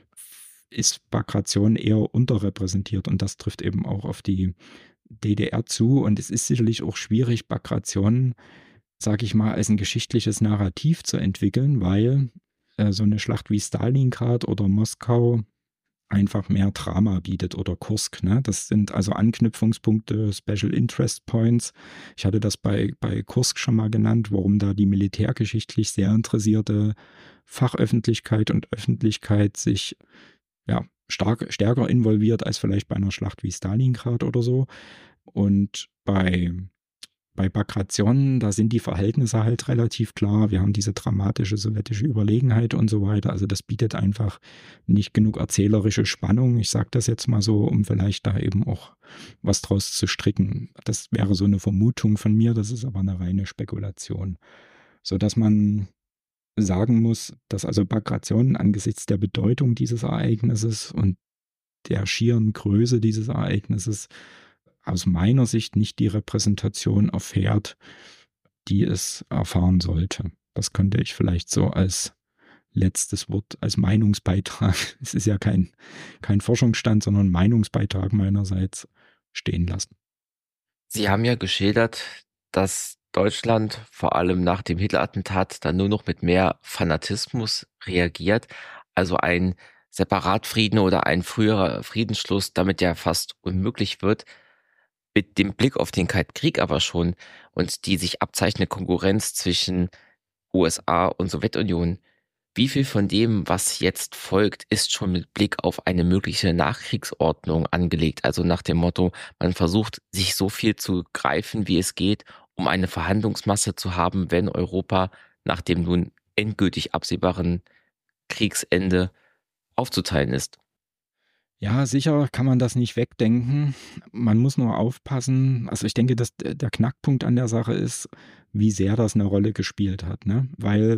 ist Bagration eher unterrepräsentiert und das trifft eben auch auf die DDR zu und es ist sicherlich auch schwierig, Bagration, sage ich mal, als ein geschichtliches Narrativ zu entwickeln, weil so eine Schlacht wie Stalingrad oder Moskau einfach mehr Drama bietet oder Kursk. Ne? Das sind also Anknüpfungspunkte, Special Interest Points. Ich hatte das bei Kursk schon mal genannt, warum da die militärgeschichtlich sehr interessierte Fachöffentlichkeit und Öffentlichkeit sich ja, stärker involviert als vielleicht bei einer Schlacht wie Stalingrad oder so. Und bei Bagration, da sind die Verhältnisse halt relativ klar. Wir haben diese dramatische sowjetische Überlegenheit und so weiter. Also das bietet einfach nicht genug erzählerische Spannung. Ich sage das jetzt mal so, um vielleicht da eben auch was draus zu stricken. Das wäre so eine Vermutung von mir, das ist aber eine reine Spekulation. Sodass man sagen muss, dass also Bagration angesichts der Bedeutung dieses Ereignisses und der schieren Größe dieses Ereignisses aus meiner Sicht nicht die Repräsentation erfährt, die es erfahren sollte. Das könnte ich vielleicht so als letztes Wort, als Meinungsbeitrag, es ist ja kein Forschungsstand, sondern Meinungsbeitrag meinerseits stehen lassen. Sie haben ja geschildert, dass Deutschland vor allem nach dem Hitler-Attentat dann nur noch mit mehr Fanatismus reagiert. Also ein Separatfrieden oder ein früherer Friedensschluss damit ja fast unmöglich wird. Mit dem Blick auf den Kalten Krieg aber schon und die sich abzeichnende Konkurrenz zwischen USA und Sowjetunion. Wie viel von dem, was jetzt folgt, ist schon mit Blick auf eine mögliche Nachkriegsordnung angelegt? Also nach dem Motto, man versucht, sich so viel zu greifen, wie es geht, um eine Verhandlungsmasse zu haben, wenn Europa nach dem nun endgültig absehbaren Kriegsende aufzuteilen ist. Ja, sicher kann man das nicht wegdenken. Man muss nur aufpassen. Also ich denke, dass der Knackpunkt an der Sache ist, wie sehr das eine Rolle gespielt hat. Ne? Weil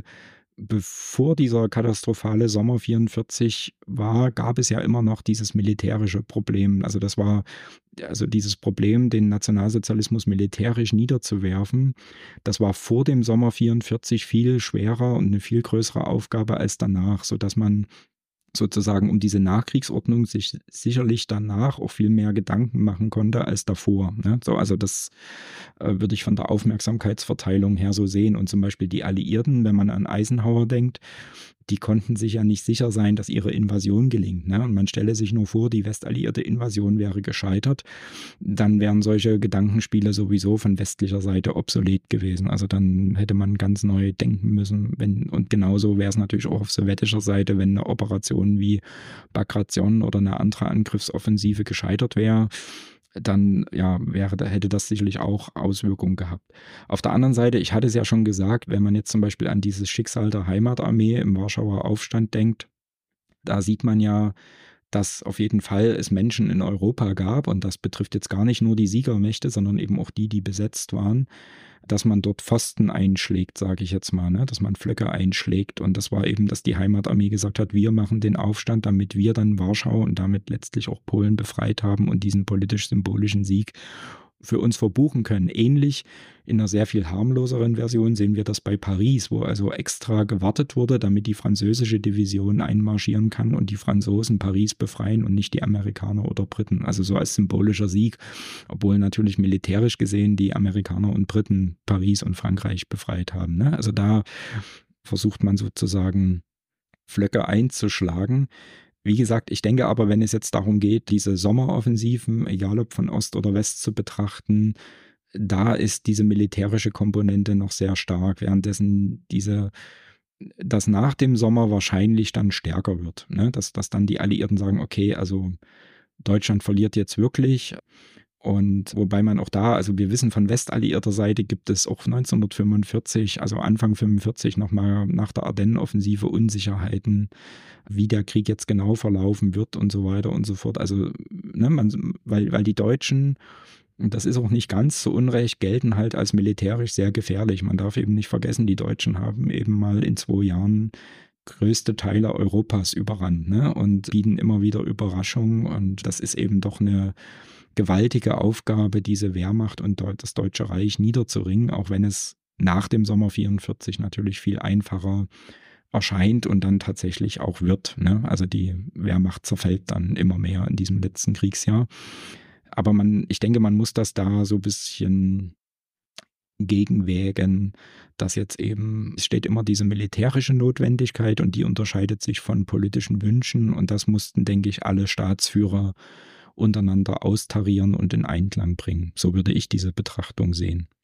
bevor dieser katastrophale Sommer 44 war, gab es ja immer noch dieses militärische Problem. Also das war also dieses Problem, den Nationalsozialismus militärisch niederzuwerfen. Das war vor dem Sommer 44 viel schwerer und eine viel größere Aufgabe als danach, sodass man sozusagen um diese Nachkriegsordnung sich sicherlich danach auch viel mehr Gedanken machen konnte als davor. Ne? So, also das würde ich von der Aufmerksamkeitsverteilung her so sehen. Und zum Beispiel die Alliierten, wenn man an Eisenhower denkt, die konnten sich ja nicht sicher sein, dass ihre Invasion gelingt. Ne? Und man stelle sich nur vor, die westalliierte Invasion wäre gescheitert. Dann wären solche Gedankenspiele sowieso von westlicher Seite obsolet gewesen. Also dann hätte man ganz neu denken müssen. Und genauso wäre es natürlich auch auf sowjetischer Seite, wenn eine Operation wie Bagration oder eine andere Angriffsoffensive gescheitert wäre. Dann ja, hätte das sicherlich auch Auswirkungen gehabt. Auf der anderen Seite, ich hatte es ja schon gesagt, wenn man jetzt zum Beispiel an dieses Schicksal der Heimatarmee im Warschauer Aufstand denkt, da sieht man ja, dass auf jeden Fall es Menschen in Europa gab, und das betrifft jetzt gar nicht nur die Siegermächte, sondern eben auch die besetzt waren, dass man dort Pfosten einschlägt, sage ich jetzt mal, ne? Dass man Flöcke einschlägt. Und das war eben, dass die Heimatarmee gesagt hat, wir machen den Aufstand, damit wir dann Warschau und damit letztlich auch Polen befreit haben und diesen politisch-symbolischen Sieg für uns verbuchen können. Ähnlich in einer sehr viel harmloseren Version sehen wir das bei Paris, wo also extra gewartet wurde, damit die französische Division einmarschieren kann und die Franzosen Paris befreien und nicht die Amerikaner oder Briten. Also so als symbolischer Sieg, obwohl natürlich militärisch gesehen die Amerikaner und Briten Paris und Frankreich befreit haben. Ne? Also da versucht man sozusagen Flöcke einzuschlagen. Wie gesagt, ich denke aber, wenn es jetzt darum geht, diese Sommeroffensiven, egal ob von Ost oder West zu betrachten, da ist diese militärische Komponente noch sehr stark, währenddessen das nach dem Sommer wahrscheinlich dann stärker wird. Ne? Dass dann die Alliierten sagen, okay, also Deutschland verliert jetzt wirklich. Und wobei man auch da, also wir wissen von westalliierter Seite gibt es auch 1945, also Anfang 45 nochmal nach der Ardennenoffensive Unsicherheiten, wie der Krieg jetzt genau verlaufen wird und so weiter und so fort. Also, ne, weil die Deutschen, und das ist auch nicht ganz so unrecht, gelten halt als militärisch sehr gefährlich. Man darf eben nicht vergessen, die Deutschen haben eben mal in 2 Jahren größte Teile Europas überrannt, ne, und bieten immer wieder Überraschungen. Und das ist eben doch eine gewaltige Aufgabe, diese Wehrmacht und das Deutsche Reich niederzuringen, auch wenn es nach dem Sommer 44 natürlich viel einfacher erscheint und dann tatsächlich auch wird. Ne? Also die Wehrmacht zerfällt dann immer mehr in diesem letzten Kriegsjahr. Aber ich denke, man muss das da so ein bisschen gegenwägen, dass jetzt eben, es steht immer diese militärische Notwendigkeit und die unterscheidet sich von politischen Wünschen und das mussten, denke ich, alle Staatsführer untereinander austarieren und in Einklang bringen. So würde ich diese Betrachtung sehen.